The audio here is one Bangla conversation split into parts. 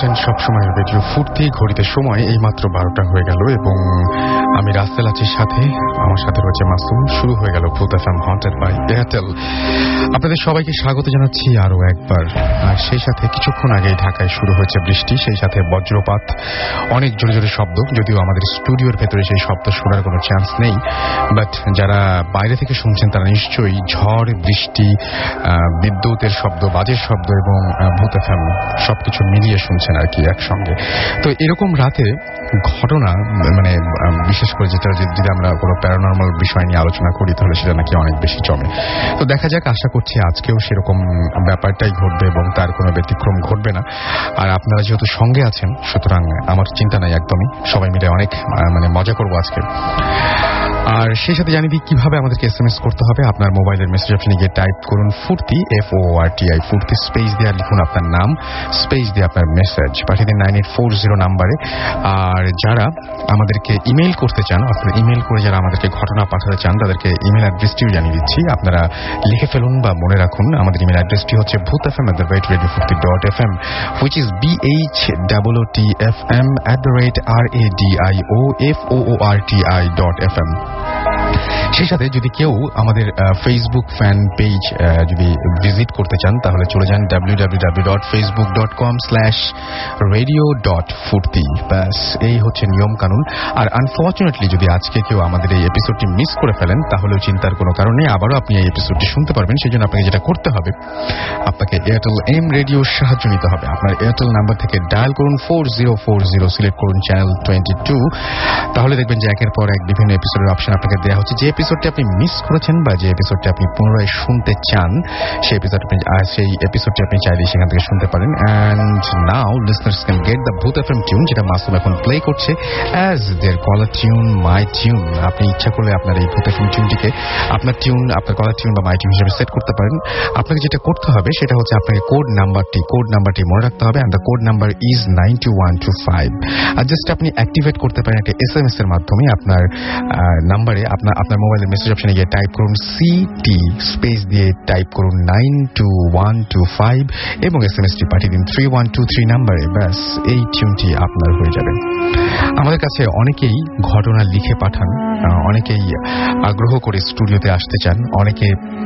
শুনছেন সবসময় রেডিও ফুর্তি। ঘড়িতে সময় এই মাত্র 12টা হয়ে গেল এবং আমি রাস্তেল আছি সাথে, আমার সাথে রয়েছে মাসুম। শুরু হয়ে গেল ভূত এফএম হন্টেড বাই এয়ারটেল। আপনাদের সবাইকে স্বাগত জানাচ্ছি আরো একবার। আর সেই সাথে কিছুক্ষণ আগেই ঢাকায় শুরু হয়েছে বৃষ্টি, সেই সাথে বজ্রপাত, অনেক জোরে জোরে শব্দ। যদিও আমাদের স্টুডিওর ভেতরে সেই শব্দ শোনার কোনো চান্স নেই, বাট যারা বাইরে থেকে শুনছেন তারা নিশ্চয়ই ঝড়, বৃষ্টি, বিদ্যুতের শব্দ, বাজের শব্দ এবং ভূত এফএম সবকিছু মিলিয়ে শুনছেন আর কি একসঙ্গে। তো এরকম রাতে ঘটনা, মানে বিশেষ করে যেটা যদি আমরা কোনো প্যারানরমাল বিষয় নিয়ে আলোচনা করি তাহলে সেটা নাকি অনেক বেশি জমে। তো দেখা যাক, আশা করছি আজকেও সেরকম ব্যাপারটাই ঘটবে এবং তার কোনো ব্যতিক্রম ঘটবে না। আর আপনারা যেহেতু সঙ্গে আছেন সুতরাং আমার চিন্তা নাই একদমই, সবাই মিলে অনেক মজা করবো আজকে। আর সেই সাথে জানিয়ে দিই কিভাবে আমাদেরকে এসএমএস করতে হবে। আপনার মোবাইলের মেসেজ অপশনে গিয়ে টাইপ করুন ফুর্তি, FORTI, ফুর্তি, স্পেস দিয়ে লিখুন আপনার নাম, স্পেস দিয়ে আপনার মেসেজ পাঠিয়ে দিন 9840 নাম্বারে। আর যারা আমাদেরকে ইমেল করতে চান, আপনারা ইমেল করে যারা আমাদেরকে ঘটনা পাঠাতে চান তাদেরকে ইমেল অ্যাড্রেসটিও জানিয়ে দিচ্ছি। আপনারা লিখে ফেলুন বা মনে রাখুন। আমাদের ইমেল অ্যাড্রেসটি হচ্ছে bhutfm@radiofurti.fm, which is BHOOTFM@radioforti.fm। সেই সাথে যদি কেউ আমাদের ফেসবুক ফ্যান পেজ যদি ভিজিট করতে চান তাহলে চলে যান www.facebook.com/radio.furti। ব্যাস এই হচ্ছে নিয়ম কানুন। আর আনফর্চুনেটলি যদি আজকে কেউ আমাদের এই এপিসোডটি মিস করে ফেলেন তাহলেও চিন্তার কোনো কারণ নেই, আবারও আপনি এই এপিসোডটি শুনতে পারবেন। সেই জন্য আপনাকে যেটা করতে হবে, আপনাকে এয়ারটেল এম রেডিওর সাহায্য নিতে হবে। আপনার এয়ারটেল নাম্বার থেকে ডায়াল করুন 4040, সিলেক্ট করুন চ্যানেল 22। তাহলে দেখবেন যে একের পর এক বিভিন্ন এপিসোডের অপশন আপনাকে দেওয়া হচ্ছে। যে এপিসোডটি আপনি মিস করেছেন বা যে এপিসোডটি আপনি পুনরায় শুনতে চান সেই এপিসোডটি আপনি চাইলে সেখান থেকে শুনতে পারেন। And now listeners can get the Bhoot FM tune, যেটা মাসুম এখন প্লে করছে as their caller tune, my tune. আপনি ইচ্ছা করলে আপনার এই ভূত এফএম টিউনটিকে আপনার টিউন, আপনার কলার টিউন বা মাই টিউন হিসেবে সেট করতে পারেন। আপনাকে যেটা করতে হবে সেটা হচ্ছে আপনাকে কোড নাম্বারটি মনে রাখতে হবে। And the code number is 92125। আর জাস্ট আপনি অ্যাক্টিভেট করতে পারেন একটা এসএমএস এর মাধ্যমে। আপনার নাম্বারে আপনার মোবাইলের মেসেজ অপশনে গিয়ে টাইপ করুন CT, স্পেস দিয়ে টাইপ করুন 92125 এবং এসএমএসটি পাঠিয়ে দিন 3123 নাম্বারে। ব্যাস এই টিউনটি আপনার হয়ে যাবে। আমাদের কাছে অনেকেই ঘটনা লিখে পাঠান, অনেকেই আগ্রহ করে স্টুডিওতে আসতে চান, অনেকে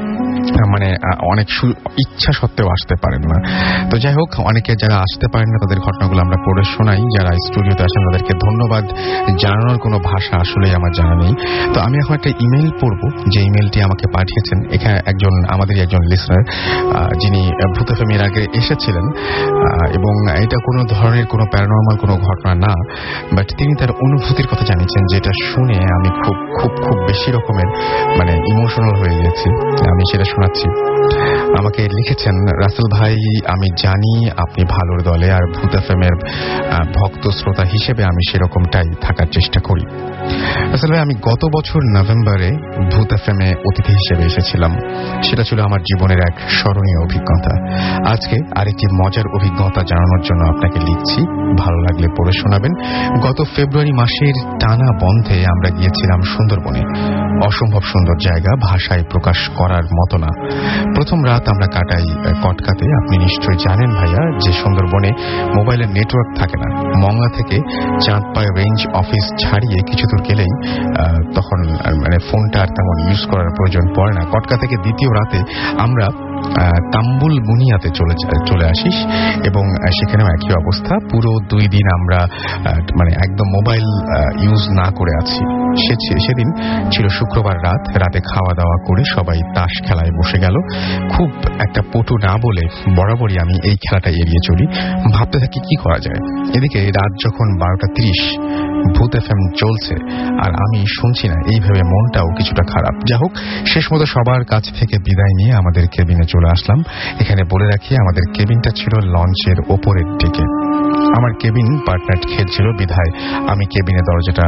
অনেক ইচ্ছা সত্ত্বেও আসতে পারেন না। তো যাই হোক, অনেকে যারা আসতে পারেন না তাদের ঘটনাগুলো আমরা পড়ে শোনাই। যারা স্টুডিওতে আসেন তাদেরকে ধন্যবাদ জানানোর কোনো ভাষা আসলে আমার জানা নেই। তো আমি এখন একটা ইমেল পড়ব, যে ইমেলটি আমাকে পাঠিয়েছেন এখানে আমাদেরই একজন লিসনার, যিনি ভূত এফএম এর আগে এসেছিলেন এবং এটা কোনো ধরনের কোনো প্যারানরমাল কোনো ঘটনা না, বাট তিনি তার অনুভূতির কথা জানিয়েছেন, যেটা শুনে আমি খুব খুব খুব বেশি রকমের ইমোশনাল হয়ে গেছি। আমি সেটা শোনাচ্ছি। আমাকে লিখেছেন, রাসেল ভাই, আমি জানি আপনি ভালোর দলে, আর ভূত এফএম এর ভক্ত শ্রোতা হিসেবে আমি সেরকমটাই থাকার চেষ্টা করি। রাসেল ভাই, আমি গত বছর নভেম্বরে ভূত এফএম এ অতিথি হিসেবে এসেছিলাম। সেটা ছিল আমার জীবনের এক স্মরণীয় অভিজ্ঞতা। আজকে আরেকটি মজার অভিজ্ঞতা জানানোর জন্য আপনাকে লিখছি, ভালো লাগলে পড়ে শোনাবেন। গত ফেব্রুয়ারি মাসের টানা বন্ধে আমরা গিয়েছিলাম সুন্দরবনে। অসম্ভব সুন্দর জায়গা, ভাষায় প্রকাশ করার মতো না। প্রথম রাত আমরা কাটাই কটকাতে। আপনি নিশ্চয়ই জানেন ভাইয়া যে সুন্দরবনে মোবাইলের নেটওয়ার্ক থাকে না। মংলা থেকে চাঁদপাড় রেঞ্জ অফিস ছাড়িয়ে কিছু দূর গেলেই তখন ফোনটা আর তেমন ইউজ করার প্রয়োজন পড়ে না। কটকা থেকে দ্বিতীয় রাতে আমরা তাম্বুল বুনিয়াতে চলে আসিস এবং সেখানেও একই অবস্থা। পুরো 2 দিন আমরা একদম মোবাইল ইউজ না করে আছি। সেদিন ছিল শুক্রবার রাতে খাওয়া দাওয়া করে সবাই তাস খেলায় বসে গেল। খুব একটা পটু না বলে বরাবরই আমি এই খেলাটা এড়িয়ে চলি, ভাবতে থাকি কি করা যায়। এদিকে রাত যখন 12:30 ভূত এফএম চলছে আর আমি শুনছি না, এইভাবে মনটাও কিছুটা খারাপ। যা হোক, শেষ মতো সবার কাছ থেকে বিদায় নিয়ে আমাদের কেবিনে চলে আসলাম। এখানে বলে রাখি, আমাদের কেবিনটা ছিল লঞ্চের ওপরের দিকে। আমার কেবিন পার্টনার খেলছিল বিধায় আমি কেবিনে দরজাটা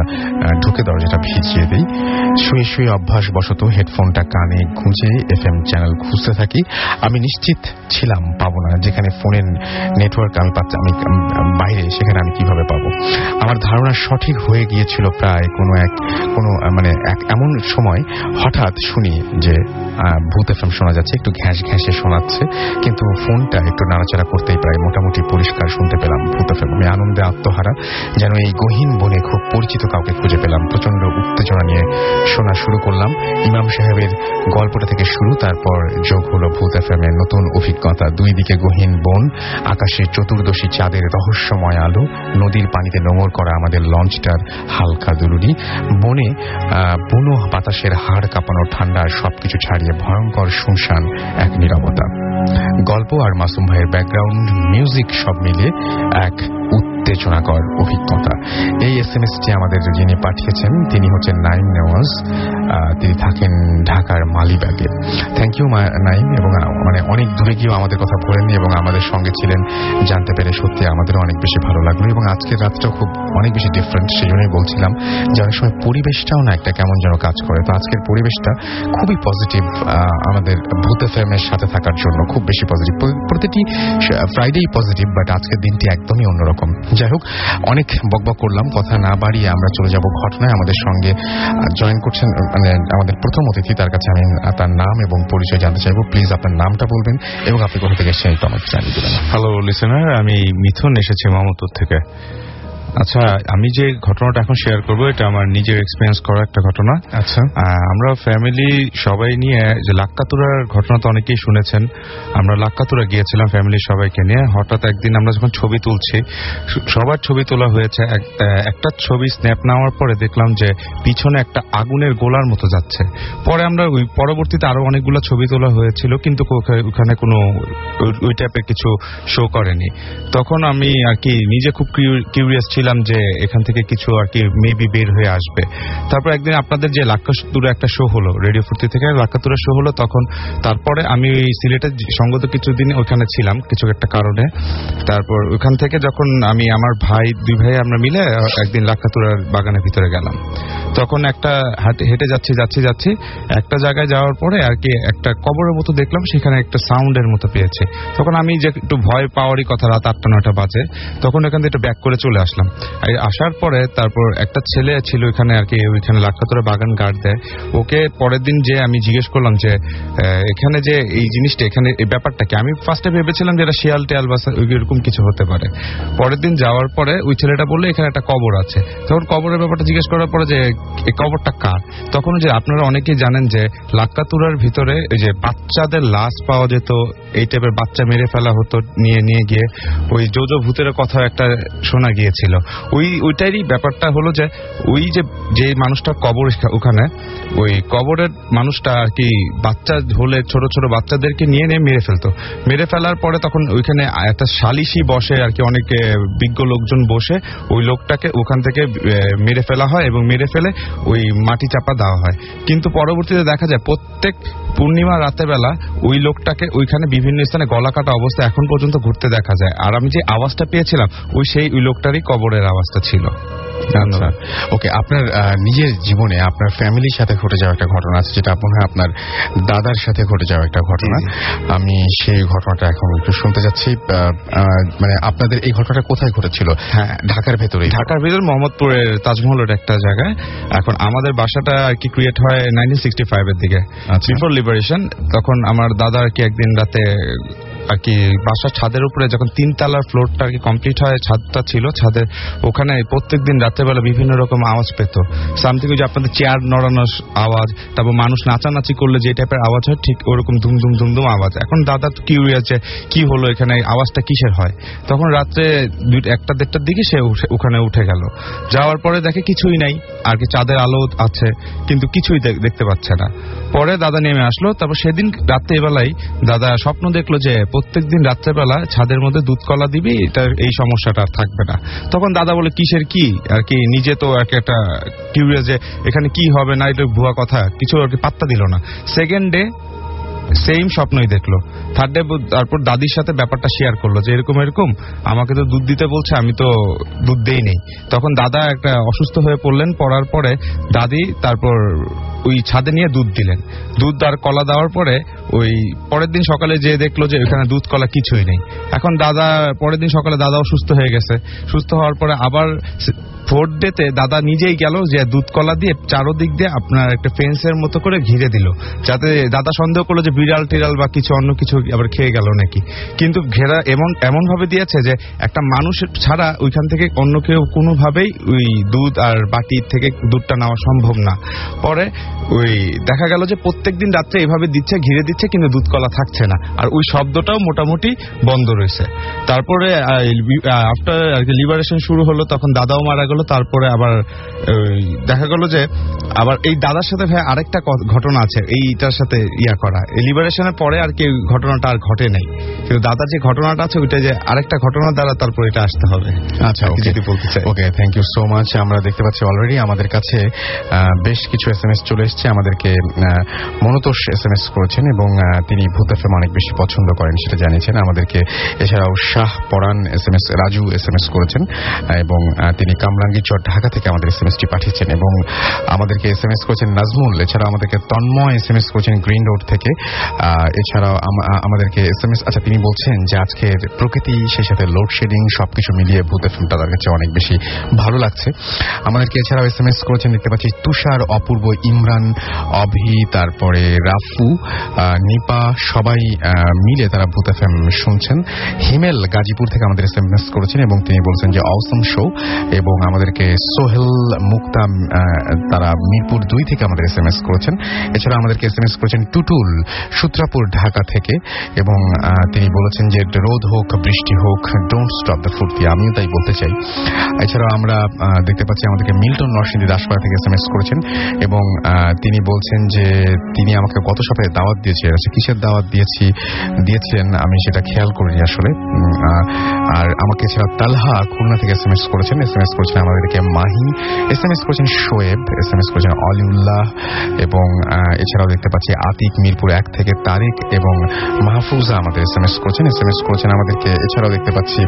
ভিজিয়ে দিই। শুয়ে শুয়ে অভ্যাসবশত হেডফোনটা কানে গুঁজে এফএম চ্যানেল খুঁজতে থাকি। আমি নিশ্চিত ছিলাম পাবো না। যেখানে ফোনের নেটওয়ার্ক আমি বাইরে, সেখানে আমি কিভাবে পাবো। আমার ধারণা সঠিক হয়ে গিয়েছিল। প্রায় এমন সময় হঠাৎ শুনি যে ভূত এফএম শোনা যাচ্ছে, একটু ঘ্যাঁস ঘ্যাঁসে শোনাচ্ছে, কিন্তু ফোনটা একটু নাড়াচাড়া করতেই প্রায় মোটামুটি পরিষ্কার শুনতে পেলাম ভূত এফএম। আনন্দে আত্মহারা, যেন এই গহীন বনে খুব পরিচিত কাউকে খুঁজে পেলাম। প্রচন্ড উত্তেজনা নিয়ে শোনা শুরু করলাম। ইমাম সাহেবের গল্পটা থেকে শুরু, তারপর যোগ হলো ভূত এফএমের নতুন অভিজ্ঞতা। দুই দিকে গহীন বন, আকাশে চতুর্দশী চাঁদের রহস্যময় আলো, নদীর পানিতে নোঙর করা আমাদের লঞ্চটার হালকা দুলুনি, বনে বুনো বাতাসের হাড় কাঁপানো ঠান্ডা, সবকিছু ছাড়িয়ে ভয়ঙ্কর শুনশান এক নীরবতা। গল্প আর মাসুম ভাইয়ের ব্যাকগ্রাউন্ড মিউজিক সব মিলিয়ে এক উত্তেজনাকর অভিজ্ঞতা। এই এসএমএসটি আমাদের যিনি পাঠিয়েছেন তিনি হচ্ছেন নাইম নেওয়াজ। তিনি থাকেন ঢাকার মালিবাগে। থ্যাংক ইউ নাইম, এবং মানে অনেক দূরে গিয়েও আমাদের কথা ভোলেননি এবং আমাদের সঙ্গে ছিলেন, জানতে পেরে সত্যি আমাদেরও অনেক বেশি ভালো লাগলো। এবং আজকের রাতটাও খুব অনেক বেশি ডিফারেন্ট, সেই জন্যই বলছিলাম যে অনেক সময় পরিবেশটাও না একটা কেমন যেন কাজ করে। তো আজকের পরিবেশটা খুবই পজিটিভ, আমাদের ভূত এফএমের সাথে থাকার জন্য খুব বেশি পজিটিভ। প্রতিটি ফ্রাইডেই পজিটিভ, বাট আজকের দিনটি একদমই অন্যরকম। যাই হোক, অনেক বকবক করলাম, কথা না বাড়িয়ে আমরা চলে যাব ঘটনায়। আমাদের সঙ্গে জয়েন করছেন মানে আমাদের প্রথম অতিথি, তার কাছে আমি তার নাম এবং পরিচয় জানতে চাইবো। প্লিজ আপনার নামটা বলবেন এবং আপনি কোথা থেকে এসেছেন একটু আমাকে জানিয়ে দেবেন। হ্যালো লিসেনার, আমি মিথুন, এসেছি মামুতুর থেকে। আচ্ছা, আমি যে ঘটনাটা এখন শেয়ার করবো এটা আমার নিজের এক্সপিরিয়েন্স করা একটা ঘটনা। আচ্ছা, আমরা ফ্যামিলি সবাই নিয়ে যে লাক্কাতুরার ঘটনা তো অনেকেই শুনেছেন, আমরা লাক্কাতুরা গিয়েছিলাম ফ্যামিলির সবাইকে নিয়ে। হঠাৎ একদিন আমরা যখন ছবি তুলছি, সবার ছবি তোলা হয়েছে, একটা ছবি স্ন্যাপ নেওয়ার পরে দেখলাম যে পিছনে একটা আগুনের গোলার মতো যাচ্ছে। পরে আমরা পরবর্তীতে আরো অনেকগুলো ছবি তোলা হয়েছিল, কিন্তু ওখানে কোনো ওই টাইপের কিছু শো করেনি। তখন আমি আর কি নিজে খুব কিউরিয়াস ছিলাম যে এখান থেকে কিছু আর কি মেবি বের হয়ে আসবে। তারপর একদিন আপনাদের যে লাক্কাতুরা একটা শো হলো, রেডিও ফুর্তি থেকে লাক্কাতুরা শো হলো, তখন তারপরে আমি সিলেটের সঙ্গত কিছুদিন ওখানে ছিলাম কিছু একটা কারণে। তারপর ওখান থেকে যখন আমি আমার দুই ভাই আমরা মিলে একদিন লাক্কাতুরার বাগানের ভিতরে গেলাম, তখন একটা হেঁটে যাচ্ছি একটা জায়গায় যাওয়ার পরে আর কি একটা কবরের মতো দেখলাম, সেখানে একটা সাউন্ডের মতো পেয়েছে। তখন আমি যে একটু ভয় পাওয়ারই কথা, রাত 8-9 বাজে, তখন এখান থেকে একটু ব্যাক করে চলে আসলাম। আসার পরে তারপর একটা ছেলে ছিল এখানে আর কি, ওইখানে লাক্কাতুরা বাগান গার্ড দেয়। ওকে পরের দিন যে আমি জিজ্ঞেস করলাম যে এখানে যে এই জিনিসটা, এখানে এই ব্যাপারটা কি, আমি ফার্স্টে ভেবেছিলাম যে এটা শিয়াল টেয়াল বা এরকম কিছু হতে পারে। পরের দিন যাওয়ার পরে ওই ছেলেটা বললো এখানে একটা কবর আছে। তখন কবরের ব্যাপারটা জিজ্ঞেস করার পরে যে এই কবরটা কার, তখন যে আপনারা অনেকেই জানেন যে লাক্কাতুরার ভিতরে যে বাচ্চাদের লাশ পাওয়া যেত, এই টাইপের বাচ্চা মেরে ফেলা হতো নিয়ে গিয়ে, ওই জোজো ভূতের কথা একটা শোনা গিয়েছিল। ওইটারই ব্যাপারটা হলো যে ওই যে মানুষটার কবর ওখানে, ওই কবরের মানুষটা আর কি বাচ্চা হলে ছোট ছোট বাচ্চাদেরকে নিয়ে মেরে ফেলার পরে তখন ওইখানে একটা সালিশি বসে আর কি, অনেক বিজ্ঞ লোকজন বসে ওই লোকটাকে ওখান থেকে মেরে ফেলা হয় এবং মেরে ফেলে ওই মাটি চাপা দেওয়া হয়। কিন্তু পরবর্তীতে দেখা যায় প্রত্যেক পূর্ণিমা রাতে বেলা ওই লোকটাকে ওইখানে বিভিন্ন স্থানে গলা কাটা অবস্থা এখন পর্যন্ত ঘুরতে দেখা যায়। আর আমি যে আওয়াজটা পেয়েছিলাম ওই লোকটারই কবরের আওয়াজটা ছিল। ধন্যবাদ। ওকে, আপনার নিজের জীবনে আপনার ফ্যামিলির সাথে ঘটে যাওয়া একটা ঘটনা আছে, যেটা মনে হয় আপনার দাদার সাথে ঘটে যাওয়া একটা ঘটনা। আমি সেই ঘটনাটা এখন একটু শুনতে যাচ্ছি। মানে আপনাদের এই ঘটনাটা কোথায় ঘটেছিল? হ্যাঁ, ঢাকার ভেতর মোহাম্মদপুরের তাজমহলের একটা জায়গায়। এখন আমাদের বাসাটা আর কি ক্রিয়েট হয় 1965 এর দিকে, বিফোর লিবারেশন। তখন আমার দাদা আর কি একদিন রাতে আর কি বাসার ছাদের উপরে যখন 3 তলার ফ্লোরটা আর কি কমপ্লিট হয়, ছাদটা ছিল ছাদের, ওখানে প্রত্যেকদিন রাত্রেবেলা বিভিন্ন রকম আওয়াজ পেত। সামথিং যে আপনাদের চেয়ার নড়ানোর আওয়াজ, তারপর মানুষ নাচানাচি করলে যে টাইপের আওয়াজ হয় ঠিক ওরকম ধুমধুম ধুমধুম আওয়াজ। এখন দাদা তো কিউরিয়াস যে কি হলো এখানে, আওয়াজটা কিসের হয়। তখন রাত্রে 1-1:30টার দিকে সে ওখানে উঠে গেল। যাওয়ার পরে দেখে কিছুই নাই, আর কি চাঁদের আলো আছে কিন্তু কিছুই দেখতে পাচ্ছে না। পরে দাদা নেমে আসলো। তারপর সেদিন রাত্রেবেলায় দাদা স্বপ্ন দেখলো যে প্রত্যেকদিন রাত্রেবেলা ছাদের মধ্যে দুধ কলা দিবি, এই সমস্যাটা আর থাকবে না। তখন দাদা বলে কিসের কি আর কি, নিজে তো আর কি একটা কিউরিয়াস যে এখানে কি হবে না, এটা ভুয়া কথা, কিছু আর কি পাত্তা দিল না। সেকেন্ড ডে সেম স্বপ্নই দেখলো। থার্ড ডে তারপর দাদির সাথে ব্যাপারটা শেয়ার করলো যে এরকম আমাকে তো দুধ দিতে বলছে, আমি তো দুধ দেই নেই। তখন দাদা একটা অসুস্থ হয়ে পড়লেন। পড়ার পরে দাদি তারপর ওই ছাদে নিয়ে দুধ দিলেন। দুধ আর কলা দেওয়ার পরে ওই পরের দিন সকালে যে দেখলো যে ওইখানে দুধ কলা কিছুই নেই। এখন দাদা পরের দিন সকালে দাদাও সুস্থ হয়ে গেছে। সুস্থ হওয়ার পরে আবার ফোর্থ ডেতে দাদা নিজেই গেল, যে দুধ কলা দিয়ে চারোদিক দিয়ে আপনার একটা ফেন্সের মতো করে ঘিরে দিল, যাতে দাদা সন্দেহ করলো যে বিড়াল টিড়াল বা কিছু অন্য কিছু আবার খেয়ে গেল নাকি। কিন্তু ঘেরা এমন ভাবে দিয়েছে যে একটা মানুষ ছাড়া ওইখান থেকে অন্য কেউ কোনোভাবেই ওই দুধ আর বাটি থেকে দুধটা নেওয়া সম্ভব না। পরে ওই দেখা গেল যে প্রত্যেকদিন রাত্রে এভাবে দিচ্ছে, ঘিরে দিচ্ছে, কিন্তু দুধ কলা থাকছে না, আর ওই শব্দটাও মোটামুটি বন্ধ রয়েছে। তারপরে আফটার আর কি লিবারেশন শুরু হলো, তখন দাদাও মারা গেল। তারপরে আবার দেখা গেল যে আবার এই দাদার সাথে ভাই আরেকটা ঘটনা আছে এইটার সাথে করা, এই লিবারেশনের পরে আর কি ঘটনাটা আর ঘটে নাই, কিন্তু দাদার যে ঘটনাটা আছে ওইটা যে আরেকটা ঘটনা দ্বারা তারপর এটা আসতে হবে। আচ্ছা, যদি বলতে চাই। Okay, thank you so much. আমরা দেখতে পাচ্ছি অলরেডি আমাদের কাছে বেশ কিছু SMS চলে এসেছে। আমাদেরকে মনোতোষ SMS করেছেন এবং তিনি ভূত FM অনেক বেশি পছন্দ করেন সেটা জানিয়েছেন আমাদেরকে। এছাড়াও শাহ পরান SMS, রাজু SMS করেছেন এবং তিনি কামরাঙ্গীরচর ঢাকা থেকে আমাদের SMSটি পাঠিয়েছেন এবং আমাদেরকে SMS করেছেন নাজমুল। এছাড়াও আমাদেরকে তন্ময় SMS করেছেন গ্রিন রোড থেকে। এছাড়াও আমাদেরকে SMS, আচ্ছা, তিনি বলছেন যে আজকের প্রকৃতি সেই সাথে লোডশেডিং সবকিছু মিলিয়ে ভূত এফএমটা তার কাছে অনেক বেশি ভালো লাগছে। আমাদেরকে এছাড়াও SMS করেছেন দেখতে পাচ্ছি তুষার, অপূর্ব, ইমরান, অভি, তারপরে রাফু, নিপা, সবাই মিলে তারা ভূত এফএম শুনছেন। হিমেল গাজীপুর থেকে আমাদের SMS করেছেন এবং তিনি বলছেন যে অসম শো। এবং আমাদেরকে সোহেল, মুক্তা, তারা মিরপুর 2 থেকে আমাদের SMS করেছেন। এছাড়া আমাদেরকে SMS করেছেন টুটুল, সূত্রাপুর, ঢাকা থেকে এবং তিনি বলেছেন যে রোদ হোক বৃষ্টি হোক, ডোন্ট স্টপ দ্য ফুর্তি। আমিও তাই বলতে চাই। এছাড়াও আমরা দেখতে পাচ্ছি আমাদেরকে মিল্টন নরসিংদী দাসপাড়া থেকে SMS করেছেন এবং তিনি বলছেন যে তিনি আমাকে গত সপ্তাহে দাওয়াত দিয়েছিলেন। আচ্ছা, কিসের দাওয়াত দিয়েছিলেন আমি সেটা খেয়াল করিনি আসলে। আর আমাকে এছাড়া তালহা খুলনা থেকে SMS করেছেন আমাদেরকে মাহি, SMS করেছেন শোয়েব, SMS করেছেন অলিউল্লাহ এবং এছাড়াও দেখতে পাচ্ছি আতিক মিরপুর 1 থেকে, তারেক এবং মাহফুজা আমাদের SMS করেছেন আমাদেরকে। এছাড়াও দেখতে পাচ্ছি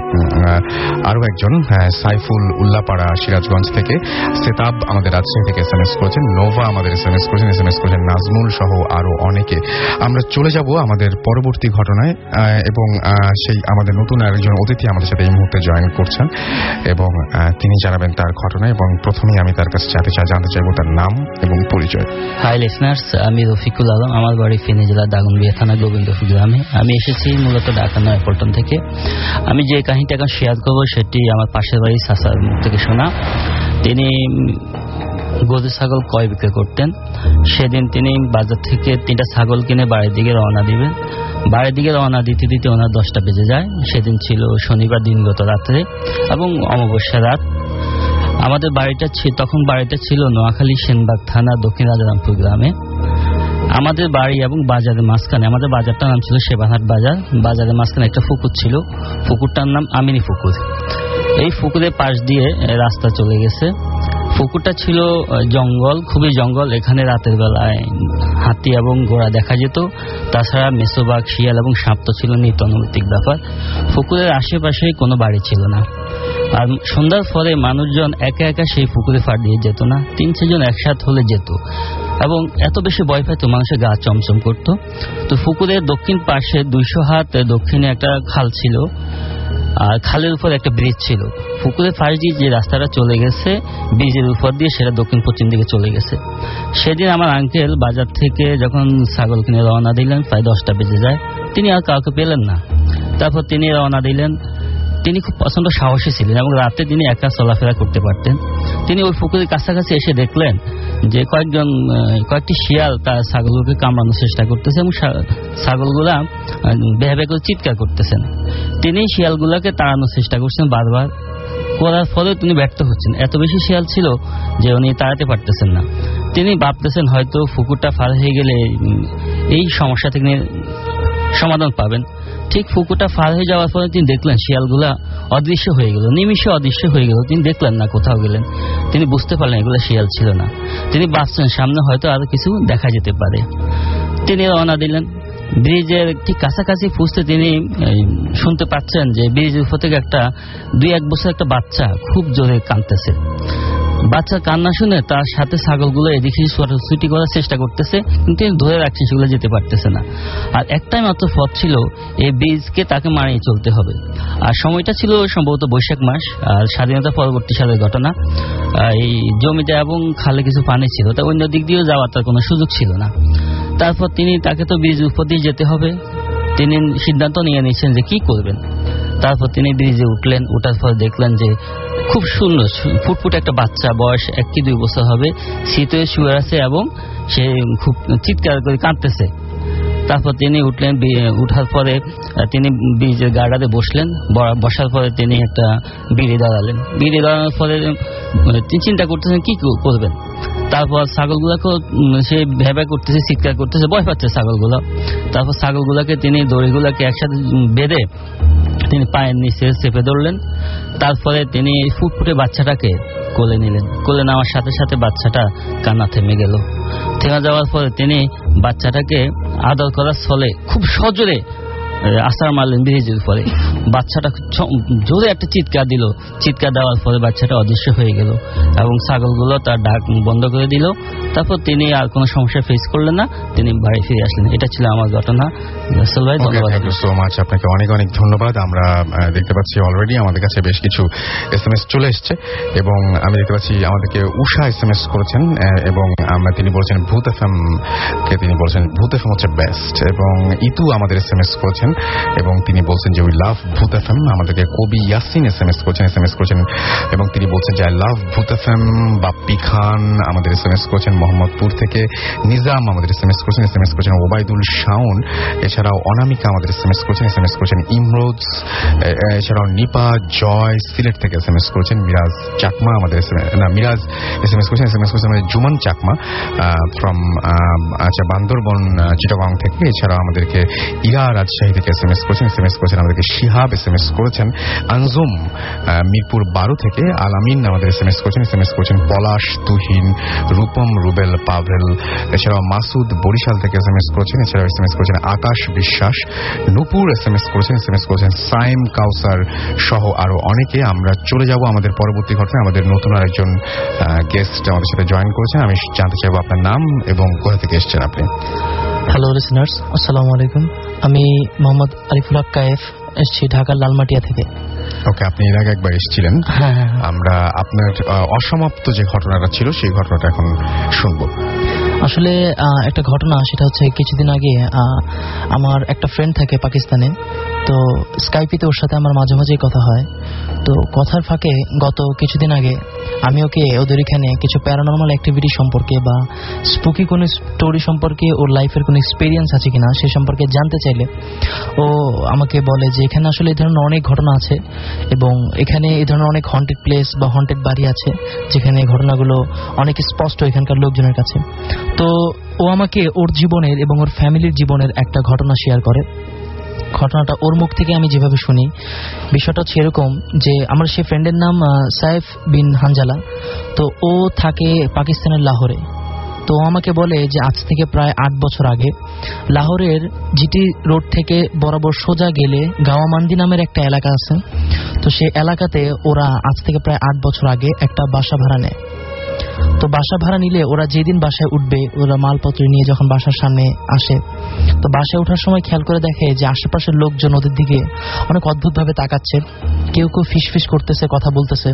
আরো একজন সাইফুল উল্লাপাড়া সিরাজগঞ্জ থেকে, সেতাব আমাদের রাজশাহী থেকে SMS করেছেন, নোভা আমাদের SMS করেছেন নাজমুল সহ আরো অনেকে। আমরা চলে যাব আমাদের পরবর্তী ঘটনায় এবং সেই আমাদের নতুন আরেকজন অতিথি আমাদের সাথে এই মুহূর্তে জয়েন করছেন এবং তিনি জানাবেন তার ঘটনা। এবং প্রথমেই আমি তার কাছে জানতে চাইবো তার নাম এবং পরিচয়। হাই লিসনার্স, আমি রফিকুল আলম, আমার বাড়ি ফেনী জেলা দাগনভূঞা থানা গোবিন্দপুর গ্রামে। আমি এসেছি মূলত ঢাকা নয়াপল্টন থেকে। আমি যে কাহিনীটা এখন শেয়ার করবো সেটি আমার পাশের বাড়ি চাচার মুখ থেকে শোনা। তিনি গরু ছাগল ক্রয় বিক্রয় করতেন। সেদিন তিনি বাজার থেকে 3টা ছাগল কিনে বাড়ির দিকে রওনা দিবেন। বাড়ির দিকে রওনা দিতে দিতে ওনার 10টা বেজে যায়। সেদিন ছিল শনিবার দিনগত রাত্রে এবং অমাবস্যা রাত। আমাদের তখন বাড়িটা ছিল নোয়াখালী সেনবাগ থানা দক্ষিণ রাজারামপুর গ্রামে। আমাদের বাড়ি এবং বাজারের মাঝখানে, আমাদের বাজারটার নাম ছিল সেবাহাট বাজার, বাজারের মাঝখানে একটা পুকুর ছিল, পুকুরটার নাম আমিনী পুকুর। এই পুকুরের পাশ দিয়ে রাস্তা চলে গেছে। পুকুরটা ছিল জঙ্গল, খুবই জঙ্গল। এখানে রাতের বেলায় হাতি এবং ঘোড়া দেখা যেত। তাছাড়া মেসোবাগ, শিয়াল এবং সাপ তো ছিল নিত্যানুবর্তিক ব্যাপার। পুকুরের আশেপাশে কোনো বাড়ি ছিল না। আর সন্ধ্যার পরে মানুষজন একা একা সেই পুকুরে ফাড় দিয়ে যেত না, 3-4 জন একসাথে হলে যেত এবং এত বেশি ভয় পাইতো, মানুষের গা চমচম করত। তো পুকুরের দক্ষিণ পাশে 200 হাত দক্ষিণে একটা খাল ছিল আর খালের উপর একটা ব্রিজ ছিল। পুকুরের পাশ দিয়ে যে রাস্তাটা চলে গেছে ব্রিজের উপর দিয়ে, সেটা দক্ষিণ পশ্চিম দিকে চলে গেছে। সেদিন আমার আঙ্কেল বাজার থেকে যখন ছাগল কিনে রওনা দিলেন, প্রায় 10টা বেজে যায়। তিনি আর কাউকে পেলেন না। তারপর তিনি রওনা দিলেন। তিনি খুব প্রচন্ড সাহসী ছিলেন এবং রাতে তিনি একা চলাফেরা করতে পারতেন। তিনি ওই পুকুরের কাছাকাছি এসে দেখলেন যে কয়েকটি শিয়াল তার ছাগলগুলোকে কামড়ানোর চেষ্টা করতেছে এবং ছাগলগুলা বেহাবে করে চিৎকার করতেছেন। তিনি শিয়ালগুলাকে তাড়ানোর চেষ্টা করছেন বারবার, করার ফলে তিনি ব্যর্থ হচ্ছেন। এত বেশি শিয়াল ছিল যে উনি তাড়াতে পারতেছেন না। তিনি ভাবতেছেন হয়তো পুকুরটা পার হয়ে গেলে এই সমস্যা থেকে সমাধান পাবেন। ঠিক পুকুরটা পার হয়ে যাওয়ার পরে তিনি দেখলেন শিয়ালগুলা অদৃশ্য হয়ে গেল, নিমিষে অদৃশ্য হয়ে গেল। তিনি দেখলেন না কোথাও গেলেন। তিনি বুঝতে পারলেন এগুলো শিয়াল ছিল না। তিনি ভাবছেন সামনে হয়তো আরো কিছু দেখা যেতে পারে। তিনি রওনা দিলেন। ব্রিজের ঠিক কাছাকাছি পৌঁছতে তিনি শুনতে পাচ্ছেন যে ব্রিজের উপর থেকে একটা 2-1 বছর একটা বাচ্চা খুব জোরে কাঁদতেছে। বাচ্চার কান্না শুনে তার সাথে ছাগলগুলো এদিকে ছুটি করার চেষ্টা করতেছে, কিন্তু তিনি ধরে রাখছেন, সেগুলো যেতে পারতেছে না। আর একটাই মাত্র পথ ছিল, এই ব্রিজকে তাকে মারিয়ে চলতে হবে। আর সময়টা ছিল সম্ভবত বৈশাখ মাস, আর স্বাধীনতা পরবর্তী সালের ঘটনা। এই জমিতে এবং খালে কিছু পানি ছিল, তা অন্য দিক দিয়েও যাওয়ার তার কোনো সুযোগ ছিল না। তারপর তাকে তো ব্রিজের উপর দিয়ে যেতে হবে। তিনি সিদ্ধান্ত নিয়ে নিয়েছেন যে কি করবেন। তারপর তিনি ব্রিজে উঠলেন। ওঠার পর দেখলেন যে খুব সুন্দর ফুটফুট একটা বাচ্চা, বয়স 1 কি 2 বছর হবে, শীতে শুয়ে আছে এবং সে খুব চিৎকার করে কাঁদতেছে। তারপর তিনি উঠলেন। উঠার পরে তিনি ব্রিজের গার্ডারে বসলেন। বসার পরে তিনি একটা বিড়ি দাঁড়ালেন। বিড়ি দাঁড়ানোর পরে তিনি চিন্তা করতেছেন কি করবেন। তারপর ছাগলগুলাকে সে ভেবে করতেছে, চিৎকার করতেছে, ভয় পাচ্ছে ছাগলগুলো। তারপর ছাগলগুলাকে তিনি দড়িগুলাকে একসাথে বেঁধে তিনি পায়ের নিচে চেপে ধরলেন। তারপরে তিনি ফুটফুটে বাচ্চাটাকে কোলে নিলেন। কোলে নেওয়ার সাথে সাথে বাচ্চাটা কান্না থেমে গেল। থেমে যাওয়ার পরে তিনি বাচ্চাটাকে আদর করার ছলে খুব সজোরে আছাড় মারলেন ব্রিজের উপরে। বাচ্চাটা জোরে একটা চিৎকার দিল। চিৎকার দেওয়ার পরে বাচ্চাটা অদৃশ্য হয়ে গেল এবং ছাগলগুলো তার ডাক বন্ধ করে দিল। তারপর তিনি আর কোনো সমস্যা ফেস করলেন না, তিনি বাড়ি ফিরে আসলেন। এটা ছিল আমার ঘটনা। রাসেল ভাই, ধন্যবাদ। থ্যাংক ইউ সো মাচ, আপনাকে অনেক অনেক ধন্যবাদ। আমরা দেখতে পাচ্ছি অলরেডি আমাদের কাছে বেশ কিছু SMS চলে এসছে এবং আমি দেখতে পাচ্ছি আমাদেরকে উষা SMS করেছেন এবং তিনি বলছেন ভূত FM কে, তিনি বলছেন ভূত FM হচ্ছে বেস্ট। এবং ইতু আমাদের SMS করেছেন এবং তিনি বলছেন যে উই লাভ ভূত FM। আমাদেরকে কবি ইয়াসিন SMS করেছেন এবং তিনি বলছেন যে আই লাভ ভূত FM। বাপ্পি খান আমাদের SMS করেছেন মোহাম্মদপুর থেকে। নিজাম আমাদের SMS করেছেন ওবায়দুল শাওন। এছাড়াও অনামিকা আমাদের SMS করেছেন ইমরোজ। এছাড়াও নিপা জয় সিলেট থেকে SMS করেছেন। মিরাজ চাকমা আমাদের মিরাজ SMS করেছেন আমাদের জুমান চাকমা ফ্রম বান্দরবন চিটাগাং থেকে। এছাড়াও আমাদেরকে ইরা রাজশাহী থেকে SMS করেছেন আমাদেরকে শিহাব SMS করেছেন। আনজুম মিরপুর 12 থেকে। আলামিন আমাদের SMS করেছেন পলাশ, তুহিন, রূপম, রুবেল, পাভেল। এছাড়াও মাসুদ বরিশাল থেকে SMS করেছেন। এছাড়াও SMS করেছেন আকাশ বিশ্বাস। নূপুর SMS করেছেন সাইম কাউসার সহ আরো অনেকে। আমরা চলে যাব আমাদের পরবর্তী ঘটনা। আমাদের নতুন আরেকজন গেস্ট আমাদের সাথে জয়েন করেছেন। আমি জানতে চাইবো আপনার নাম এবং কোথা থেকে এসেছেন আপনি। হ্যালো লিসনার্স, আসসালামু আলাইকুম। আমি মোহাম্মদ আরিফুল হক কায়েফ, এসেছি ঢাকার লালমাটিয়া থেকে। ওকে, আপনি এর আগে একবার এসেছিলেন। আমরা আপনার অসমাপ্ত যে ঘটনাটা ছিল সেই ঘটনাটা এখন শুনবো। আসলে একটা ঘটনা, সেটা হচ্ছে কিছুদিন আগে আমার একটা ফ্রেন্ড থাকে পাকিস্তানে। তো স্কাইপিতে ওর সাথে আমার মাঝে মাঝেই কথা হয়। তো কথার ফাঁকে গত কিছুদিন আগে আমি ওকে ওদের এখানে কিছু প্যারানর্মাল অ্যাক্টিভিটি সম্পর্কে বা স্পুকি কোনো স্টোরি সম্পর্কে, ওর লাইফের কোনো এক্সপিরিয়েন্স আছে কিনা সে সম্পর্কে জানতে চাইলে ও আমাকে বলে যে এখানে আসলে এই ধরনের অনেক ঘটনা আছে এবং এখানে এই ধরনের অনেক হন্টেড প্লেস বা হন্টেড বাড়ি আছে যেখানে ঘটনাগুলো অনেক স্পষ্ট এখানকার লোকজনের কাছে। তো ও আমাকে ওর জীবনের এবং ওর ফ্যামিলির জীবনের একটা ঘটনা শেয়ার করে। ঘটনাটা ওর মুখ থেকে আমি যেভাবে শুনি, বিষয়টা হচ্ছে এরকম যে আমার সে ফ্রেন্ডের নাম সাইফ বিন হানজালা। তো ও থাকে পাকিস্তানের লাহোরে। তো আমাকে বলে যে আজ থেকে প্রায় 8 বছর আগে লাহোরের জিটি রোড থেকে বরাবর সোজা গেলে গাওয়ামান্দি নামের একটা এলাকা আছে। তো সেই এলাকাতে ওরা আজ থেকে প্রায় 8 বছর আগে একটা বাসা ভাড়া নেয়। তো বাসা ভাড়া নিলে ওরা যেদিন বাসায় উঠবে, ওরা মালপত্র নিয়ে যখন বাসার সামনে আসে, তো বাসায় ওঠার সময় খেয়াল করে দেখে যে আশেপাশের লোকজন ওদের দিকে অনেক অদ্ভুতভাবে তাকাচ্ছে। কেউ কেউ ফিসফিস করতেছে, কথা বলতেছে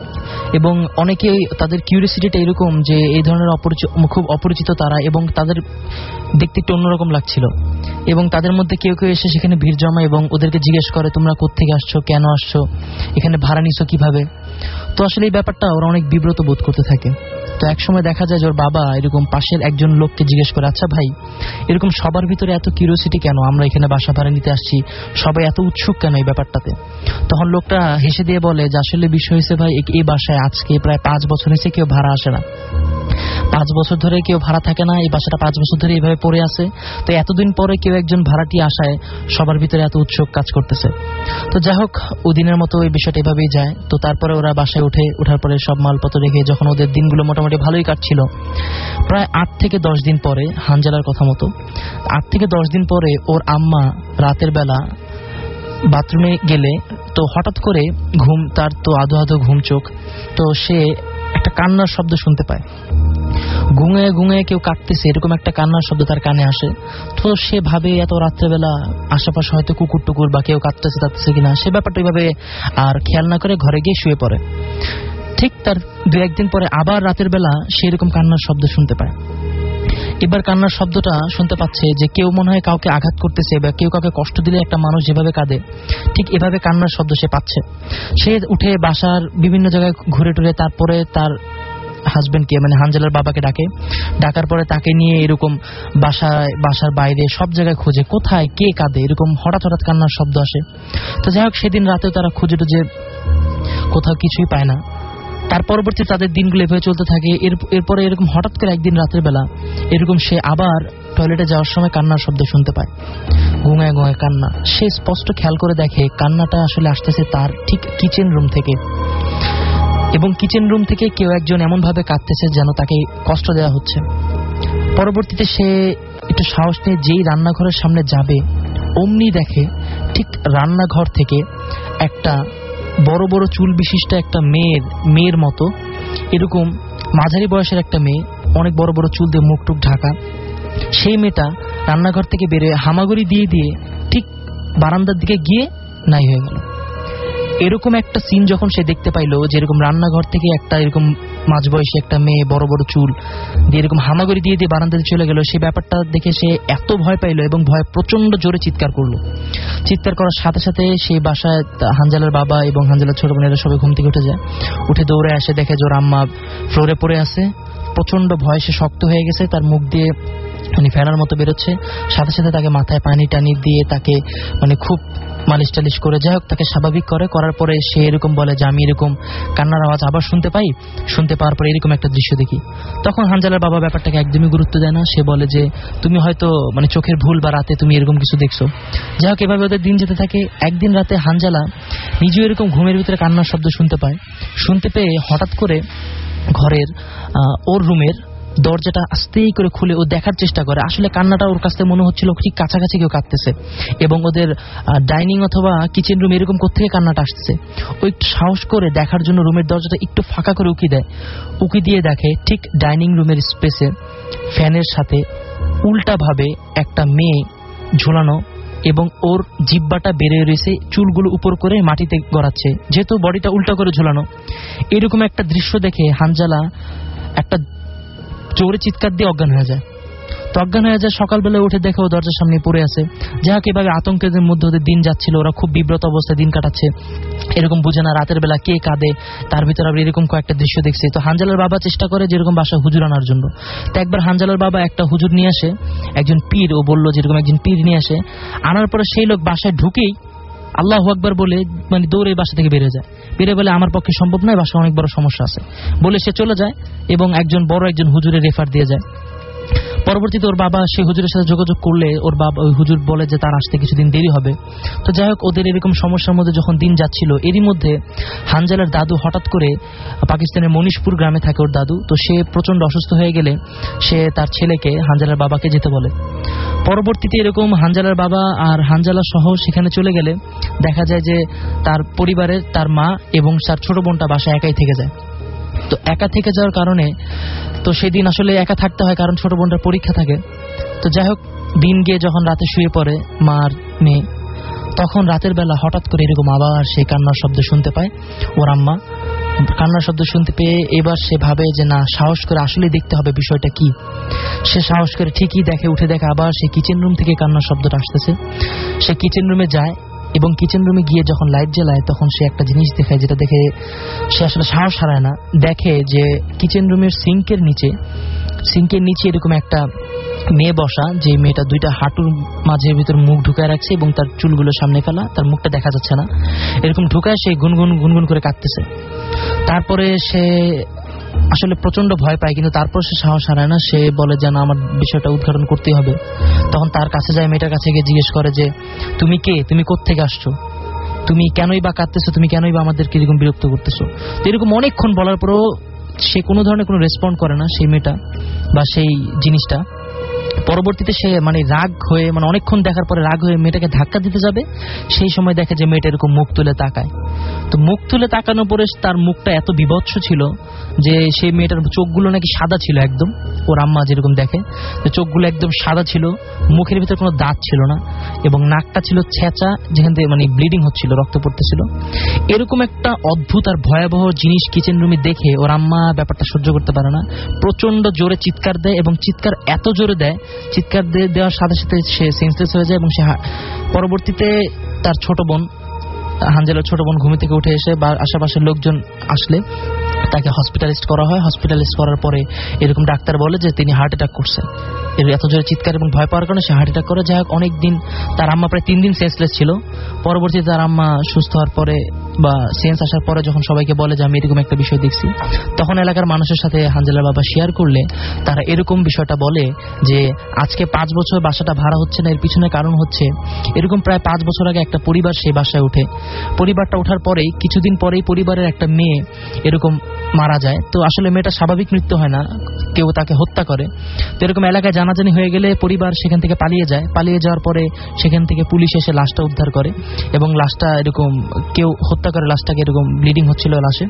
এবং অনেকেই তাদের কিউরিওসিটিটা এরকম যে এই ধরনের খুব অপরিচিত তারা এবং তাদের দেখতে একটু অন্যরকম লাগছিল। এবং তাদের মধ্যে কেউ কেউ এসে সেখানে ভিড় জমায় এবং ওদেরকে জিজ্ঞেস করে তোমরা কোত্থেকে আসছো, কেন আসছো, এখানে ভাড়া নিছো কিভাবে। তো আসলে এই ব্যাপারটা ওরা অনেক বিব্রত বোধ করতে থাকে। তো একসময় দেখা যায় যে ওর বাবা এরকম পাশের একজন লোককে জিজ্ঞেস করে, আচ্ছা ভাই, এরকম সবার ভিতরে এত কিউরিওসিটি কেন, আমরা এখানে বাসা ভাড়া নিতে আসছি, সবাই এত উৎসুক কেন এই ব্যাপারটাতে। তখন লোকটা হেসে দিয়ে বলে যে আসলে বিষয় হয়েছে ভাই, এই বাসায় আজকে প্রায় 5 বছর হয়েছে কেউ ভাড়া আসে না। 5 বছর ধরে কেউ ভাড়া থাকে না, এই বাসাটা 5 বছর ধরে এইভাবে পড়ে আছে। তো এতদিন পরে কেউ একজন ভাড়াটি আসায় সবার ভিতরে এত উৎসুক কাজ করতেছে। তো যাই হোক, ওদিনের মতো এই বিষয়টা এভাবেই যায়। তো তারপরে ওরা বাসায় ওঠার পরে সব মালপত্র রেখে যখন ওদের দিনগুলো মোটামুটি ভালোই কাটছিল, প্রায় 8 থেকে 10 দিন পরে, হানজালার কথা মতো 8 থেকে 10 দিন পরে ওর আম্মা রাতের বেলা বাথরুমে গেলে তো হঠাৎ করে তার তো আধো আধো ঘুম চোখ, তো সে একটা কান্নার শব্দ শুনতে পায়। গুঙে গুঙে কেউ কাঁদতেছে এরকম একটা কান্নার শব্দ তার কানে আসে। তো সে ভাবে এত রাত্রেবেলা আশেপাশে হয়তো কুকুর টুকুর বা কেউ কাঁদতেছে কিনা, সে ব্যাপারটা এইভাবে আর খেয়াল না করে ঘরে গিয়ে শুয়ে পড়ে। ঠিক তার 2-1 দিন পরে আবার রাতের বেলা সে এরকম কান্নার শব্দ শুনতে পায়। এবার কান্নার শব্দটা শুনতে পাচ্ছে যে কেউ মনে হয় কাউকে আঘাত করতেছে বা কেউ কাউকে কষ্ট দিলে একটা মানুষ যেভাবে কাঁদে ঠিক এভাবে কান্নার শব্দ সে পাচ্ছে। সে উঠে বাসার বিভিন্ন জায়গায় ঘুরে টুরে তারপরে তার হাজবেন্ডকে মানে হানজালার বাবাকে ডাকার পরে তাকে নিয়ে এরকম বাসার বাইরে সব জায়গায় খোঁজে কোথায় কে কাঁদে, এরকম হঠাৎ হঠাৎ কান্নার শব্দ আসে। তো যাই হোক সেদিন রাতেও তারা খুঁজে টুজে কোথাও কিছুই পায় না। তার পরবর্তী তাদের দিনগুলো এভাবে চলতে থাকে। এরপরে এরকম হঠাৎ করে একদিন রাতের বেলা এরকম সে আবার টয়লেটে যাওয়ার সময় কান্নার শব্দ শুনতে পায়, গুঙায় গুঙায় কান্না। সে স্পষ্ট খেয়াল করে দেখে কান্নাটা আসলে আসতেছে তার ঠিক কিচেন রুম থেকে, এবং কিচেন রুম থেকে কেউ একজন এমন ভাবে কাঁদতেছে যেন তাকে কষ্ট দেওয়া হচ্ছে। পরবর্তীতে সে একটু সাহস নিয়ে যেই রান্নাঘরের সামনে যাবে অমনি দেখে ঠিক রান্নাঘর থেকে একটা বড় বড় চুল বিশিষ্ট একটা মেয়ের মতো এরকম মাঝারি বয়সের একটা মেয়ে, অনেক বড় বড় চুল দিয়ে মুখ টুক ঢাকা, সেই মেয়েটা রান্নাঘর থেকে বেরিয়ে হামাগুড়ি দিয়ে দিয়ে ঠিক বারান্দার দিকে গিয়ে নাই হয়ে গেল। এরকম একটা সিন যখন সে দেখতে পাইলো যে এরকম রান্নাঘর থেকে একটা এরকম মাঝবয়সী একটা মেয়ে বড় বড় চুল দিয়ে এরকম হামাগুড়ি দিয়ে দিয়ে বারান্দাতে চলে গেল, সেই ব্যাপারটা দেখে সে এত ভয় পাইলো এবং ভয় প্রচন্ড জোরে চিৎকার করলো। চিৎকার করার সাথে সাথে সেই বাসায় হানজালার বাবা এবং হানজালার ছোট বোনেরা সবাই ঘুম থেকে উঠে যায়। উঠে দৌড়ে আসে, দেখে যে ওর আম্মা ফ্লোরে পড়ে আছে। প্রচন্ড ভয়, সে শক্ত হয়ে গেছে, তার মুখ দিয়ে মানে ফেনার মতো বেরোচ্ছে। সাথে সাথে তাকে মাথায় পানি টানি দিয়ে তাকে মানে খুব মালিশ টালিশ করে যাই হোক তাকে স্বাভাবিক করার পরে সে এরকম বলে যে আমি এরকম কান্নার আওয়াজ আবার শুনতে পাওয়ার পরে এরকম একটা দৃশ্য দেখি। তখন হানজালার বাবা ব্যাপারটাকে একদমই গুরুত্ব দেয় না। সে বলে যে তুমি হয়তো মানে চোখের ভুল বা রাতে তুমি এরকম কিছু দেখছো। যাই হোক এভাবে ওদের দিন যেতে থাকে। একদিন রাতে হানজালা নিজেও এরকম ঘুমের ভিতরে কান্নার শব্দ শুনতে পেয়ে হঠাৎ করে ঘরের ওর রুমের দরজাটা আস্তেই করে খুলে ও দেখার চেষ্টা করে। আসলে কান্নাটা ওর কাছে মনে হচ্ছিল ঠিক কাছাকাছি কেউ কাঁদতেছে এবং ওদের ডাইনিং অথবা কিচেন রুম এরকম কোত্থেকে কান্নাটা আসতেছে। ও একটু সাহস করে দেখার জন্য রুমের দরজাটা একটু ফাঁকা করে উকি দিয়ে দেখে ঠিক ডাইনিং রুমের স্পেসে ফ্যানের সাথে উল্টাভাবে একটা মেয়ে ঝুলানো এবং ওর জিহ্বাটা বেরিয়ে রয়েছে, চুলগুলো উপর করে মাটিতে গড়াচ্ছে, যেহেতু বডিটা উল্টা করে ঝুলানো। এরকম একটা দৃশ্য দেখে হানজালা একটা জোরে চিৎকার দিয়ে অজ্ঞান হয়ে যায়। তো অজ্ঞান হয়ে যায়, সকালবেলা উঠে দেখে ও দরজার সামনে পড়ে আছে। যাই হোক এভাবে আতঙ্কের মধ্যে ওদের দিন যাচ্ছিল, ওরা খুব বিব্রত অবস্থায় দিন কাটাচ্ছে। এরকম বুঝে না রাতের বেলা কে কাঁদে, তার ভিতরে আবার এরকম কয়েকটা দৃশ্য দেখছে। তো হানজালার বাবা চেষ্টা করে যেরকম বাসা হুজুর আনার জন্য। তো একবার হানজালার বাবা একটা হুজুর নিয়ে আসে, একজন পীর, ও বললো যেরকম একজন পীর নিয়ে আসে। আনার পরে সেই লোক বাসায় ঢুকেই আল্লাহু আকবার বলে মানে দৌড়ে বাসা থেকে বেরিয়ে যায়। বেরিয়ে বলে আমার পক্ষে সম্ভব নয়, বাসা অনেক বড় সমস্যা আছে বলে সে চলে যায় এবং একজন হুজুরের রেফার দিয়ে যায়। পরবর্তীতে ওর বাবা সেই হুজুরের সাথে যোগাযোগ করলে ওর বাবা ওই হুজুর বলে যে তার আসতে কিছুদিন দেরি হবে। তো যাই হোক ওদের এরকম সমস্যার মধ্যে যখন দিন যাচ্ছিল, এরই মধ্যে হানজালার দাদু হঠাৎ করে পাকিস্তানের মনীষপুর গ্রামে থাকে ওর দাদু। তো সে প্রচন্ড অসুস্থ হয়ে গেলে সে তার ছেলেকে হানজালার বাবাকে যেতে বলে। পরবর্তীতে এরকম হানজালার বাবা আর হানজালা সহ সেখানে চলে গেলে দেখা যায় যে তার পরিবারের তার মা এবং তার ছোট বোনটা বাসায় একাই থেকে যায়। তো একা থেকে যাওয়ার কারণে তো সেদিন আসলে একা থাকতে হয়, কারণ ছোট বোনটার পরীক্ষা থাকে। তো যাই হোক দিন গিয়ে যখন রাতে শুয়ে পড়ে মার মেয়ে, তখন রাতের বেলা হঠাৎ করে এরকম আবার সেই কান্নার শব্দ শুনতে পায়। ওর আম্মা কান্নার শব্দ শুনতে পেয়ে এবার সে ভাবে যে না, সাহস করে আসলে দেখতে হবে বিষয়টা কি। সে সাহস করে ঠিকই উঠে দেখে আবার সেই কিচেন রুম থেকে কান্নার শব্দটা আসতেছে। সে কিচেন রুমে যায় এবং কিচেন রুমে গিয়ে যখন লাইট জ্বালায় তখন সে একটা জিনিস দেখায়, যেটা দেখে সে আসলে সাহস হারায় না। দেখে যে কিচেন রুমের সিঙ্কের নিচে এরকম একটা মেয়ে বসা, যে মেয়েটা দুইটা হাঁটুর মাঝের ভিতর মুখ ঢুকায় রাখছে এবং তার চুলগুলো সামনে ফেলা, তার মুখটা দেখা যাচ্ছে না, এরকম ঢুকায় সে গুনগুন করে কাঁদতেছে। তারপরে সে আসলে প্রচন্ড ভয় পায়, কিন্তু তারপর সে সাহস হারায় না। সে বলে যে না, আমার বিষয়টা উদ্ঘাটন করতেই হবে। তখন তার কাছে যায়, মেয়েটার কাছে গিয়ে জিজ্ঞেস করে যে তুমি কে, তুমি কোত্থেকে আসছো, তুমি কেনই বা কাঁদতেছো, তুমি কেনই বা আমাদেরকে এরকম বিরক্ত করতেছো। তো এরকম অনেকক্ষণ বলার পরও সে কোনো ধরনের কোনো রেসপন্ড করে না, সেই মেয়েটা বা সেই জিনিসটা। পরবর্তীতে সে মানে রাগ হয়ে, মানে অনেকক্ষণ দেখার পরে রাগ হয়ে মেয়েটাকে ধাক্কা দিতে যাবে, সেই সময় দেখে যে মেয়েটা এরকম মুখ তুলে তাকায়। তো মুখ তুলে তাকানোর পরে তার মুখটা এত বিভৎস ছিল যে সেই মেয়েটার চোখগুলো নাকি সাদা ছিল একদম, ওর আম্মা যেরকম দেখে যে চোখগুলো একদম সাদা ছিল, মুখের ভিতরে কোনো দাঁত ছিল না এবং নাকটা ছিল ছেঁচা, যেখান থেকে মানে ব্লিডিং হচ্ছিল, রক্ত পড়তেছিল। এরকম একটা অদ্ভুত আর ভয়াবহ জিনিস কিচেন রুমে দেখে ওর আম্মা ব্যাপারটা সহ্য করতে পারে না, প্রচন্ড জোরে চিৎকার দেয় এবং চিৎকার এত জোরে দেয়, চিৎকার দেওয়ার সাথে সাথে সে সেন্সলেস হয়ে যায় এবং সে পরবর্তীতে তার ছোট বোন, হানজালার ছোট বোন ঘুম থেকে উঠে এসে বা আশেপাশের লোকজন আসলে তাকে হসপিটালাইজড করা হয়। হসপিটালাইজড করার পরে এরকম ডাক্তার বলে যে তিনি হার্ট অ্যাটাক করছে। এর এত জোরে চিৎকার এবং ভয় পাওয়ার কারণে সে হার্ট অ্যাটাক করে। যাই হোক, অনেকদিন তার আম্মা প্রায় 3 দিন সেন্সলেস ছিল। পরবর্তীতে তার আম্মা সুস্থ হওয়ার পরে বা সেন্স আসার পরে যখন সবাইকে বলে যে আমি এরকম একটা বিষয় দেখছি, তখন এলাকার মানুষের সাথে হানজালার বাবা শেয়ার করলে তারা এরকম বিষয়টা বলে যে আজকে 5 বছর বাসাটা ভাড়া হচ্ছে না, এর পিছনে কারণ হচ্ছে এরকম প্রায় 5 বছর আগে একটা পরিবার সেই বাসায় ওঠে। পরিবারটা ওঠার পরেই কিছুদিন পরেই পরিবারের একটা মেয়ে এরকম মারা যায়। তো আসলে মেয়েটা স্বাভাবিক মৃত্যু হয় না, কেউ তাকে হত্যা করে। তো এরকম এলাকায় জানাজানি হয়ে গেলে পরিবার সেখান থেকে পালিয়ে যায়। পালিয়ে যাওয়ার পরে সেখান থেকে পুলিশ এসে লাশটা উদ্ধার করে এবং লাশটা এরকম কেউ হত্যা করে, লাশটাকে এরকম ব্লিডিং হচ্ছিল লাশে।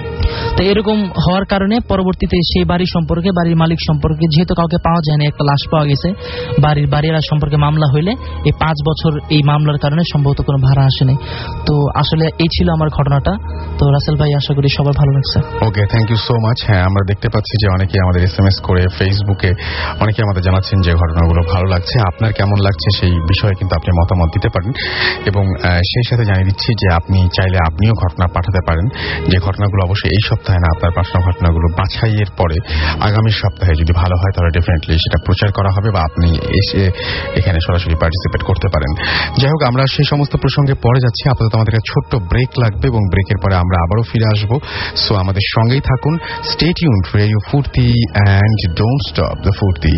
তো এরকম হওয়ার কারণে পরবর্তীতে সেই বাড়ির সম্পর্কে, বাড়ির মালিক সম্পর্কে যেহেতু কাউকে পাওয়া যায়নি, একটা লাশ পাওয়া গেছে, বাড়িরা সম্পর্কে মামলা হইলে এই 5 বছর এই মামলার কারণে সম্ভবত কোনো ভাড়া আসেনি। তো আসলে এই ছিল আমার ঘটনাটা। তো রাসেল ভাই, আশা করি সবার ভালো লাগছে। Okay, thank you so much. হ্যাঁ, আমরা দেখতে পাচ্ছি যে অনেকে আমাদের SMS করে, ফেসবুকে অনেকে আমাদের জানাচ্ছেন যে ঘটনাগুলো ভালো লাগছে। আপনার কেমন লাগছে সেই বিষয়ে কিন্তু আপনি মতামত দিতে পারেন এবং সেই সাথে জানিয়ে দিচ্ছি যে আপনি চাইলে আপনিও ঘটনা পাঠাতে পারেন। যে ঘটনাগুলো অবশ্যই এই সপ্তাহে না, আপনার পাঠানো ঘটনাগুলো বাছাইয়ের পরে আগামী সপ্তাহে যদি ভালো হয় তাহলে ডেফিনেটলি সেটা প্রচার করা হবে বা আপনি এসে এখানে সরাসরি পার্টিসিপেট করতে পারেন। যাই হোক, আমরা সেই সমস্ত প্রসঙ্গে পরে যাচ্ছি। আপাতত আমাদের একটা ছোট্ট ব্রেক লাগবে এবং ব্রেকের পরে আমরা আবারও ফিরে আসবো। সো আমাদের সঙ্গেই থাকুন। স্টে টিউনড ফর রেডিও ফুর্তি and don't stop the Furti.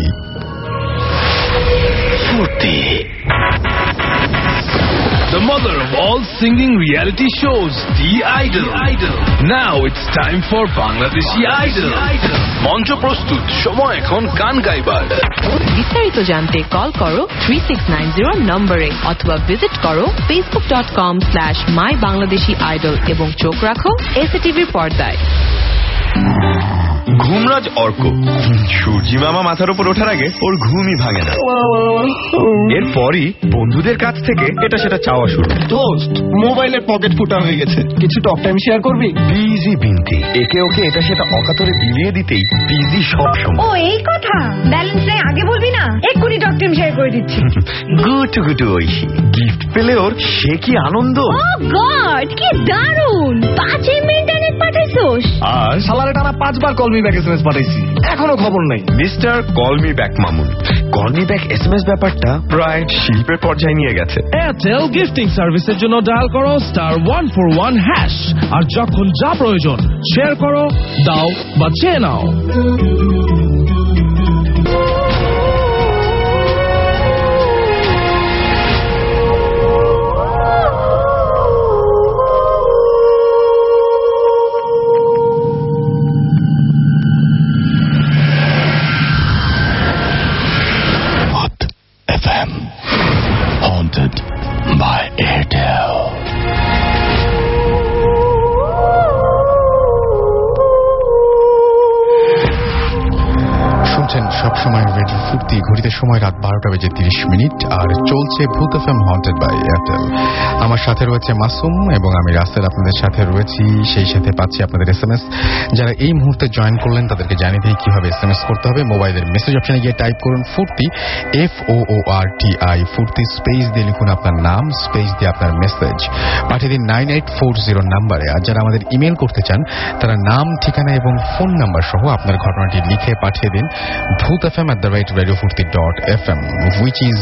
Furti, the mother of all singing reality shows, The Idol. Now it's time for Bangladeshi Idol. মঞ্চ প্রস্তুত, সময় এখন গান গাইবার। বিস্তারিত জানতে কল করো 3690 নম্বরে অথবা ভিজিট করো facebook.com/mybangladeshiidol এবং চোখ রাখো এসএটিভির পর্দায়। ঘুমরাজ অর্ক, সূর্যি মামা মাথার উপর ওঠার আগে ওর ঘুমই ভাঙে না। এরপরই বন্ধুদের কাছ থেকে এটা সেটা চাওয়া শুরু। দোস্ত, মোবাইলের পকেট ফুটা হয়ে গেছে, কিছু টক টাইম শেয়ার করবি? বিজি বিনতি, একে ওকে এটা সেটা অকাতরে বিলিয়ে দিতেই বিজি সব সময়। ও এই কথা, ব্যালেন্স নেই আগে বলবি না, এক্ষুনি টক টাইম শেয়ার করে দিচ্ছি। গুটু ঐশী, গিফট পেলে ওর সে কি আনন্দ। ও গড, কি দারুণ! 5 MB ইন্টারনেট পাঠাইছোস। আর সালারে টানা 5 বার কল মি ব্যাক SMS পাঠাইছি, এখনো খবর নাই। Mister call me back Mamun, call me back SMS ব্যাপারটা প্রায় শিল্পের পর্যায়ে নিয়ে গেছে। এয়ারটেল গিফটিং সার্ভিসের জন্য ডায়াল করো *141#, আর যখন যা প্রয়োজন শেয়ার করো, দাও বা চেয়ে নাও। Haunted by Airtel. শুনছেন সবসময় রেডিও ফুর্তি। ঘড়িতে সময় রাত 12:30 আর চলছে ভূত FM হন্টেড বাই এয়ারটেল। আমার সাথে রয়েছে মাসুম এবং আমি রাসেল আপনাদের সাথে রয়েছি। সেই সাথে পাচ্ছি আপনাদের SMS। যারা এই মুহূর্তে জয়েন করলেন তাদেরকে জানিয়ে দিই কিভাবে SMS করতে হবে। মোবাইলের মেসেজ অপশনে গিয়ে টাইপ করুন ফুর্তি, FOORTI, ফুর্তি স্পেস দিয়ে লিখুন আপনার নাম, স্পেস দিয়ে আপনার মেসেজ পাঠিয়ে দিন 9840 নাম্বারে। আর যারা আমাদের ইমেল করতে চান তারা নাম, ঠিকানা এবং ফোন নাম্বার সহ আপনার ঘটনাটি লিখে পাঠিয়ে দিন bhutfm@radiofurti.fm, which is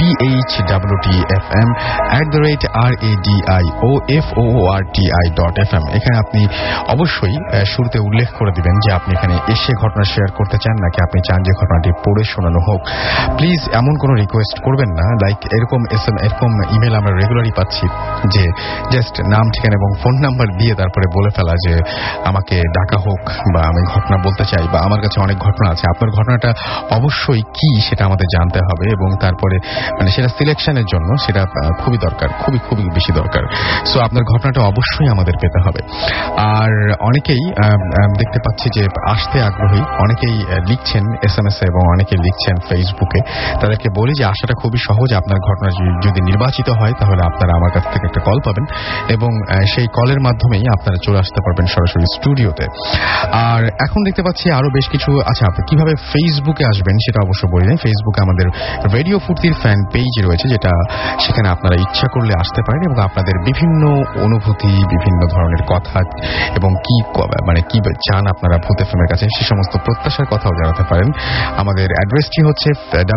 BHWTFM@radioforti.fm। এখানে আপনি অবশ্যই শুরুতে উল্লেখ করে দিবেন যে আপনি এখানে এসে ঘটনা শেয়ার করতে চান নাকি আপনি চান যে ঘটনাটি পড়ে শোনানো হোক। প্লিজ এমন কোনো রিকোয়েস্ট করবেন না, লাইক এরকম ইমেল আমরা রেগুলারই পাচ্ছি যে জাস্ট নাম, ঠিকানা এবং ফোন নাম্বার দিয়ে তারপরে বলে ফেলা যে আমাকে ডাকা হোক বা আমি ঘটনা বলতে চাই বা আমার কাছে অনেক ঘটনা আছে। আপনার ঘটনাটা অবশ্যই কি সেটা আমাদের জানতে হবে এবং তারপরে মানে সেটা সিলেকশনের জন্য সেটা খুবই দরকার, খুবই খুবই বেশি দরকার। সো আপনার ঘটনাটা অবশ্যই আমাদের পেতে হবে। আর অনেকেই দেখতে পাচ্ছি যে আসতে আগ্রহী, অনেকেই লিখছেন SMS এ এবং অনেকেই লিখছেন ফেসবুকে। তাদেরকে বলি যে আসাটা খুবই সহজ। আপনার ঘটনা যদি নির্বাচিত হয় তাহলে আপনারা আমার কাছ থেকে একটা কল পাবেন এবং সেই কলের মাধ্যমেই আপনারা চলে আসতে পারবেন সরাসরি স্টুডিওতে। আর এখন দেখতে পাচ্ছি আরো বেশ কিছু, আচ্ছা আপনি কিভাবে ফেসবুকে আসবেন সেটা অবশ্য বলি নাই। ফেসবুকে আমাদের রেডিও ফুর্তির ফ্যান পেজ রয়েছে, যেটা সেখানে আপনারা ইচ্ছা করলে আসতে পারেন এবং আপনাদের বিভিন্ন অনুভূতি, বিভিন্ন ধরনের কথা এবং কি মানে কি চান আপনারা ভূত এফএমের কাছে সে সমস্ত প্রত্যাশার কথাও জানাতে পারেন। আমাদের অ্যাড্রেসটি হচ্ছে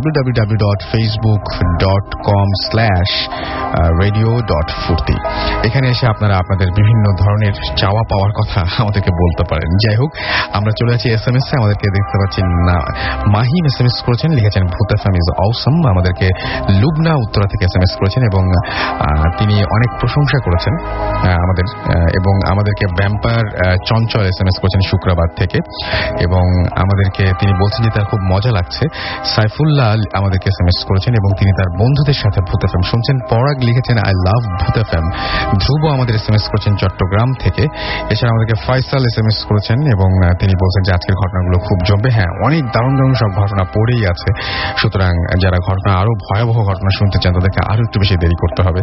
www.facebook.com/radio.furti। এখানে এসে আপনারা আপনাদের বিভিন্ন ধরনের চাওয়া পাওয়ার কথা আমাদেরকে বলতে পারেন। যাই হোক, আমরা চলে যাচ্ছি SMS এ। আমাদেরকে দেখতে পাচ্ছি না মাহিম SMS করেছেন, লিখেছেন ভূত এফএম ইজ অসম। আমাদেরকে লুবনা উত্তরা থেকে SMS করেছেন এবং তিনি অনেক প্রশংসা করেছেন আমাদের, এবং আমাদেরকে ভ্যাম্পায়ার চঞ্চল SMS করেছেন শুক্রবার থেকে এবং আমাদেরকে তিনি বলছেন যে তার খুব মজা লাগছে। সাইফুল্লাহ আমাদেরকে SMS করেছেন এবং তিনি তার বন্ধুদের সাথে ভূত এফএম শুনছেন। পরাগ লিখেছেন আই লাভ ভূত এফএম। ধ্রুব আমাদের SMS করেছেন চট্টগ্রাম থেকে। এছাড়া আমাদেরকে ফয়সাল SMS করেছেন এবং তিনি বলছেন যে আজকের ঘটনাগুলো খুব জমবে। হ্যাঁ, অনেক দারুণ দারুণ সব ঘটনা পড়েই আছে, সুতরাং যারা ঘটনা আরো ভয়াবহ ঘটনা শুনতে চান তাদেরকে আরো একটু বেশি দেরি করতে হবে।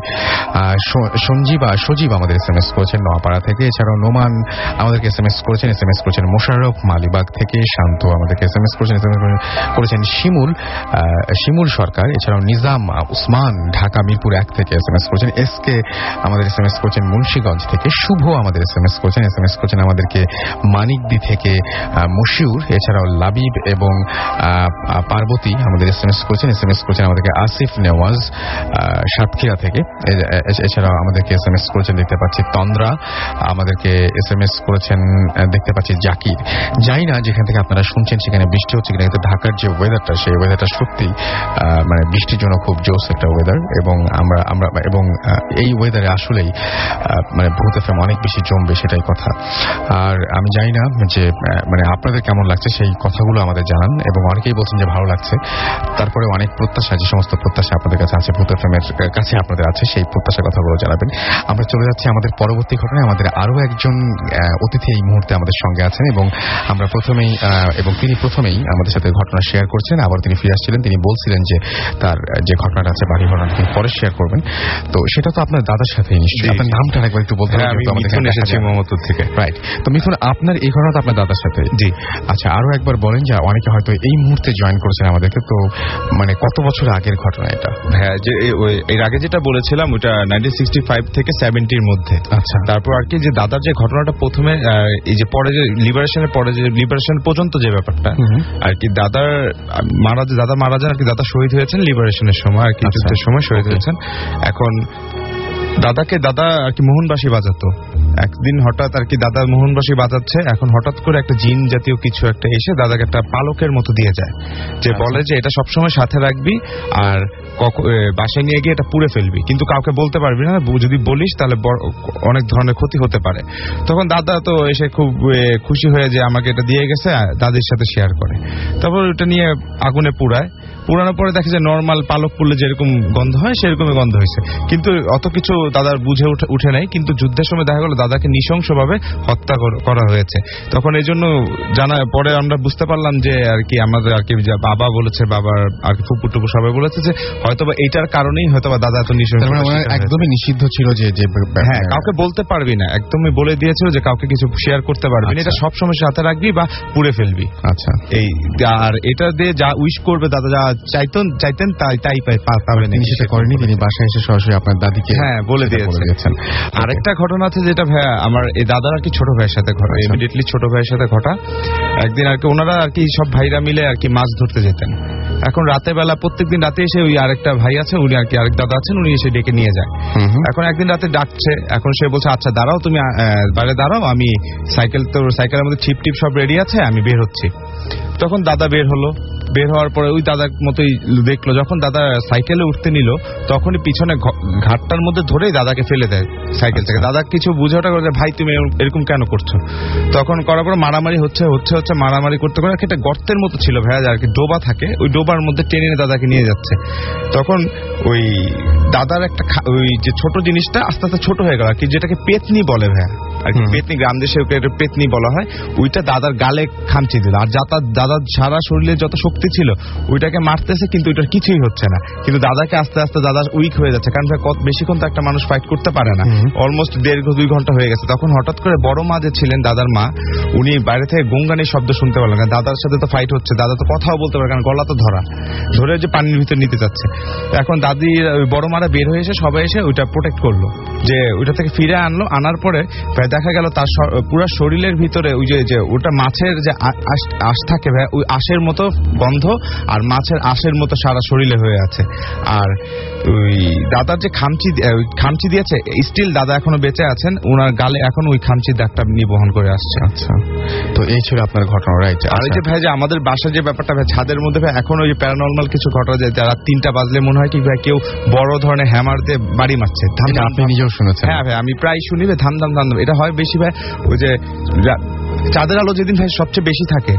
সজীব আমাদের SMS করেছেন নোয়াপাড়া থেকে। এছাড়াও নোমান আমাদেরকে SMS করেছেন মোশাররফ মালিবাগ থেকে। শান্ত আমাদেরকে SMS করেছেন শিমুল সরকার। এছাড়াও নিজাম উসমান ঢাকা মিরপুর 1 থেকে SMS করেছেন। SK আমাদের SMS করেছেন মুন্সিগঞ্জ থেকে। শুভ আমাদের SMS করেছেন আমাদেরকে মানিকদি থেকে মশিউর। এছাড়াও লাবিব এবং পার্বতী আমাদের SMS করেছেন আমাদেরকে আসিফ নেওয়াজ সাতক্ষীরা থেকে। এছাড়াও আমাদেরকে SMS করেছেন দেখতে পাচ্ছি তন্দ্রা, আমাদেরকে SMS করেছেন দেখতে পাচ্ছি জাকির। জানি না যেখান থেকে আপনারা শুনছেন সেখানে বৃষ্টি হচ্ছে কিনা, কিন্তু ঢাকার যে ওয়েদারটা সেই ওয়েদারটা সত্যি মানে বৃষ্টির জন্য খুব জোস একটা ওয়েদার এবং আমরা এবং এই ওয়েদারে আসলেই মানে ভূত এফএম অনেক বেশি জমবে, সেটাই কথা। আর আমি জানি না যে মানে আপনাদের কেমন লাগছে সেই কথাগুলো আমাদের জানান এবং অনেকেই বলছেন যে ভালো লাগছে। তারপরে অনেক প্রত্যাশা, যে সমস্ত প্রত্যাশা আপনাদের কাছে আছে, ভূত এফএমের কাছে আপনাদের আছে, সেই প্রত্যাশার কথাগুলো জানাবেন। আমরা চলে যাচ্ছি আমাদের পরবর্তী ঘটনায়। আমাদের আরো একজন অতিথি এই মুহূর্তে আমাদের সঙ্গে আছেন এবং আমরা তিনি প্রথমেই আমাদের সাথে ঘটনা শেয়ার করছেন, আবার তিনি ফিরে আসছিলেন। তিনি বলছিলেন যে তার যে ঘটনাটা আছে বাড়ি ঘটনা তিনি পরে শেয়ার করবেন। তো সেটা তো আপনার দাদার সাথেই নিশ্চয়ই। আপনার নামটা একবার একটু বলতে হবে। মিথুন এসেছি মোহাম্মদপুর থেকে। রাইট। তো মিথুন, আপনার এই ঘটনা তো আপনার দাদার সাথে। জি। আচ্ছা, আরো একবার বলেন যে অনেকে হয়তো এই মুহূর্তে জয়েন করেছেন আমাদেরকে, তো মানে কত বছর আগের ঘটনা এটা? হ্যাঁ, যে এর আগে যেটা বলেছিলাম ওটা 1965 থেকে 70-র মধ্যে। আচ্ছা। তারপর আর কি যে দাদার যে ঘটনাটা প্রথমে এই যে পরে যে লিবারেশনের পরে যে লিবারেশন পর্যন্ত যে ব্যাপারটা আর কি, দাদা মারা যান আর কি, দাদা শহীদ হয়েছেন লিবারেশনের সময় আর কি, যুদ্ধের সময় শহীদ হয়েছেন। এখন দাদা আর কি মোহনবাসী বাজাতো। একদিন হঠাৎ আর কি দাদা মোহনবাসী বাজাচ্ছে, এখন হঠাৎ করে একটা জিন জাতীয় কিছু একটা এসে দাদাকে একটা পালকের মতো দিয়ে যায়, যে বলে যে এটা সবসময় সাথে রাখবি আর বাসায় নিয়ে গিয়ে এটা পুড়ে ফেলবি, কিন্তু কাউকে বলতে পারবি না, যদি বলিস তাহলে অনেক ধরনের ক্ষতি হতে পারে। তখন দাদা তো এসে খুব খুশি হয়ে যে আমাকে এটা দিয়ে গেছে, দাদির সাথে শেয়ার করে। তারপর ওটা নিয়ে আগুনে পুরানোর পরে দেখে যে নর্মাল পালক পুড়লে যেরকম গন্ধ হয় সেরকমই গন্ধ হয়েছে, কিন্তু অত কিছু দাদার বুঝে উঠে নাই। কিন্তু যুদ্ধের সময় দেখা গেল দাদাকে নৃশংসভাবে হত্যা করা হয়েছে। তখন এই জন্য পরে আমরা বুঝতে পারলাম যে আর কি আমাদের আর কি বাবা বলেছে, বাবার আর কি ফুপুটুকু সবাই বলেছে যে হয়তোবা এইটার কারণেই হয়তোবা দাদা এত নৃশংস, একদমই নিষিদ্ধ ছিল যে হ্যাঁ কাউকে বলতে পারবি না, একদমই বলে দিয়েছিল যে কাউকে কিছু শেয়ার করতে পারবি না, এটা সবসময় সাথে রাখবি বা পুড়ে ফেলবি। আচ্ছা, এই আর এটা দিয়ে যা উইশ করবে দাদা, যা চাইতেন তাই পাবেন। তিনি সেটা করেনি, তিনি বাসায় এসে সরাসরি আপনার দাদিকে বলে দিয়েছেন। আরেকটা ঘটনা আছে যেটা ভাইয়া আমার এই দাদার আর কি ছোট ভাইয়ের সাথে ঘটা, ইমিডিয়েটলি ছোট ভাইয়ের সাথে ঘটা। একদিন আর কি ওনারা আর কি সব ভাইরা মিলে আর কি মাছ ধরতে যেতেন। এখন রাতে বেলা প্রত্যেকদিন রাতে এসে ওই আরেকটা ভাই আছে, উনি আর কি আরেক দাদা আছেন, উনি এসে ডেকে নিয়ে যায়। এখন একদিন রাতে ডাকছে, এখন সে বলছে আচ্ছা দাঁড়াও, তুমি বাইরে দাঁড়াও, আমি সাইকেলের মধ্যে ছিপ সব রেডি আছে, আমি বের হচ্ছি। তখন দাদা বের হলো, বের হওয়ার পরে ওই দাদার মতোই দেখলো, যখন দাদা সাইকেলে উঠতে নিল তখনই পিছনে ঘাটটার মধ্যে ধরেই দাদাকে ফেলে দেয় সাইকেল থেকে। দাদা কিছু বুঝে ওটা করে, ভাই তুমি এরকম কেন করছো? তখন করার পর মারামারি হচ্ছে মারামারি করতে করে একটা গর্তের মতো ছিল ভাইয়া, আর কি ডোবা থাকে, ওই ডোবার মধ্যে টেনে দাদাকে নিয়ে যাচ্ছে। তখন ওই দাদার একটা ওই যে ছোট জিনিসটা আস্তে আস্তে ছোট হয়ে গেল আর কি, যেটাকে পেতনি বলে ভাইয়া আর কি, পেতনি গ্রাম দেশে পেতনি বলা হয়। ওইটা দাদার গালে খামচি দিল, আর দাদার সারা শরীরে যত শক্তি ছিল ওইটাকে মারতেছে, কিন্তু ওইটার কিছুই হচ্ছে না। কিন্তু দাদাকে আস্তে আস্তে দাদা উইক হয়ে যাচ্ছে, কারণ বেশিক্ষণ তো একটা মানুষ ফাইট করতে পারে না, অলমোস্ট 1.5-2 ঘন্টা হয়ে গেছে। তখন হঠাৎ করে বড় মা যে ছিলেন দাদার মা, উনি বাইরে থেকে গঙ্গানির শব্দ শুনতে পারলেন, কারণ দাদার সাথে তো ফাইট হচ্ছে, দাদা তো কথাও বলতে পারে, কারণ গলা তো ধরে যে পানির ভিতর নিতে যাচ্ছে। এখন দাদির বড় মারা বের হয়ে এসে সবাই এসে ওইটা প্রোটেক্ট করলো, যে ওইটা থেকে ফিরে আনলো। আনার পরে দেখা গেল তার পুরো শরীরের ভিতরে ওই যে ওটা মাছের যে আঁশ থাকে ভাই, ওই আঁশের মতো গন্ধ আর মাছের আঁশের মতো সারা শরীরে হয়ে আছে। আর ওই দাদার যে খামচি দিয়েছে, স্টিল দাদা এখনো বেঁচে আছেন, ওনার গালে এখন ওই খামচির দাগটা নিয়ে বহন করে আসছে। আচ্ছা, তো এই ছিল আপনার ঘটনা, রাইট? আর এই যে ভাই যে আমাদের বাসার যে ব্যাপারটা ভাই, ছাদের মধ্যে ভাই এখন ওই প্যারানর্মাল কিছু ঘটনা যায়, যারা 3টা বাজলে মনে হয় কি ভাই কেউ বড় ধরনের হ্যামার দিয়ে বাড়ি মারছে। আপনি নিজেও শুনেছেন? হ্যাঁ ভাই, আমি প্রায় শুনি ভাই, ধাম ধাম ধাম। এটা হয় বেশি ভাই ওই যে চাঁদের আলো যেদিন ভাই সবচেয়ে বেশি থাকে,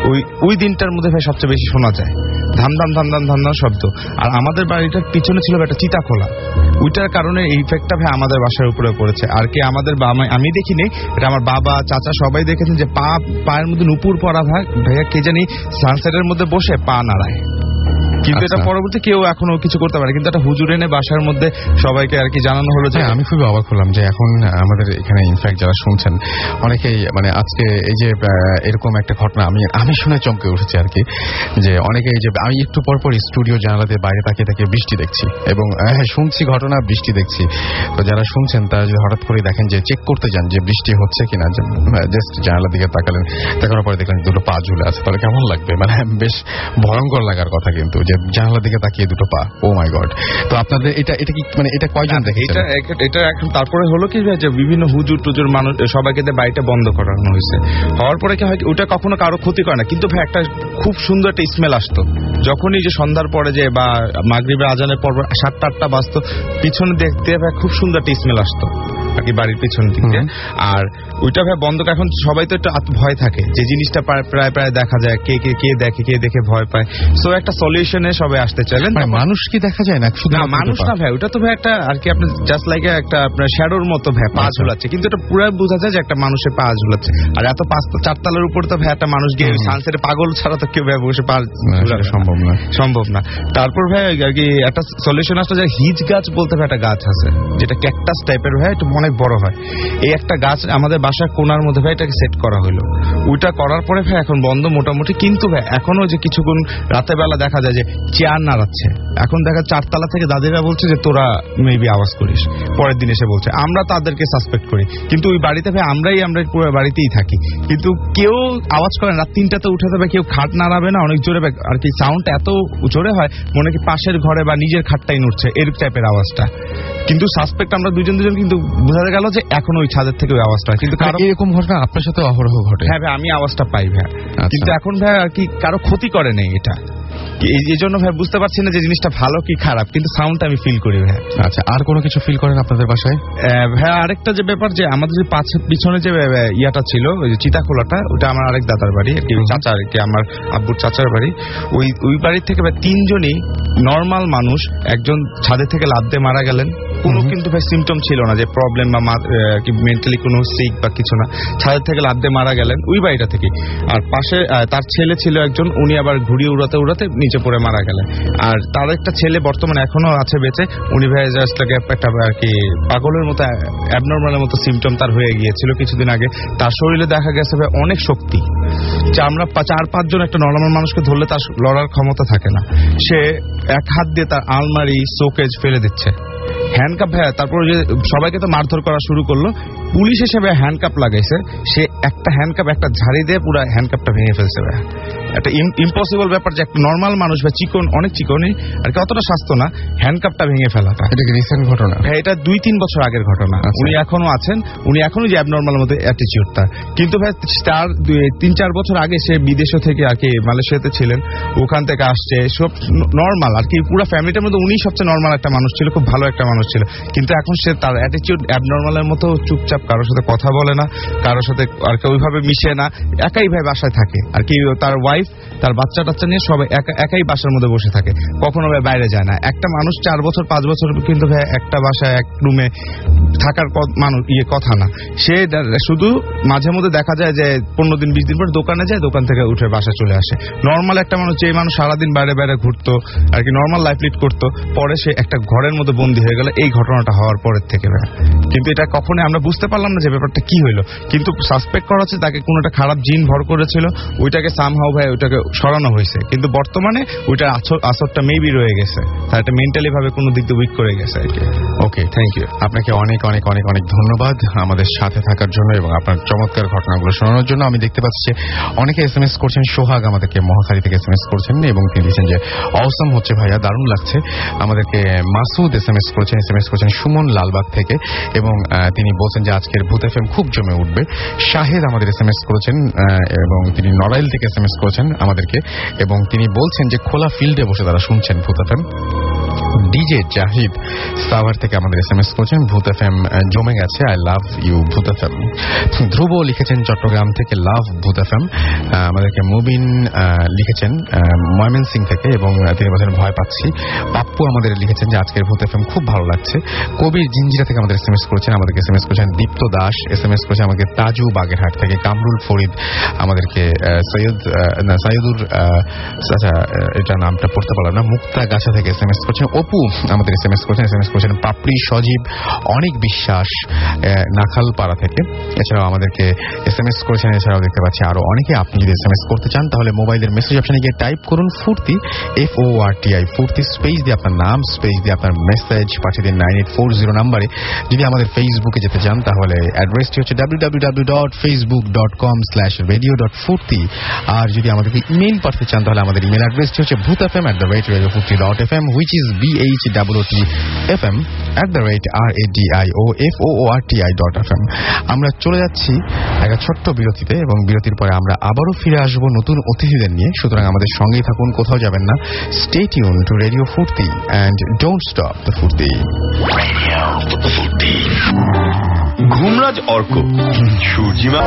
ওই দিনটার মধ্যে ভাই সবচেয়ে বেশি শোনা যায় ধাম ধাম ধাম ধাম ধাম ধাম শব্দ। আর আমাদের বাড়িটার পিছনে ছিল একটা চিতা খোলা, ওইটার কারণে এই ইফেক্টটা ভাই আমাদের বাসার উপরে পড়েছে। আর কি আমাদের আমি দেখিনি, এটা আমার বাবা চাচা সবাই দেখেছেন যে পায়ের মধ্যে নুপুর পরা ভাইয়া কে জানি সানসেটের মধ্যে বসে পা নাড়ায়, কিন্তু এটা পরবর্তী কেউ এখনো কিছু করতে পারে, কিন্তু একটা হুজুর এনে বাসার মধ্যে সবাইকে আর কি জানানো হলো। যে আমি খুবই অবাক হলাম যে এখন আমাদের এখানে ইনফ্যাক্ট যারা শুনছেন অনেকেই মানে আজকে এই যে এরকম একটা ঘটনা আমি শুনে চমকে উঠেছি আর কি, যে অনেকে এই যে আমি একটু পর পর স্টুডিও জানালাতে বাইরে তাকিয়ে তাকিয়ে বৃষ্টি দেখছি এবং শুনছি ঘটনা, বৃষ্টি দেখছি। তো যারা শুনছেন তারা যদি হঠাৎ করে দেখেন যে চেক করতে যান যে বৃষ্টি হচ্ছে কিনা, জাস্ট জানালার দিকে তাকালেন, তাকানোর পরে দেখলেন 2টো পা ঝুলে আছে, তাহলে কেমন লাগবে? মানে বেশ ভয়ঙ্কর লাগার কথা, কিন্তু যে জানালার দিকে তাকিয়ে 2টো পা, ও মাই গড। তো আপনাদের এটা কি মানে এটা কয়জন দেখেছেন? এটা এখন তারপরে হলো কি যে বিভিন্ন হুজুর টুজুর মানুষ সবাইকে বাড়িটা বন্ধ করানো হয়েছে। হওয়ার পরে কি হয়, ওটা কখনো কারো ক্ষতি করে না, কিন্তু ভাই একটা খুব সুন্দর একটা স্মেল আসতো যখনই যে সন্ধ্যার পরে যে বা মাগরিবের আজানের পর 7-8টা বাজতো, পিছনে দেখতে ভাই খুব সুন্দর একটা স্মেল আসতো আর কি বাড়ির পিছন দিকে। আর ওইটা ভাই বন্ধ, এখন সবাই তো একটু ভয় থাকে, যে জিনিসটা প্রায় দেখা যায়, কে দেখে ভয় পায়। সো একটা সলিউশনে সবাই আসতে চাইলেন। মানুষ কি দেখা যায় না? শুধু মানুষ না ভাই, ওটা তো ভাই একটা আর কি আপনার জাস্ট লাইক একটা আপনার শ্যাডোর মতো ভাই পা ঝুলাচ্ছে, কিন্তু এটা পুরো বোঝা যায় যে একটা মানুষের পা ঝুলাচ্ছে। আর এত 4 তলার উপরে তো ভাই একটা মানুষ গিয়ে সানসেটে পাগল ছাড়া তো কেউ ভাই বসে পা ঝুলানো সম্ভব না। তারপর ভাই আর কি একটা সলিউশন আসলে যে হিজ গাছ বলতে ভাই একটা গাছ আছে, যেটা ক্যাকটাস টাইপের ভাই, একটু অনেক বড় হয়। এই একটা গাছ আমাদের বাসার কোনার মধ্যে ভাই এটাকে সেট করা হলো। ওইটা করার পরে ভাই এখন বন্ধ মোটামুটি, কিন্তু ভাই এখনো যে কিছুক্ষণ রাতের বেলা দেখা যায় যে চেয়ার নাড়াচ্ছে। এখন দেখা 4 তলা থেকে দাদিরা বলছে যে তোরা মেবি আওয়াজ করিস, পরের দিন এসে বলছে, আমরা তাদেরকে সাসপেক্ট করি, কিন্তু ওই বাড়িতে ভাই আমরা পুরো বাড়িতেই থাকি, কিন্তু কেউ আওয়াজ করে না। 3টাতে উঠে যাবে, কেউ খাট নাড়াবে না, অনেক জোরে আর কি সাউন্ড এত জোরে হয় মনে কি পাশের ঘরে বা নিজের খাটটাই নড়ছে, এরকম টাইপের আওয়াজটা। কিন্তু সাসপেক্ট আমরা দুজন, কিন্তু বোঝা গেল যে এখন ওই ছাদের থেকে ওই আওয়াজটা। কিন্তু এরকম ঘটনা আপনার সাথে অহরহ ঘটে? হ্যাঁ ভাই, আমি আওয়াজটা পাই ভাই, কিন্তু এখন ভাই আর কি কারো ক্ষতি করে নেই এটা। এই জন্য ভাই বুঝতে পারছি না যে জিনিসটা ভালো কি খারাপ, কিন্তু সাউন্ডটা আমি ফিল করি ভাই। আচ্ছা, আর কোনো কিছু ফিল করেন আপনাদের বাসায়? ভাই আরেকটা যে ব্যাপার, যে আমাদের যে পিছনে যে ইয়াটা ছিল, ওই যে চিতাখোলাটা, ওটা আমার আরেক দাদার বাড়ি, চাচার, আমার আব্বুর চাচার বাড়ি। ওই বাড়ি থেকে ভাই 3জনই নর্মাল মানুষ, একজন ছাদের থেকে লাফ দিয়ে মারা গেলেন, কোনো কিন্তু ভাই সিমটম ছিল না যে প্রবলেম বা মেন্টালি কোনো সিক বা কিছু না, ছাদের থেকে লাফ দিয়ে মারা গেলেন ওই বাড়িটা থেকে। আর পাশে তার ছেলে ছিল একজন, উনি আবার ঘুড়ি উড়াতে নিচে পড়ে মারা গেলেন। আর তার একটা ছেলে বর্তমানে এখনো আছে বেঁচে, উনি ভাই জাস্ট একটা আর কি পাগলের মতো অ্যাবনর্মালের মতো সিমটম তার হয়ে গিয়েছিল কিছুদিন আগে। তার শরীরে দেখা গেছে ভাই অনেক শক্তি, যে আমরা 4-5 জন একটা নর্মাল মানুষকে ধরলে তার লড়ার ক্ষমতা থাকে না। সে এক হাত দিয়ে তার আলমারি শোকেজ ফেলে দিচ্ছে, হ্যান্ডকাপ ভাইয়া, তারপর যে সবাইকে তো মারধর করা শুরু করলো, পুলিশ হিসেবে হ্যান্ডকাপ লাগাইছে, সে একটা হ্যান্ডকাপ একটা ঝাড়ি দিয়ে পুরো হ্যান্ডকাপটা ভেঙে ফেলছে ভাইয়া। একটা ইম্পসিবল ব্যাপার যে একটা নর্মাল মানুষ বা চিকন, অনেক চিকনই আর কি, অতটা স্বাস্থ্য না, হ্যান্ডকাপটা ভেঙে ফেলাটা। এটা কি রিসেন্ট ঘটনা? হ্যাঁ, এটা 2-3 বছর আগের ঘটনা। উনি এখনো আছেন, উনি এখনো যে অ্যাবনর্মাল মধ্যে অ্যাটিটিউড তার, কিন্তু ভাই তার 3-4 বছর আগে সে বিদেশ থেকে আর কি মালয়েশিয়াতে ছিলেন, ওখান থেকে আসছে, সব নর্মাল আর কি, পুরো ফ্যামিলিটার মধ্যে উনি সবচেয়ে নর্মাল একটা মানুষ ছিল, খুব ভালো একটা মানুষ ছিল, কিন্তু এখন সে তার অ্যাটিটিউড অ্যাবনর্মালের মতো, চুপচাপ, কারোর সাথে কথা বলে না, কারোর সাথে আর কি ওইভাবে মিশে না, একাই ভাই বাসায় থাকে আর কি, তার ওয়াইফ তার বাচ্চা টাচ্চা নিয়ে সবাই একাই বাসার মধ্যে বসে থাকে, কখনো ভাই বাইরে যায় না। একটা মানুষ 4 বছর 5 বছর কিন্তু ভাই একটা বাসায় এক রুমে থাকার মানুষ কথা না, সে শুধু মাঝে মধ্যে দেখা যায় যে 15 দিন 20 দিন পর দোকানে যায়, দোকান থেকে উঠে বাসা চলে আসে। নর্মাল একটা মানুষ, যে মানুষ সারাদিন বাইরে বাইরে ঘুরতো আর কি, নর্মাল লাইফ লিড করতো, পরে সে একটা ঘরের মধ্যে বন্দী হয়ে গেল এই ঘটনাটা হওয়ার পরের থেকে। কিন্তু এটা কখনোই আমরা বুঝতে পারলাম না যে ব্যাপারটা কি হইলো, কিন্তু সাসপেক্ট করা হচ্ছে তাকে কোনো একটা খারাপ জিন ভর করেছিল, ওইটাকে সামহাও ভাই ওইটাকে সরানো হয়েছে, কিন্তু বর্তমানে ওইটার আসরটা মেবি রয়ে গেছে, তার একটা মেন্টালি ভাবে কোনো দিক দিয়ে উইক করে গেছে আর কি। Okay, thank you. আপনাকে অনেক অনেক অনেক অনেক ধন্যবাদ আমাদের সাথে থাকার জন্য এবং আপনার চমৎকার ঘটনাগুলো শোনানোর জন্য। আমি দেখতে পাচ্ছি যে অনেকে SMS করছেন, সোহাগ আমাদেরকে মহাখালী থেকে SMS করছেন এবং তিনি দিচ্ছেন যে অসম হচ্ছে ভাইয়া, দারুণ লাগছে। আমাদেরকে মাসুদ SMS করেছেন সুমন লালবাগ থেকে এবং তিনি বলছেন যে আজকের ভূত FM খুব জমে উঠবে। শাহেদ আমাদের SMS করেছেন এবং তিনি নড়াইল থেকে SMS করেছেন আমাদেরকে এবং তিনি বলছেন যে খোলা ফিল্ডে বসে তারা শুনছেন ভূত FM। ডিজে জাহিদ সাভার থেকে আমাদের SMS করেছেন ভূত FM জমে গেছে, I love you Bhoot FM। Dhruba লিখেছেন চট্টগ্রাম থেকে লাভ ভূত FM। আমাদেরকে মুবিন লিখেছেন ময়মনসিং থেকে এবং তিনি বলছেন ভয় পাচ্ছি। পাপ্পু আমাদের লিখেছেন যে আজকের ভূত FM খুব ভালো লাগছে। কবির জিঞ্জিরা থেকে আমাদের SMS করেছেন, আমাদেরকে SMS করেছেন দীপ্ত দাস, SMS করেছেন আমাদের তাজু বাগেরহাট থেকে। কামরুল ফরিদ আমাদেরকে সৈয়দুর আচ্ছা এটা নামটা পড়তে পারলাম না, মুক্তা গাছা থেকে SMS করছেন। অপু আমাদের SMS করেছেন পাপড়ি সজীব, অনেক বিশ্বাস নাখালপাড়া থেকে। এছাড়াও আমাদেরকে SMS করেছেন। এছাড়াও দেখতে পাচ্ছি আরো অনেকে। আপনি যদি SMS করতে চান তাহলে মোবাইলের মেসেজ অপশনে গিয়ে টাইপ করুন ফুর্তি, FORTI ফুর্তি, স্পেস দিয়ে আপনার নাম, স্পেস দিয়ে আপনার মেসেজ পাঠিয়ে দিন 9840 নাম্বারে। যদি আমাদের ফেসবুকে যেতে চান তাহলে অ্যাড্রেসটি হচ্ছে www.facebook.com/radio.furti। আর যদি আমাদেরকে ইমেইল পাঠাতে চান তাহলে আমাদের ইমেইল অ্যাড্রেসটি হচ্ছে bhutfm@radiofurti.fm, which is BHOTFM@radioFOORTI.fm। আমরা চলে যাচ্ছি একটা ছোট্ট বিরতিতে এবং বিরতির পরে আমরা আবারও ফিরে আসবো নতুন অতিথিদের নিয়ে। সুতরাং আমাদের সঙ্গেই থাকুন, কোথাও যাবেন না। Stay tuned to Radio Furti and don't stop the Furti. Radio Furti. Ghumraj Arka, সূর্যিমা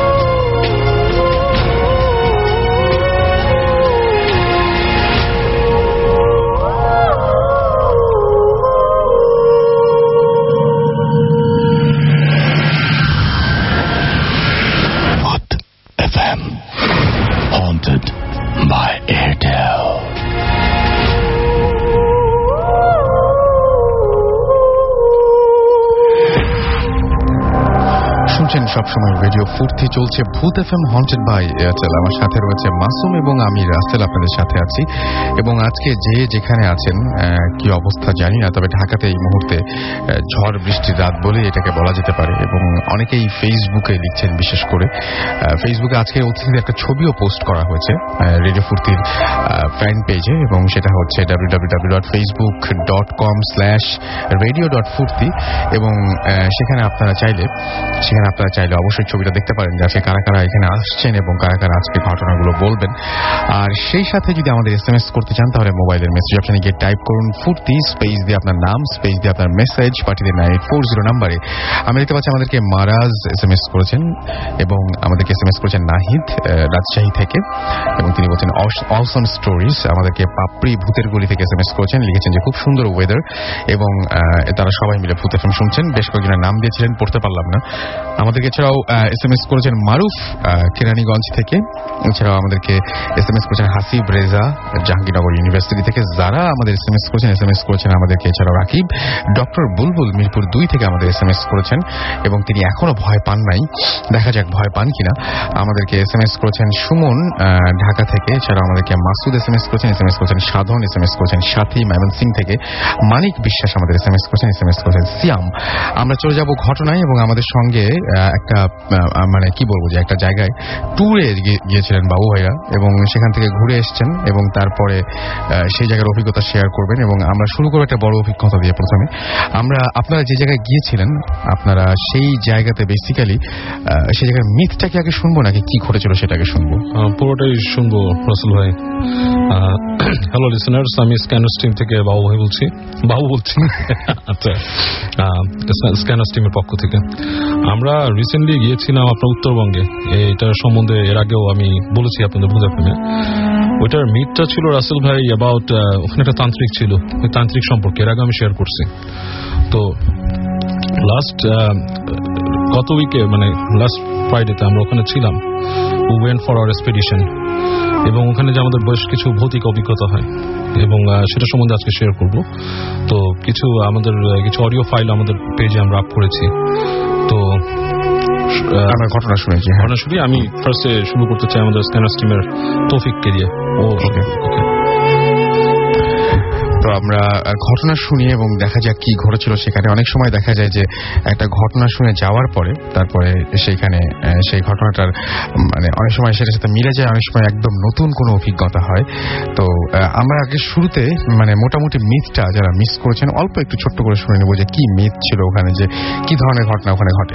FM, haunted by Airtel. শুনছেন সবসময় রেডিও ফুর্তি, চলছে ভূত FM হন্টেড বাই এয়ারটেল। আমার সাথে রয়েছে মাসুম এবং আমি রাসেল আপনাদের সাথে আছি। এবং আজকে যে যেখানে আছেন কি অবস্থা জানি না, তবে ঢাকাতে এই মুহূর্তে ঝড় বৃষ্টির রাত বলে এটাকে বলা যেতে পারে। এবং অনেকেই ফেসবুকে লিখছেন, বিশেষ করে ফেসবুকে আজকে অতিথিদের একটা ছবিও পোস্ট করা হয়েছে রেডিও ফুর্তির ফ্যান পেজে এবং সেটা হচ্ছে www.facebook.com/radio.furti এবং সেখানে আপনারা চাইলে অবশ্যই ছবিটা দেখতে পারেন যে আজকে কারা কারা এখানে আসছেন এবং কারা কারা আজকে ঘটনাগুলো বলবেন। আর সেই সাথে যদি আমাদের SMS করতে চান তাহলে মোবাইলের মেসেজ অপশনে গিয়ে টাইপ করুন ফুর্তি, স্পেস দিয়ে আপনার নাম, স্পেস দিয়ে আপনার মেসেজ পাঠিয়ে দিন 9840 নাম্বারে। আমি দেখতে পাচ্ছি আমাদেরকে মারাজ SMS করেছেন এবং আমাদেরকে SMS করেছেন নাহিদ রাজশাহী থেকে এবং তিনি বলছেন অসম স্টোরিজ। আমাদেরকে পাপড়ি ভূতের গলি থেকে SMS করেছেন, লিখেছেন যে খুব সুন্দর ওয়েদার এবং তারা সবাই মিলে ভূত FM শুনছেন। বেশ কয়েকজনের নাম দিয়েছিলেন, পড়তে পারলাম না। আমাদেরকে এছাড়াও SMS করেছেন মারুফ কেরানীগঞ্জ থেকে। এছাড়াও আমাদেরকে SMS করেছেন হাসিব রেজা জাহাঙ্গীরনগর ইউনিভার্সিটি থেকে। যারা আমাদের SMS করেছেন আমাদেরকে। এছাড়াও রাকিব ডক্টর বুলবুল মিরপুর 2 থেকে আমাদের SMS করেছেন এবং তিনি এখনো ভয় পান নাই, দেখা যাক ভয় পান কিনা। আমাদেরকে SMS করেছেন সুমন ঢাকা থেকে। এছাড়াও আমাদেরকে মাসুদ SMS করেছেন সাধন SMS করেছেন সাথী ময়মনসিংহ থেকে। মানিক বিশ্বাস আমাদের SMS করেছেন সিয়াম। আমরা চলে যাব ঘটনায় এবং আমাদের সঙ্গে একটা মানে কি বলবো যে একটা জায়গায় ট্যুরে গিয়েছিলেন বাবু ভাইরা এবং সেখান থেকে ঘুরে এসছেন এবং তারপরে সেই জায়গার অভিজ্ঞতা শেয়ার করবেন এবং আমরা শুরু করবো একটা বড় অভিজ্ঞতা দিয়ে। প্রথমে আপনারা যে জায়গায় গিয়েছিলেন আপনারা সেই জায়গাতে বেসিক্যালি সেই জায়গার মিথটাকে আগে শুনবো নাকি কি ঘটেছিল সেটাকে শুনবো? পুরোটাই শুনবো রাসেল ভাই। হ্যালো লিসেনার্স, আমি স্ক্যানার্স টিম থেকে বাবু বলছি। আচ্ছা, স্ক্যানার্স টিমের পক্ষ থেকে আমরা রিসেন্টলি গিয়েছিলাম আপনার উত্তরবঙ্গে। এটার সম্বন্ধে এর আগেও আমি বলেছি আপনাদের ভোজা ফিল্মে। ওইটার মিথটা ছিল রাসেল ভাই অ্যাবাউট ওখানে একটা তান্ত্রিক ছিল, ওই তান্ত্রিক সম্পর্কে এর আগে আমি শেয়ার করছি। তো গত উইকে মানে লাস্ট ফ্রাইডেতে আমরা ওখানে ছিলাম। We went for our expedition এবং ওখানে যে আমাদের বেশ কিছু ভৌতিক অভিজ্ঞতা হয় এবং সেটা সম্বন্ধে আজকে শেয়ার করব। তো কিছু অডিও ফাইল আমাদের পেজে আমরা আপ করেছি। তো আমরা ঘটনা শুনেছি। আমি ফার্স্টে শুরু করতে চাই আমাদের স্ক্যানার্স টিমের তৌফিককে দিয়ে। তো আমরা ঘটনা শুনি এবং দেখা যাক কি ঘটেছিল সেখানে। অনেক সময় দেখা যায় যে একটা ঘটনা শুনে যাওয়ার পরে তারপরে সেইখানে সেই ঘটনাটার মানে অনেক সময় সেটার সাথে মিলে যায়, অনেক সময় একদম নতুন কোনো অভিজ্ঞতা হয়। তো আমরা আগে শুরুতে মানে মোটামুটি মিথটা যারা মিস করেছেন অল্প একটু ছোট্ট করে শুনে নেব যে কি মিথ ছিল ওখানে, যে কি ধরনের ঘটনা ওখানে ঘটে।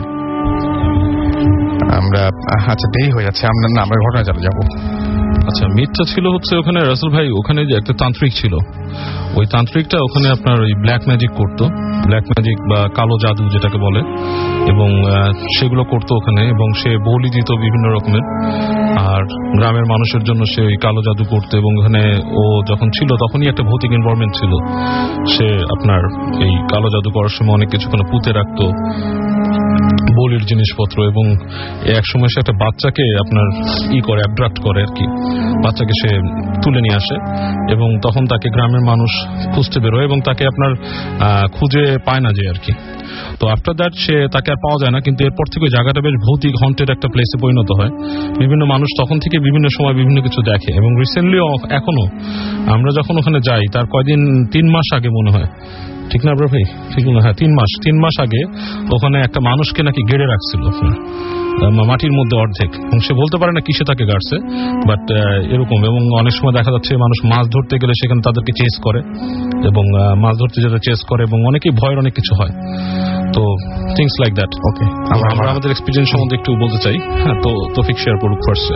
আমরা আচ্ছা দেরি হয়ে যাচ্ছে, আমরা ঘটনা চালু যাবো। আচ্ছা, মিথটা ছিল হচ্ছে ওখানে রাসেল ভাই ওখানে যে একটা তান্ত্রিক ছিল, ওই তান্ত্রিকটা ওখানে আপনার ওই ব্ল্যাক ম্যাজিক করতো, ব্ল্যাক ম্যাজিক বা কালো জাদু যেটাকে বলে, এবং সেগুলো করতো ওখানে এবং সে বলি দিত বিভিন্ন রকমের। আর গ্রামের মানুষের জন্য সে ওই কালো জাদু করতো এবং ওখানে ও যখন ছিল তখনই একটা ভৌতিক এনভায়রনমেন্ট ছিল। সে আপনার এই কালো জাদু করার সময় অনেক কিছু পুঁতে রাখতো, বলির জিনিসপত্র, এবং এক সময় সে একটা বাচ্চাকে আপনার অ্যাবড্রাক্ট করে আর কি, বাচ্চাকে সে তুলে নিয়ে আসে এবং তখন তাকে গ্রামের মানুষ খুঁজতে বেরোয় এবং তাকে আপনার খুঁজে পায় না যে আর কি। তো আফটার দ্যাট তাকে আর পাওয়া যায় না, কিন্তু এরপর থেকে জায়গাটা বেশ ভৌতিক হন্টেড একটা প্লেসে পরিণত হয়। বিভিন্ন মানুষ তখন থেকে বিভিন্ন সময় বিভিন্ন কিছু দেখে এবং রিসেন্টলি এখনো আমরা যখন ওখানে যাই তার কয়দিন 3 মাস আগে মনে হয়, ঠিক না আপনার ভাই? ঠিক না? হ্যাঁ, 3 মাস আগে ওখানে একটা মানুষকে নাকি গেড়ে রাখছিল মাটির মধ্যে অর্ধেক, এবং সে বলতে পারে না কিসে তাকে গাড়ছে, বাট এরকম। এবং অনেক সময় দেখা যাচ্ছে মানুষ মাছ ধরতে গেলে সেখানে তাদেরকে চেস করে এবং মাছ ধরতে যেতে চেস করে এবং অনেকেই ভয়ের অনেক কিছু হয়। তো থিংস লাইক দ্যাট। ওকে, আমরা আমাদের এক্সপিরিয়েন্স সম্বন্ধে একটু বলতে চাই। হ্যাঁ, তো তৌফিক শেয়ার করুক ফার্স্টে।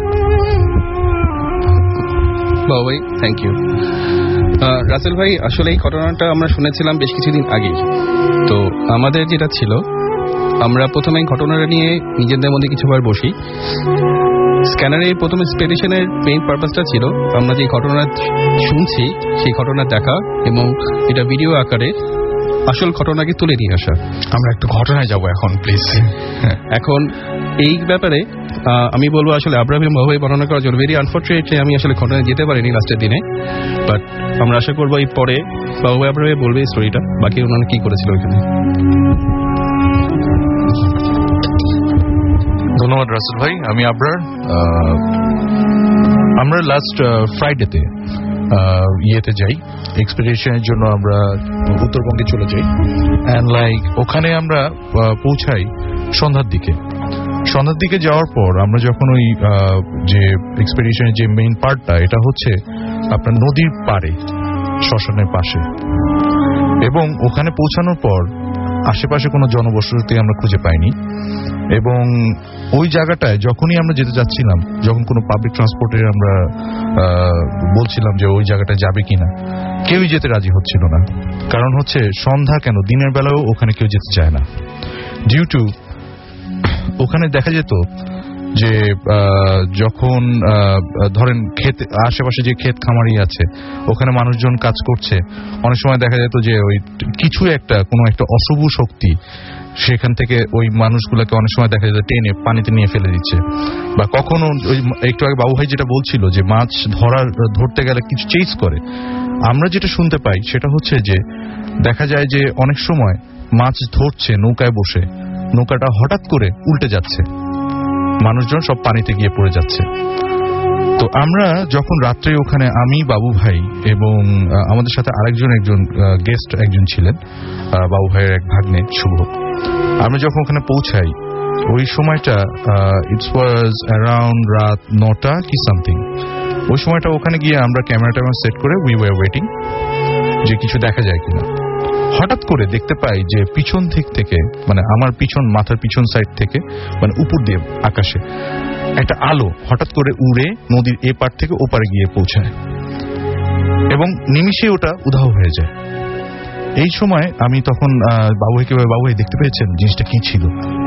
বাবু ভাই, থ্যাংক ইউ। রাসেল ভাই, আসলে এই ঘটনাটা আমরা শুনেছিলাম বেশ কিছুদিন আগেই। তো আমাদের যেটা ছিল, আমরা প্রথমে ঘটনাটা নিয়ে নিজেদের মধ্যে কিছুবার বসি। স্ক্যানারের প্রথম এক্সপেডিশনের মেইন পারপাসটা ছিল আমরা যে ঘটনা শুনছি সেই ঘটনা দেখা এবং এটা ভিডিও আকারে আসল ঘটনাকে তুলে নিয়ে আসা। আমরা একটু ঘটনায় যাব এখন প্লিজ। এখন এই ব্যাপারে আমি বলবো আসলে আব্রাহিম বাবুই বর্ণনা করার জন্য ভেরি আনফর্চুনেটলি আমি আসলে ঘটনায় যেতে পারিনি লাস্টের দিনে, বাট আমরা আশা করবো এই পরে বাবু আব্রাহিম বলবে এই স্টোরিটা, বাকি ওনারা কি করেছিল ওইখানে। ধন্যবাদ রাসেল ভাই। আমি আবরার। আমরা লাস্ট ফ্রাইডেতে ইয়েতে যাই এক্সপেডিশনের জন্য, আমরা উত্তরবঙ্গে চলে যাই। অ্যান্ড লাইক ওখানে আমরা পৌঁছাই সন্ধ্যার দিকে যাওয়ার পর আমরা যখন ওই যে এক্সপেডিশনের যে মেইন পার্টটা, এটা হচ্ছে আপনার নদীর পাড়ে শ্মশানের পাশে, এবং ওখানে পৌঁছানোর পর আশেপাশে কোনো জনবসতি আমরা খুঁজে পাইনি। এবং ওই জায়গাটায় যখনই আমরা যেতে যাচ্ছিলাম, যখন কোনো পাবলিক ট্রান্সপোর্টে আমরা বলছিলাম যে ওই জায়গাটা যাবে কিনা, কেউই যেতে রাজি হচ্ছিল না। কারণ হচ্ছে সন্ধ্যা কেন, দিনের বেলাও ওখানে কেউ যেতে চায় না। ডিউ টু ওখানে দেখা যেত যে যখন ধরেন ক্ষেত আশেপাশে যে ক্ষেত খামারি আছে ওখানে মানুষজন কাজ করছে, অনেক সময় দেখা যেত যে ওই কিছু একটা কোনো একটা অশুভ শক্তি সেখান থেকে ওই মানুষগুলোকে অনেক সময় দেখা যায় টেনে পানিতে নিয়ে ফেলে দিচ্ছে। বা কখনো ওই একটু আগে বাবু ভাই যেটা বলছিল যে মাছ ধরতে গেলে কিছু চেজ করে, আমরা যেটা শুনতে পাই সেটা হচ্ছে যে দেখা যায় যে অনেক সময় মাছ ধরছে নৌকায় বসে, নৌকাটা হঠাৎ করে উল্টে যাচ্ছে, মানুষজন সব পানিতে গিয়ে পড়ে যাচ্ছে। তো আমরা যখন রাত্রে ওখানে আমি, বাবু ভাই এবং আমাদের সাথে একজন গেস্ট একজন ছিলেন, বাবু ভাইয়ের এক ভাগ্নে শুভ, আমরা যখন ওখানে পৌঁছাই ওই সময়টা ইটস ওয়াজ অ্যারাউন্ড রাত 9টা কি সামথিং। ওই সময়টা ওখানে গিয়ে আমরা ক্যামেরাটা সেট করে উই ওয়ার ওয়েটিং যে কিছু দেখা যায় কিনা। হঠাৎ করে দেখতে পাই যে পিছন দিক থেকে, মানে আমার মাথার পিছন সাইড থেকে, মানে উপর দিয়ে আকাশে একটা আলো হঠাৎ করে উড়ে নদীর এ পার থেকে ওপারে গিয়ে পৌঁছায় এবং নিমিষে ওটা উধাও হয়ে যায়। এই সময় আমি তখন বাবু ভাই দেখতে পেয়েছেন জিনিসটা কি ছিল।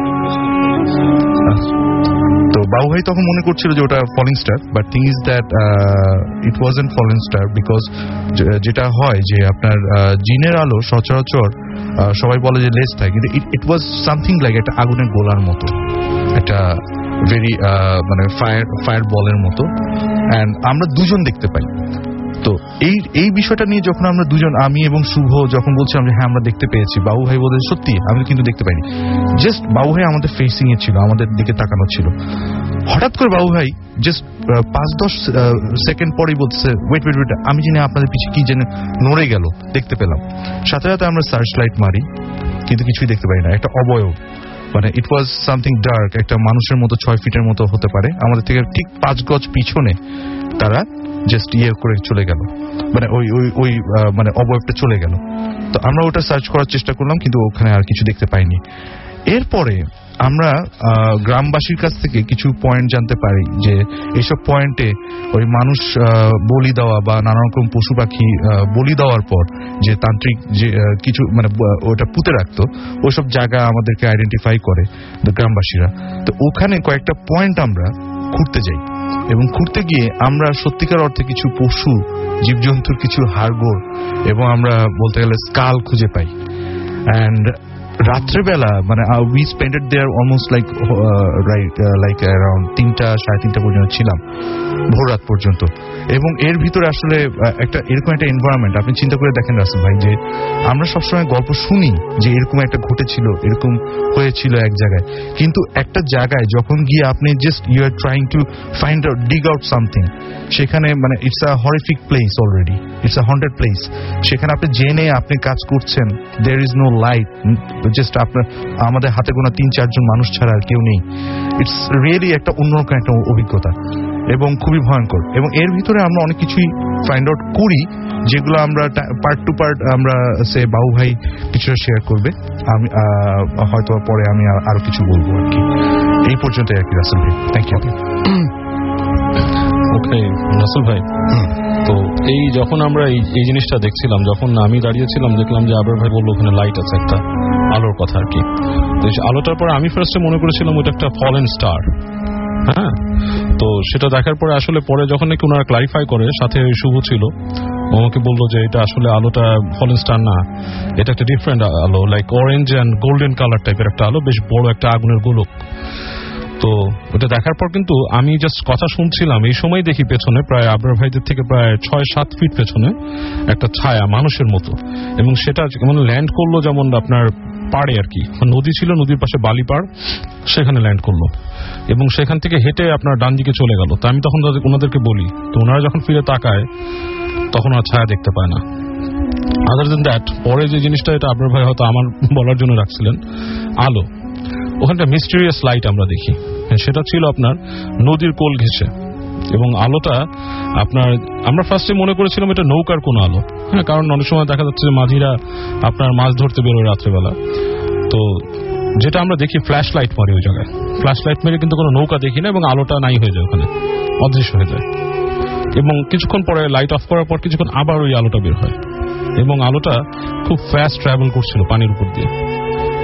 তো বাবু ভাই তখন মনে করছিল যে ওটা falling star, but thing is that it wasn't falling star, because যেটা হয় যে আপনার জিনের আলো সচরাচর সবাই বলে যে লেজ থাকে, কিন্তু ইট ওয়াজ সামথিং লাইক একটা আগুনের গোলার মতো, একটা ভেরি মানে ফায়ার বলের মতো। অ্যান্ড আমরা দুজন দেখতে পাই। তো এই বিষয়টা নিয়ে যখন আমরা দুজন, আমি এবং শুভ যখন বলছিলাম যে হ্যাঁ আমরা দেখতে পেয়েছি, বাবু ভাই বলতে সত্যি আমি কিন্তু দেখতে পাইনি, জাস্ট বাবু ভাই আমাদের ফেসিং এ ছিল, আমাদের দিকে তাকানো ছিল। হঠাৎ করে বাবু ভাই জাস্ট 5-10 সেকেন্ড পরেই বলছে ওয়েট, আমি জানি আপনাদের পিছিয়ে কি যেন নড়ে গেল, দেখতে পেলাম। সাথে সাথে আমরা সার্চ লাইট মারি, কিন্তু কিছুই দেখতে পাই না। একটা অবয়ব, মানে ইট ওয়াজ সামথিং ডার্ক, একটা মানুষের মতো 6 ফিটের মতো হতে পারে, আমাদের থেকে ঠিক 5 গজ পিছনে তারা জাস্ট করে চলে গেল, মানে ওই মানে অবয়বটা চলে গেল। তো আমরা ওটা সার্চ করার চেষ্টা করলাম, কিন্তু ওখানে আর কিছু দেখতে পাইনি। এরপরে আমরা গ্রামবাসীর কাছ থেকে কিছু পয়েন্ট জানতে পারি যে এইসব পয়েন্টে ওই মানুষ বলি দেওয়া বা নানা রকম পশু পাখি বলি দেওয়ার পর যে তান্ত্রিক যে কিছু মানে ওটা পুঁতে রাখতো, ওইসব জায়গা আমাদেরকে আইডেন্টিফাই করে গ্রামবাসীরা। তো ওখানে কয়েকটা পয়েন্ট আমরা ঘুরতে যাই এবং ঘুরতে গিয়ে আমরা সত্যিকার অর্থে কিছু পশু জীবজন্তুর কিছু হাড়গোড় এবং আমরা বলতে গেলে স্কাল খুঁজে পাই। অ্যান্ড রাত্রেবেলা মানে we spended there almost like around 3টা-3:30 পর্যন্ত ছিলাম, ভোর রাত পর্যন্ত। এবং এর ভিতরে আসলে একটা এরকম একটা এনভায়রনমেন্ট, আপনি চিন্তা করে দেখেন রাসেল ভাই, যে আমরা সবসময় গল্প শুনি যে এরকম একটা ঘটেছিল, এরকম হয়েছিল এক জায়গায়, কিন্তু একটা জায়গায় যখন গিয়ে আপনি just you are trying to find out, dig out something, সেখানে মানে it's a horrific place already, it's a haunted place. সেখানে আপনি জেনে আপনি কাজ করছেন, there is no light, just আপনার আমাদের হাতে গোনা 3-4 জন মানুষ ছাড়া আর কেউ নেই। ইটস রিয়েলি একটা অন্যরকম একটা অভিজ্ঞতা এবং খুবই ভয়ঙ্কর। এবং এর ভিতরে আমরা অনেক কিছুই ফাইন্ড আউট করি, যেগুলো আমরা পার্ট টু পার্ট আমরা সে বাবু ভাই কিছুটা শেয়ার করবে, আমি হয়তো পরে আমি আরো কিছু বলবো আর কি। এই পর্যন্ত আর কি রাসেল ভাই, থ্যাংক ইউ। ওকে রাসেল ভাই, তো এই যখন আমরা এই জিনিসটা দেখছিলাম, যখন আমি দাঁড়িয়েছিলাম দেখলাম যে আবার ভাই বললো ওখানে লাইট আছে, একটা আলোর কথা আর কি। তো আলোটার পরে আমি ফার্স্টে মনে করেছিলাম ওটা একটা ফলেন স্টার। হ্যাঁ, তো সেটা দেখার পরে আসলে পরে যখন নাকি ওনারা ক্লারিফাই করে, সাথে শুভ ছিল, আমাকে বললো যে এটা আসলে আলোটা ফলেন স্টার না, এটা একটা ডিফারেন্ট আলো, like orange and golden colour টাইপের একটা আলো, বেশ বড় একটা আগুনের গোলক। তো ওটা দেখার পর কিন্তু আমি জাস্ট কথা শুনছিলাম, এই সময় দেখি পেছনে প্রায় আবরার ভাইদের থেকে প্রায় 6-7 ফিট পেছনে একটা ছায়া মানুষের মতো, এবং সেটা যেমন ল্যান্ড করলো যেমন আপনার পাড়ে আর কি, নদী ছিল, নদীর পাশে বালি পাড়, সেখানে ল্যান্ড করলো এবং সেখান থেকে হেঁটে আপনার ডান দিকে চলে গেল। তো আমি তখন ওনাদেরকে বলি, তো ওনারা যখন ফিরে তাকায় তখন আর ছায়া দেখতে পায় না। আদার দেন দ্যাট, পরে যে জিনিসটা এটা আবরার ভাই হয়তো আমার বলার জন্য রাখছিলেন, আলো, ওখানটা মিস্টেরিয়াস লাইট আমরা দেখি, সেটা ছিল আপনার নদীর কোল ঘেঁষে, এবং আলোটা আপনার আমরা ফার্স্টে মনে করেছিলাম এটা নৌকার কোনো আলো। হ্যাঁ, কারণ অনেক সময় দেখা যাচ্ছে যে মাঝিরা আপনার মাছ ধরতে বেরোয় রাত্রেবেলা, তো যেটা আমরা দেখি ফ্ল্যাশ লাইট মারি ওই জায়গায়, ফ্ল্যাশ লাইট মেরে কিন্তু কোনো নৌকা দেখি না, এবং আলোটা নাই হয়ে যায়, ওখানে অদৃশ্য হয়ে যায়। এবং কিছুক্ষণ পরে লাইট অফ করার পর কিছুক্ষণ আবার ওই আলোটা বের হয়, এবং আলোটা খুব ফাস্ট ট্রাভেল করছিল পানির উপর দিয়ে।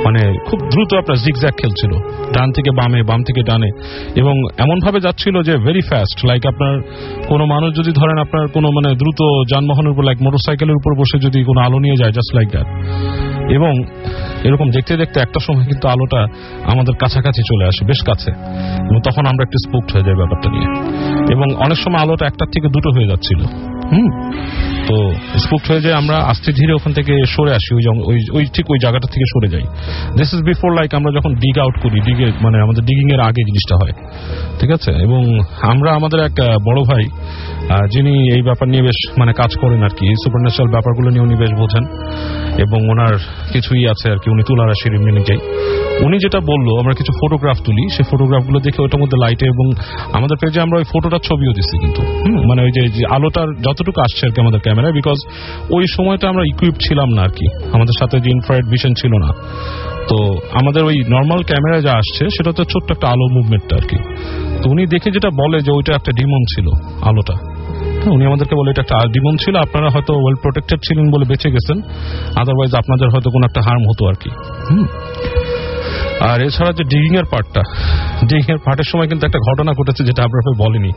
মানে খুব দ্রুত আপনার জিগজ্যাগ খেলছিল, ডান থেকে বামে, বাম থেকে ডানে, এবং এমন ভাবে যাচ্ছিল যে ভেরি ফাস্ট, লাইক আপনার কোনো মানুষ যদি ধরেন আপনার কোনো মানে দ্রুত যানবাহনের উপর, লাইক মোটরসাইকেলের উপর বসে যদি কোনো আলো নিয়ে যায়, জাস্ট লাইক দ্যাট। এবং এরকম দেখতে দেখতে একটা সময় কিন্তু আলোটা আমাদের কাছাকাছি চলে আসে, বেশ কাছে, এবং তখন আমরা একটু স্পুকড হয়ে যাই ব্যাপারটা নিয়ে। এবং অনেক সময় আলোটা একটার থেকে দুটো হয়ে যাচ্ছিল, তো স্পুকড হয়ে যায়, আমরা আস্তে ধীরে ওখান থেকে সরে আসি, ওই ঠিক ওই জায়গাটা থেকে সরে যাই। দিস ইজ বিফোর, লাইক আমরা যখন ডিগ আউট করি, ডিগে মানে আমাদের ডিগিং এর আগে জিনিসটা হয়, ঠিক আছে। এবং আমরা আমাদের এক বড় ভাই, যিনি এই ব্যাপার নিয়ে বেশ মানে কাজ করেন আর কি, সুপারন্যাচারাল ব্যাপারগুলো নিয়ে উনি বেশ বোঝেন, এবং ওনার কিছুই আছে আর কি, উনি তুলার আসেন এমনি নিজেই। উনি যেটা বললো, আমরা কিছু ফটোগ্রাফ তুলি, সেই ফটোগ্রাফগুলো দেখে ওটার মধ্যে লাইটে, এবং আমাদের পেজে আমরা ওই ফটোটার ছবিও দিচ্ছি কিন্তু, মানে ওই যে আলোটার যতটুকু আসছে আর কি আমাদের ক্যামেরায়, বিকজ ওই সময়টা আমরা ইকুইপ ছিলাম না আর কি, আমাদের সাথে যে ইনফ্রারেড ভিশন ছিল না, তো আমাদের ওই নর্মাল ক্যামেরায় যা আসছে সেটা তো ছোট্ট একটা আলো মুভমেন্টটা আর কি। তো উনি দেখে যেটা বলে যে ওইটা একটা ডিমন ছিল আলোটা, উনি আমাদেরকে বলে এটা একটা ডিমন ছিল, আপনারা হয়তো ওয়েল প্রোটেক্টেড ছিলেন বলে বেঁচে গেছেন, আদারওয়াইজ আপনাদের হয়তো কোনো একটা হার্ম হতো আর কি। আর এছাড়া যে ডিগিং এর পার্টটা, ডিগিং এর পার্টের সময় কিন্তু একটা ঘটনা ঘটেছে যেটা আপনারা বলেনি।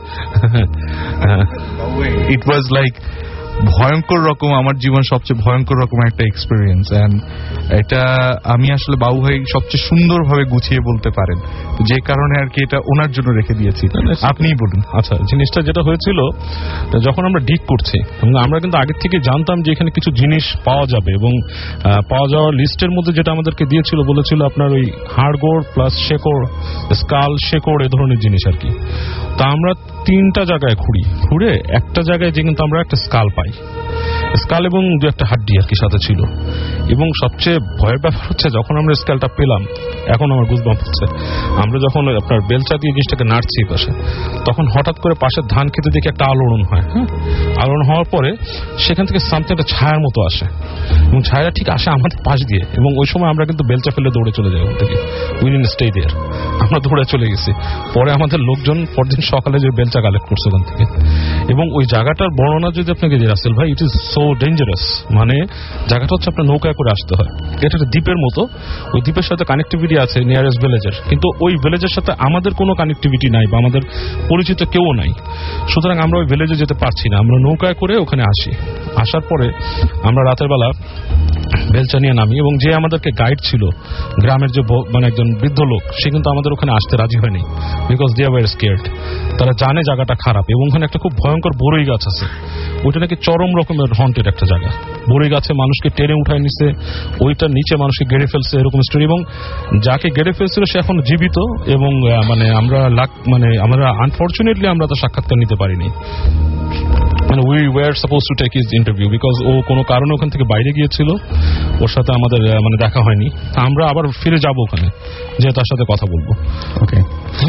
ইট ওয়াজ লাইক ভয়ঙ্কর রকম, আমার জীবন সবচেয়ে ভয়ঙ্কর রকম একটা এক্সপিরিয়েন্স, এন্ড এটা আমি আসলে বাবু ভাই সবচেয়ে সুন্দরভাবে গুছিয়ে বলতে পারেন, যে কারণে আর কি এটা ওনার জন্য রেখে দিয়েছি। আপনিই বলুন। আচ্ছা, জিনিসটা যেটা হয়েছিল, যখন আমরা ডিগ করছি, এবং আমরা কিন্তু আগের থেকে জানতাম যে এখানে কিছু জিনিস পাওয়া যাবে, এবং পাওয়া যাওয়ার লিস্টের মধ্যে যেটা আমাদেরকে দিয়েছিল, বলেছিল আপনার ওই হাড়গোড় প্লাস শেকড়, স্কাল শেকড়, এ ধরনের জিনিস আর কি। তা আমরা 3টা জায়গায় ঘুরে একটা জায়গায় যে কিন্তু আমরা একটা স্কাল পাই, স্কাল এবং দু একটা হাড্ডি আর কি সাথে ছিল। এবং সবচেয়ে ভয়ের ব্যাপার হচ্ছে, যখন আমরা স্কালটা পেলাম, এখন আমার গুজবাম্প হচ্ছে, আমরা যখন আপনার বেলচা দিয়ে জিনিসটাকে নাড়ছি পাশে, তখন হঠাৎ করে পাশের ধান খেতে দেখে একটা আলোড়ন হয়। আলোড়ন হওয়ার পরে সেখান থেকে সামথিং একটা ছায়ার মতো আসে, এবং ছায়াটা ঠিক আসে আমাদের পাশ দিয়ে, এবং ওই সময় আমরা কিন্তু বেলচা ফেলে দৌড়ে চলে যাই ওখান থেকে, উই ডিডন্ট স্টে দেয়ার, আমরা দৌড়ে চলে গেছি। পরে আমাদের লোকজন পরদিন সকালে যে বেলচা কালেক্ট করছে ওখান থেকে। এবং ওই জায়গাটার বর্ণনা যদি আপনাকে দিই রাসেল ভাই, ইট ইজ সো ডেঞ্জারাস, মানে জায়গাটা হচ্ছে আপনার নৌকায় করে আসতে হয়, এটা একটা দ্বীপের মতো, ওই দ্বীপের সাথে কানেক্টিভিটি আছে নিয়ারেস্ট ভিলেজের, কিন্তু ওই ভিলেজের সাথে আমাদের কোনো কানেক্টিভিটি নাই, বা আমাদের পরিচিত কেউ নাই, সুতরাং আমরা ওই ভিলেজে যেতে পারছি না। আমরা নৌকায় করে ওখানে আসি, আসার পরে আমরা রাতের বেলা বেলচা নিয়ে নামি, এবং যে আমাদেরকে গাইড ছিল গ্রামের যে মানে একজন বৃদ্ধ লোক, সে কিন্তু আমাদের ওখানে আসতে রাজি হয়নি, বিকজ দে ওয়্যার স্কেয়ার্ড, তারা জানে জায়গাটা খারাপ, এবং ওখানে একটা খুব ভয়ঙ্কর বড়ই গাছ আছে, ওইটা নাকি চরম রকমের হন্টেড একটা জায়গা, বড়ই গাছে মানুষকে টেনে উঠায় নিছে, ওইটার নিচে মানুষকে গেড়ে ফেলছে, এরকম স্টোরি। এবং যাকে গেড়ে ফেলছিল সে এখন জীবিত, এবং মানে আমরা আনফরচুনেটলি আমরা তো সাক্ষাৎকার নিতে পারিনি, মানে we were suppose to take his interview, because ও কোনো কারণে ওখান থেকে বাইরে গিয়েছিল, ওর সাথে আমাদের মানে দেখা হয়নি। আমরা আবার ফিরে যাব ওখানে, যে তার সাথে কথা বলবো। ওকে,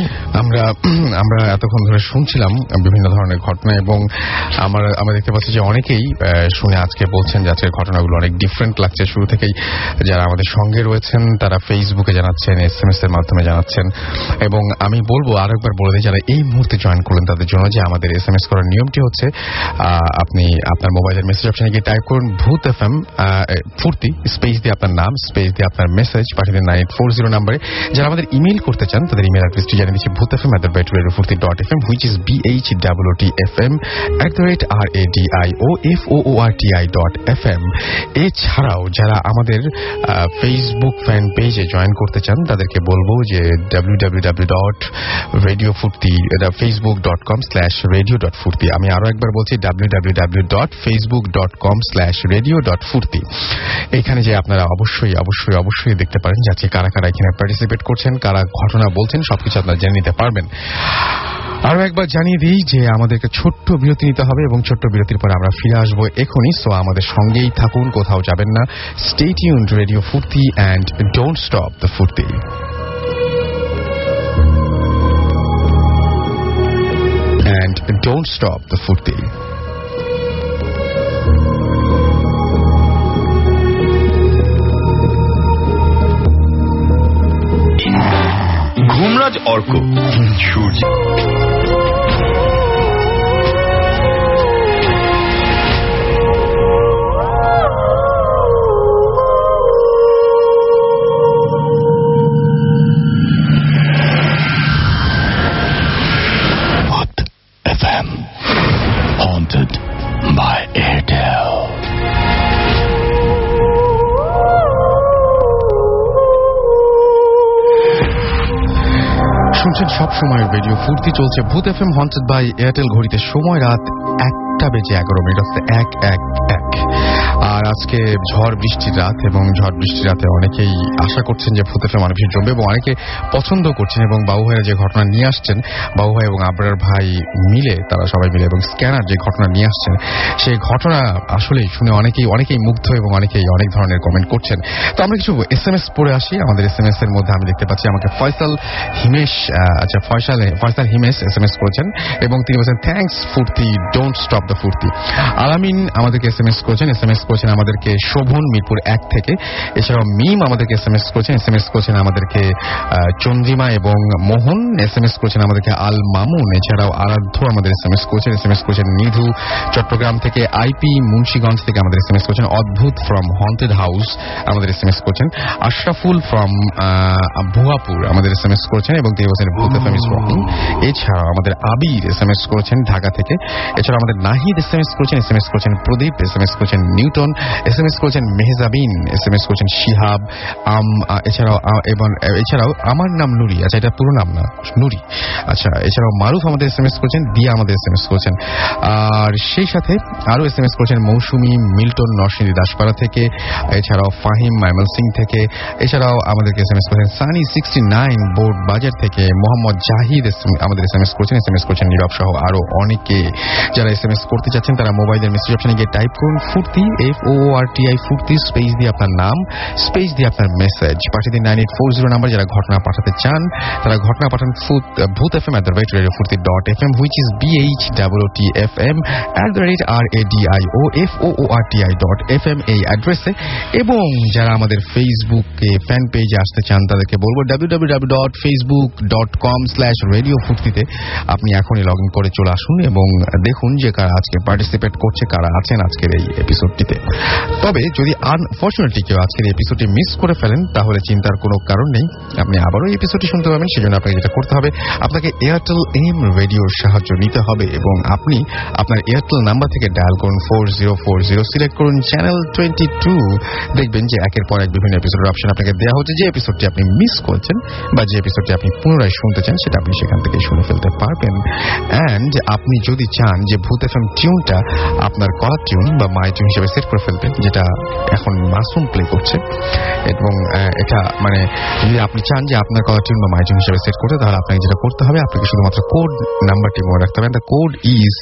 আমরা এতক্ষণ ধরে শুনছিলাম বিভিন্ন ধরনের ঘটনা, এবং আমরা দেখতে পাচ্ছি যে অনেকেই শুনে আজকে বলছেন যে আজকের ঘটনাগুলো অনেক ডিফারেন্ট লাগছে। শুরু থেকেই যারা আমাদের সঙ্গে রয়েছেন তারা ফেসবুকে জানাচ্ছেন, SMS এর মাধ্যমে জানাচ্ছেন, এবং আমি বলবো আরেকবার বলে দিই, যারা এই মুহূর্তে জয়েন করলেন তাদের জন্য, যে আমাদের SMS করার নিয়মটি হচ্ছে, আপনি আপনার মোবাইলের মেসেজ অপশনে গিয়ে টাইপ করুন ভূত FM ফুর্তি, স্পেস দিয়ে আপনার নাম, স্পেস দিয়ে আপনার মেসেজ পাঠিয়ে দিন 9840 নম্বরে। যারা আমাদের ইমেল করতে চান তাদের ইমেল অ্যাড্রেসটি জানিয়ে দিচ্ছি, bhutfm@radiofurti.fm, which is BHWTFM@radiofoorti.fm। এছাড়াও যারা আমাদের ফেসবুক ফ্যান পেজে জয়েন করতে চান তাদেরকে বলবো যে www.facebook.com/radio.furti। আমি আরো একবার বলছি, www.facebook.com/radio.furti। এখানে যে আপনারা অবশ্যই অবশ্যই অবশ্যই দেখতে পারেন যাচ্ছে কারা কারা এখানে পার্টিসিপেট করছেন, কারা ঘটনা বলছেন, সবকিছু আপনারা জেনে নিতে পারবেন। আরো একবার জানিয়ে দিই যে আমাদেরকে ছোট্ট বিরতি নিতে হবে, এবং ছোট্ট বিরতির পরে আমরা ফিরে আসবো এখনই। সো আমাদের সঙ্গেই থাকুন, কোথাও যাবেন না। স্টে টিউনড, রেডিও ফুর্তি, and don't stop the Furti. And don't stop the Furti. Ghumraj Arka Surya presented by Airtel. শুনছেন সব সময় রেডিও ফুর্তি, চলছে ভূত এফএম হন্টেড বাই এয়ারটেল। ঘড়িতে সময় রাত 1:11 1:11। আর আজকে ঝড় বৃষ্টির রাত, এবং ঝড় বৃষ্টির রাতে অনেকেই আশা করছেন যে ভূত এফএম মানুষের জমবে, এবং অনেকে পছন্দ করছেন। এবং বাবু ভাইরা যে ঘটনা নিয়ে আসছেন, বাবু ভাই এবং আবরার ভাই মিলে, তারা সবাই মিলে, এবং স্ক্যানার যে ঘটনা নিয়ে আসছেন, সেই ঘটনা আসলে শুনে অনেকেই মুগ্ধ, এবং অনেকেই অনেক ধরনের কমেন্ট করছেন। তো আমরা কিছু SMS পড়ে আসি। আমাদের SMS এর মধ্যে আমি দেখতে পাচ্ছি আমাকে ফয়সাল হিমেশ SMS করেছেন, এবং তিনি বলছেন থ্যাঙ্কস ফুর্তি, ডোন্ট স্টপ দ্য ফুর্তি। আলামিন আমাদেরকে SMS করেছেন আমাদেরকে শোভন মিরপুর 1 থেকে। এছাড়াও মিম আমাদেরকে SMS করেছেন আমাদেরকে চন্দ্রিমা এবং মোহন SMS করেছেন আমাদেরকে আল মামুন। এছাড়াও আরাধ্য আমাদের SMS করেছেন নিধু চট্টগ্রাম থেকে। আইপি মুন্সিগঞ্জ থেকে আমাদের SMS করেছেন। অদ্ভুত ফ্রম হন্টেড হাউস আমাদের SMS করেছেন। আশরাফুল ফ্রম ভুয়াপুর আমাদের SMS করেছেন, এবং তিনি বলছেন ভূত এফএম ইজ রকিং। এছাড়াও আমাদের আবির SMS করেছেন ঢাকা থেকে। এছাড়াও আমাদের নাহিদ SMS করেছেন প্রদীপ SMS করেছেন নিউটন SMS করেছেন মেহজাবিন SMS করেছেন শিহাব এছাড়াও আমার নাম নুরি। আচ্ছা, এটা পুরো নাম না, নুরি। আচ্ছা, এছাড়াও মারুফ আমাদের SMS করেছেন, দিয়া আমাদের SMS করেছেন। আর সেই সাথে আরো SMS করেছেন মৌসুমী মিল্টন নরসিংদী দাসপাড়া থেকে। এছাড়াও ফাহিম মাইমল সিং থেকে। এছাড়াও আমাদেরকে SMS করেছেন সানি 69 বোর্ড বাজার থেকে। মোহাম্মদ জাহিদ আমাদের SMS করেছেন নীরব সহ আরো অনেকে। যারা SMS করতে চাচ্ছেন তারা মোবাইলের মেসেজ অপশনে গিয়ে টাইপ করুন ফুর্তি, FOORTI ফুর্তি, স্পেস দিয়ে আপনার নাম, স্পেস দিয়ে আপনার মেসেজ পাঠিয়ে দিন 9840 নাম্বার। যারা ঘটনা পাঠাতে চান তারা ঘটনা পাঠান ভূত FM @radiofurti.fm, which is BHOOTFM @RADIOFOORTI.FM এই অ্যাড্রেসে। এবং যারা আমাদের ফেসবুকে ফ্যান পেজে আসতে চান তাদেরকে বলবো www.facebook.com/radiofurti-তে আপনি এখনই লগ ইন করে চলে আসুন এবং দেখুন যে কারা আজকে পার্টিসিপেট করছে, কারা আছেন আজকের এই এপিসোডটিতে। তবে যদি আনফরচুনেটলি কেউ আজকের এপিসোডটি মিস করে ফেলেন তাহলে চিন্তার কোনো কারণ নেই, আপনি আবারও এই এপিসোডটি শুনতে পাবেন। সেজন্য আপনাকে যেটা করতে হবে, আপনাকে এয়ারটেল এম রেডিওর সাহায্য নিতে হবে, এবং আপনি আপনার এয়ারটেল নাম্বার থেকে ডায়াল করুন 4040, সিলেক্ট করুন চ্যানেল 22। দেখবেন যে একের পর এক বিভিন্ন এপিসোডের অপশন আপনাকে দেওয়া হচ্ছে। যে এপিসোডটি আপনি মিস করছেন বা যে এপিসোডটি আপনি পুনরায় শুনতে চান সেটা আপনি সেখান থেকে শুনে ফেলতে পারবেন। অ্যান্ড আপনি যদি চান যে ভূত এফএম টিউনটা আপনার কলার টিউন বা মাই টিউন হিসেবে সেট করে ফেলবেন, যেটা এখন মাসুম প্লে করছে, এবং এটা মানে যদি আপনি চান যে আপনার কলার টিউন বা মাই টিউন হিসেবে সেট করতে, তাহলে আপনাকে যেটা করতে হবে, আপনাকে শুধুমাত্র কোড নাম্বারটি মনে রাখতে হবে। দ্য কোড ইজ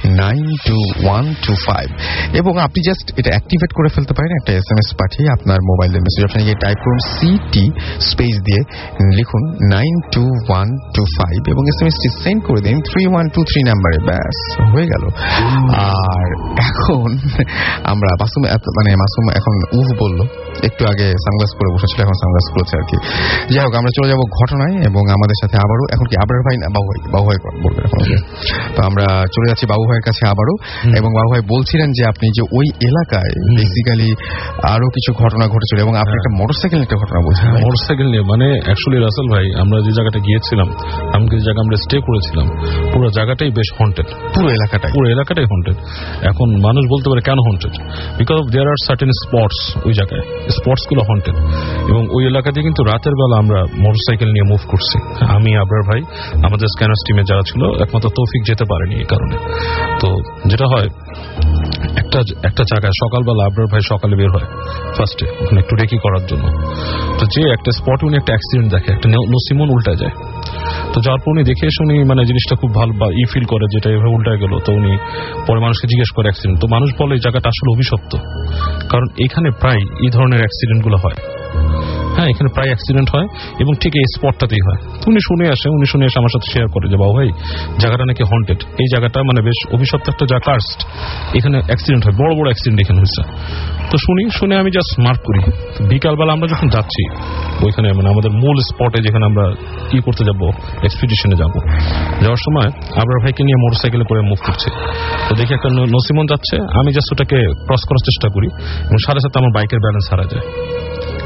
92125, এবং আপনি জাস্ট এটা অ্যাক্টিভেট করে ফেলতে পারেন একটা SMS পাঠিয়ে আপনার মোবাইলের মেসেজ অপশনে গিয়ে টাইপ করুন CT স্পেস দিয়ে লিখুন 92125, এবং SMSটি সেন্ড করে দিন 3123 নাম্বারে। ব্যাস হয়ে গেল। আর এখন আমরা মাসুম এখন বলল একটু আগে সানগ্লাস পরে বসেছিল, এখন সানগ্লাস পরেছে আর কি। যাই হোক, আমরা চলে যাব ঘটনায়, এবং আমাদের সাথে আবারও এখন কি আবরার ভাই না বাবু ভাই বলবেন এখন। তো আমরা চলে যাচ্ছি বাবু ভাইয়ের কাছে আবারও, এবং বাবু ভাই বলছিলেন যে আপনি যে ওই এলাকায় বেসিক্যালি আরো কিছু ঘটনা ঘটেছিল, এবং আপনি একটা মোটরসাইকেল একটা ঘটনা বলছেন। মোটরসাইকেল নিয়ে মানে অ্যাকচুয়ালি রাসেল ভাই, আমরা যে জায়গাটা গিয়েছিলাম, যে জায়গা আমরা স্টে করেছিলাম, পুরো জায়গাটাই বেশ হন্টেড। পুরো এলাকাটাই হন্টেড। এখন মানুষ বলতে পারে কেন haunted, because there are certain spots, ওই জায়গায় স্পটস গুলো হন্টেড। এবং ওই এলাকাতে কিন্তু রাতের বেলা আমরা মোটরসাইকেল নিয়ে মুভ করছি, আমি আবরার ভাই, আমাদের স্ক্যানার্স টিমে যারা ছিল, একমাত্র তৌফিক যেতে পারেনি এই কারণে। তো যেটা হয়, একটা জায়গায় সকালবেলা আবরার ভাই সকালে বের হয় ফার্স্টে ওখানে একটু রেকি করার জন্য। তো যে একটা স্পটে উনি একটা অ্যাক্সিডেন্ট দেখে, একটা নসিমন উল্টায় যায়। তো যার পর উনি দেখে এসে উনি মানে জিনিসটা খুব ভালো বা ফিল করে যেটা এভাবে উল্টায় গেল। তো উনি পরে মানুষকে জিজ্ঞেস করে অ্যাক্সিডেন্ট। তো মানুষ বলে এই জায়গাটা আসলে অভিশপ্ত, কারণ এখানে প্রায় এই ধরনের অ্যাক্সিডেন্ট গুলো হয়। হ্যাঁ, এখানে প্রায় অ্যাক্সিডেন্ট হয়, এবং ঠিক এই স্পটটাতেই হয়। উনি শুনে আসে আমার সাথে শেয়ার করে যে বাবু ভাই জায়গাটা নাকি হন্টেড, এই জায়গাটা মানে বেশ অভিশপ্ত একটা যা কার্সড, এখানে অ্যাক্সিডেন্ট হয়, বড় বড় অ্যাক্সিডেন্ট এখানে হয়েছে। তো শুনে আমি জাস্ট মার্ক করি। বিকালবেলা আমরা যখন যাচ্ছি ওইখানে মানে আমাদের মূল স্পটে যেখানে আমরা কি করতে যাব, এক্সপিডিশনে যাব, যাওয়ার সময় আবরার ভাইকে নিয়ে মোটরসাইকেলে করে মুভ করছে। তো দেখি একটা নসিমন যাচ্ছে, আমি জাস্ট ওটাকে ক্রস করার চেষ্টা করি, এবং সাথে সাথে আমার বাইকের ব্যালেন্স হারা যায়।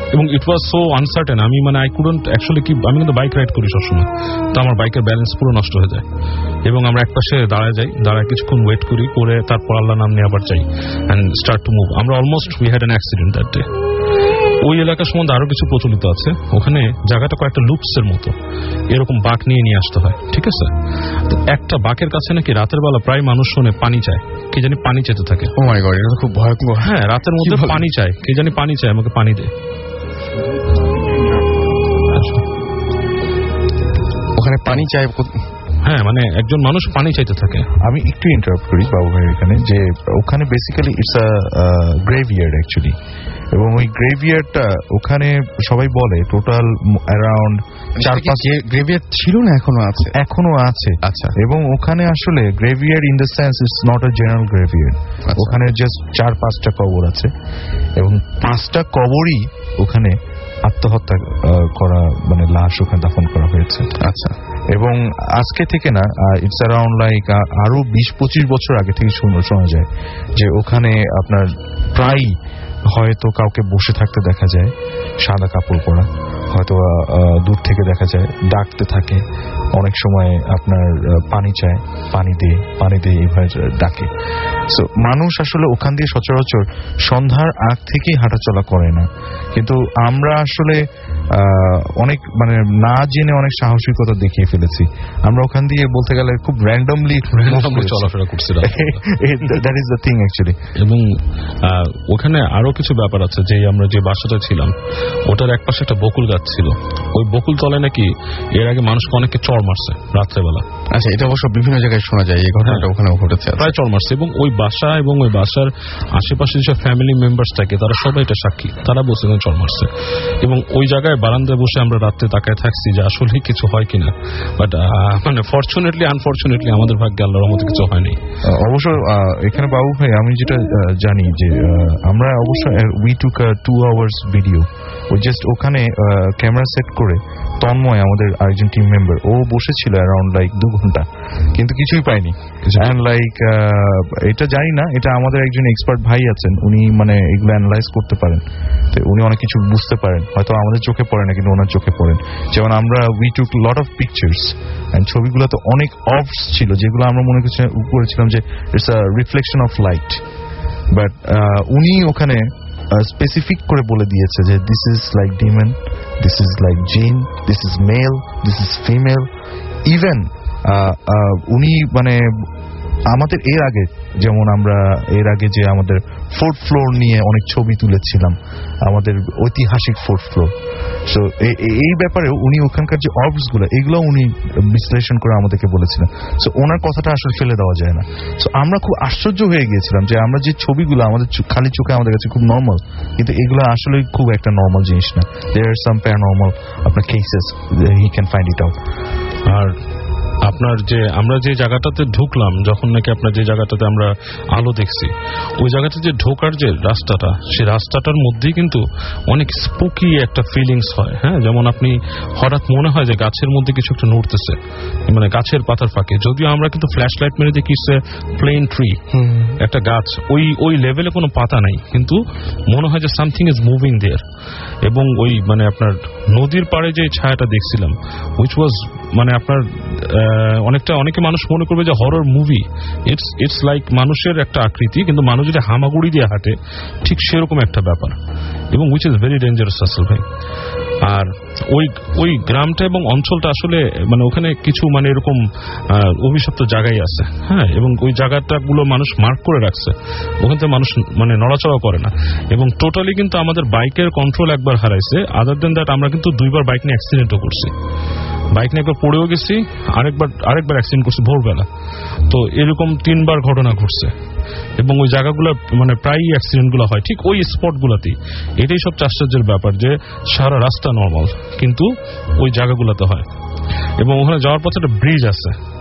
এবং ইট ওয়াজ সো আনসার্টেন। আমি আই কুডন্ট অ্যাকচুয়ালি আমি কিন্তু বাইক রাইড করি সবসময়, তো আমার বাইকের ব্যালেন্স পুরো নষ্ট হয়ে যায় এবং আমরা একপাশে দাঁড়ায় কিছুক্ষণ ওয়েট করে তারপর আল্লাহ নাম নিয়ে আবার যাই অ্যান্ড স্টার্ট টু মুভ। আমরা almost we had an accident that day. ওই এলাকা সম্বন্ধে আরো কিছু প্রচলিত আছে, ওখানে জায়গাটা কয়েকটা লুপসের মতো, এরকম বাঁক নিয়ে আসতে হয়, ঠিক আছে? তো একটা বাঁকের কাছে নাকি রাতের বেলা প্রায় মানুষ শোনে পানি চায়, কে জানি পানি চেতে থাকে। ও মাই গড, এটা তো খুব ভয়ঙ্কর। হ্যাঁ, রাতের মধ্যে পানি চায়, কে জানি পানি চায়, আমাকে পানি দে। ওখানে পানি চায়, হ্যাঁ, একজন মানুষ পানি চাইতে থাকে। আমি একটু ইন্টারাপ্ট করি বাবু ভাই এখানে, যে ওখানে basically it's a graveyard actually, এবং ওই গ্রেভইয়ার্ডটা ওখানে সবাই বলে টোটাল অ্যারাউন্ড 4-5 গ্রেভইয়ার্ড ছিল না, এখনো আছে। আচ্ছা। এবং ওখানে আসলে graveyard in the sense it's not a general graveyard, ওখানে জাস্ট 4-5টা কবর আছে এবং 5টা কবরই ওখানে আত্মহত্যা করা, লাশ ওখানে দাফন করা হয়েছে। আচ্ছা। এবং আজকে থেকে না, ইটস অ্যারাউন্ড লাইক আরো 20-25 বছর আগে থেকে শোনা যায় যে ওখানে আপনার প্রায় হয়তো কাউকে বসে থাকতে দেখা যায়, সাদা কাপড় পরা, হয়তো দূর থেকে দেখা যায় ডাকতে থাকে, অনেক সময় আপনার পানি চায়, পানি দে এইভাবে ডাকে। সো মানুষ আসলে ওখান দিয়ে সচরাচর সন্ধ্যার আগ থেকেই হাঁটাচলা করে না, কিন্তু আমরা আসলে অনেক না জেনে অনেক সাহসিকতা দেখিয়ে ফেলেছি। আমরা ওখান দিয়ে বলতে গেলে খুব র্যান্ডমলি চলাফেরা করছি, that is the thing actually. এবং ওখানে আরো কিছু ব্যাপার আছে, যে আমরা যে বাসাটা ছিলাম ওটার একপাশে একটা বকুল গাছ ছিল, ওই বকুল তলায় নাকি এর আগে মানুষকে অনেকে চড় মারছে রাত্রেবেলা। আচ্ছা, এটা অবশ্য বিভিন্ন জায়গায় শোনা যায়, এই ঘটনাটা ওখানেও ঘটেছে, প্রায় চড় মারছে। এবং ওই বাসা এবং ওই বাসার আশেপাশে যেসব ফ্যামিলি মেম্বার্স থাকে তারা সবাই এটা সাক্ষী, তারা বলছে চড় মারছে। এবং ওই জায়গায় বারান্দায় বসে আমরা রাত্রে তাকায় থাকছি যে আসলে কিছু হয় কিনা, বাট ফরচুনেটলি আনফরচুনেটলি আমাদের ভাগ্যে আল্লাহর রহমতে কিছু হয়নি। অবশ্য এখানে বাবু ভাই আমি যেটা জানি যে আমরা অবশ্য উই টুক 2 hours ভিডিও, ও জাস্ট ওখানে ক্যামেরা সেট করে তন্ময় আমাদের আরেকজন টিম মেম্বার, ও বসেছিল অ্যারাউন্ড লাইক 2 ঘন্টা, কিন্তু কিছুই পাইনি। এন্ড লাইক এটা জানি না, এটা আমাদের একজন এক্সপার্ট ভাই আছেন, উনি এগুলো অ্যানালাইজ করতে পারেন, তো উনি অনেক কিছু বুঝতে পারেন, হয়তো আমাদের চোখে পড়ে না কিন্তু ওনার চোখে পড়েন। যেমন আমরা we took lot of pictures and ছবিগুলো তো অনেক অফস ছিল, যেগুলো আমরা মনে করেছিলাম যে it's a reflection of light, but উনি ওখানে স্পেসিফিক করে বলে দিয়েছে যে this is like demon, this is like jinn, this is male, this is female. Even উনি আমাদের যেমন আমরা এর আগে যে আমাদের 4th ফ্লোর নিয়ে অনেক ছবি তুলেছিলাম, আমাদের ঐতিহাসিক 4th ফ্লোর, সো এই ব্যাপারেও উনি ওখানকার যে অবস গুলো এগুলো উনি বিশ্লেষণ করে আমাদেরকে বলেছিলেন। সো ওনার কথাটা আসলে ফেলে দেওয়া যায় না। সো আমরা খুব আশ্চর্য হয়ে গিয়েছিলাম যে আমরা যে ছবিগুলো আমাদের খালি চোখে আমাদের কাছে খুব নর্মাল, কিন্তু এগুলো আসলে খুব একটা নর্মাল জিনিস না। দেয়ার আর সাম প্যারানর্মাল আপনার cases, he can find it out. আর আপনার আমরা যে জায়গাটাতে ঢুকলাম, যখন নাকি আপনার যে জায়গাটাতে আমরা আলো দেখছি, ওই জায়গাতে যে ঢোকার যে রাস্তাটা, সেই রাস্তাটার মধ্যেই কিন্তু অনেক স্পুকি একটা ফিলিংস হয়। হ্যাঁ, যেমন আপনি হঠাৎ মনে হয় যে গাছের মধ্যে কিছু একটা নড়তেছে, গাছের পাতার ফাঁকে, যদিও আমরা কিন্তু ফ্ল্যাশ লাইট মেরে দেখি প্লেন ট্রি, একটা গাছ, ওই লেভেলে কোনো পাতা নাই, কিন্তু মনে হয় যে সামথিং ইজ মুভিং দেয়ার। এবং ওই আপনার নদীর পাড়ে যে ছায়াটা দেখছিলাম, উইচ ওয়াজ আপনার অনেকে মানুষ মনে করবে যে হরর মুভি, ইটস লাইক মানুষের একটা আকৃতি, কিন্তু মানুষ যদি হামাগুড়ি দিয়ে হাঁটে ঠিক সেরকম একটা ব্যাপার, এবং উইচ ইজ ভেরি ডেঞ্জারাস আসল ভাই। আর ওই গ্রামটা এবং অঞ্চলটা আসলে ওখানে কিছু এরকম অভিশপ্ত জায়গায় আছে। হ্যাঁ, এবং ওই জায়গাটাগুলো মানুষ মার্ক করে রাখছে, ওখান থেকে মানুষ নড়াচড়া করে না। এবং টোটালি কিন্তু আমাদের বাইকের কন্ট্রোল একবার হারাইছে। আদার দেন দ্যাট আমরা কিন্তু 2বার বাইক নিয়ে অ্যাক্সিডেন্টও করছি, বাইক নিয়ে একবার পড়েও গেছি, আরেকবার অ্যাক্সিডেন্ট করছি ভোরবেলা। তো এরকম 3বার ঘটনা ঘটছে, এবং ওই জায়গাগুলো প্রায়ই অ্যাক্সিডেন্টগুলো হয় ঠিক ওই স্পটগুলোতেই। এটাই সব আশ্চর্যের ব্যাপার যে সারা রাস্তা নর্মাল, কিন্তু ওই জায়গাগুলোতে হয়। এবং ওখানে যাওয়ার পথে একটা ব্রিজ আছে,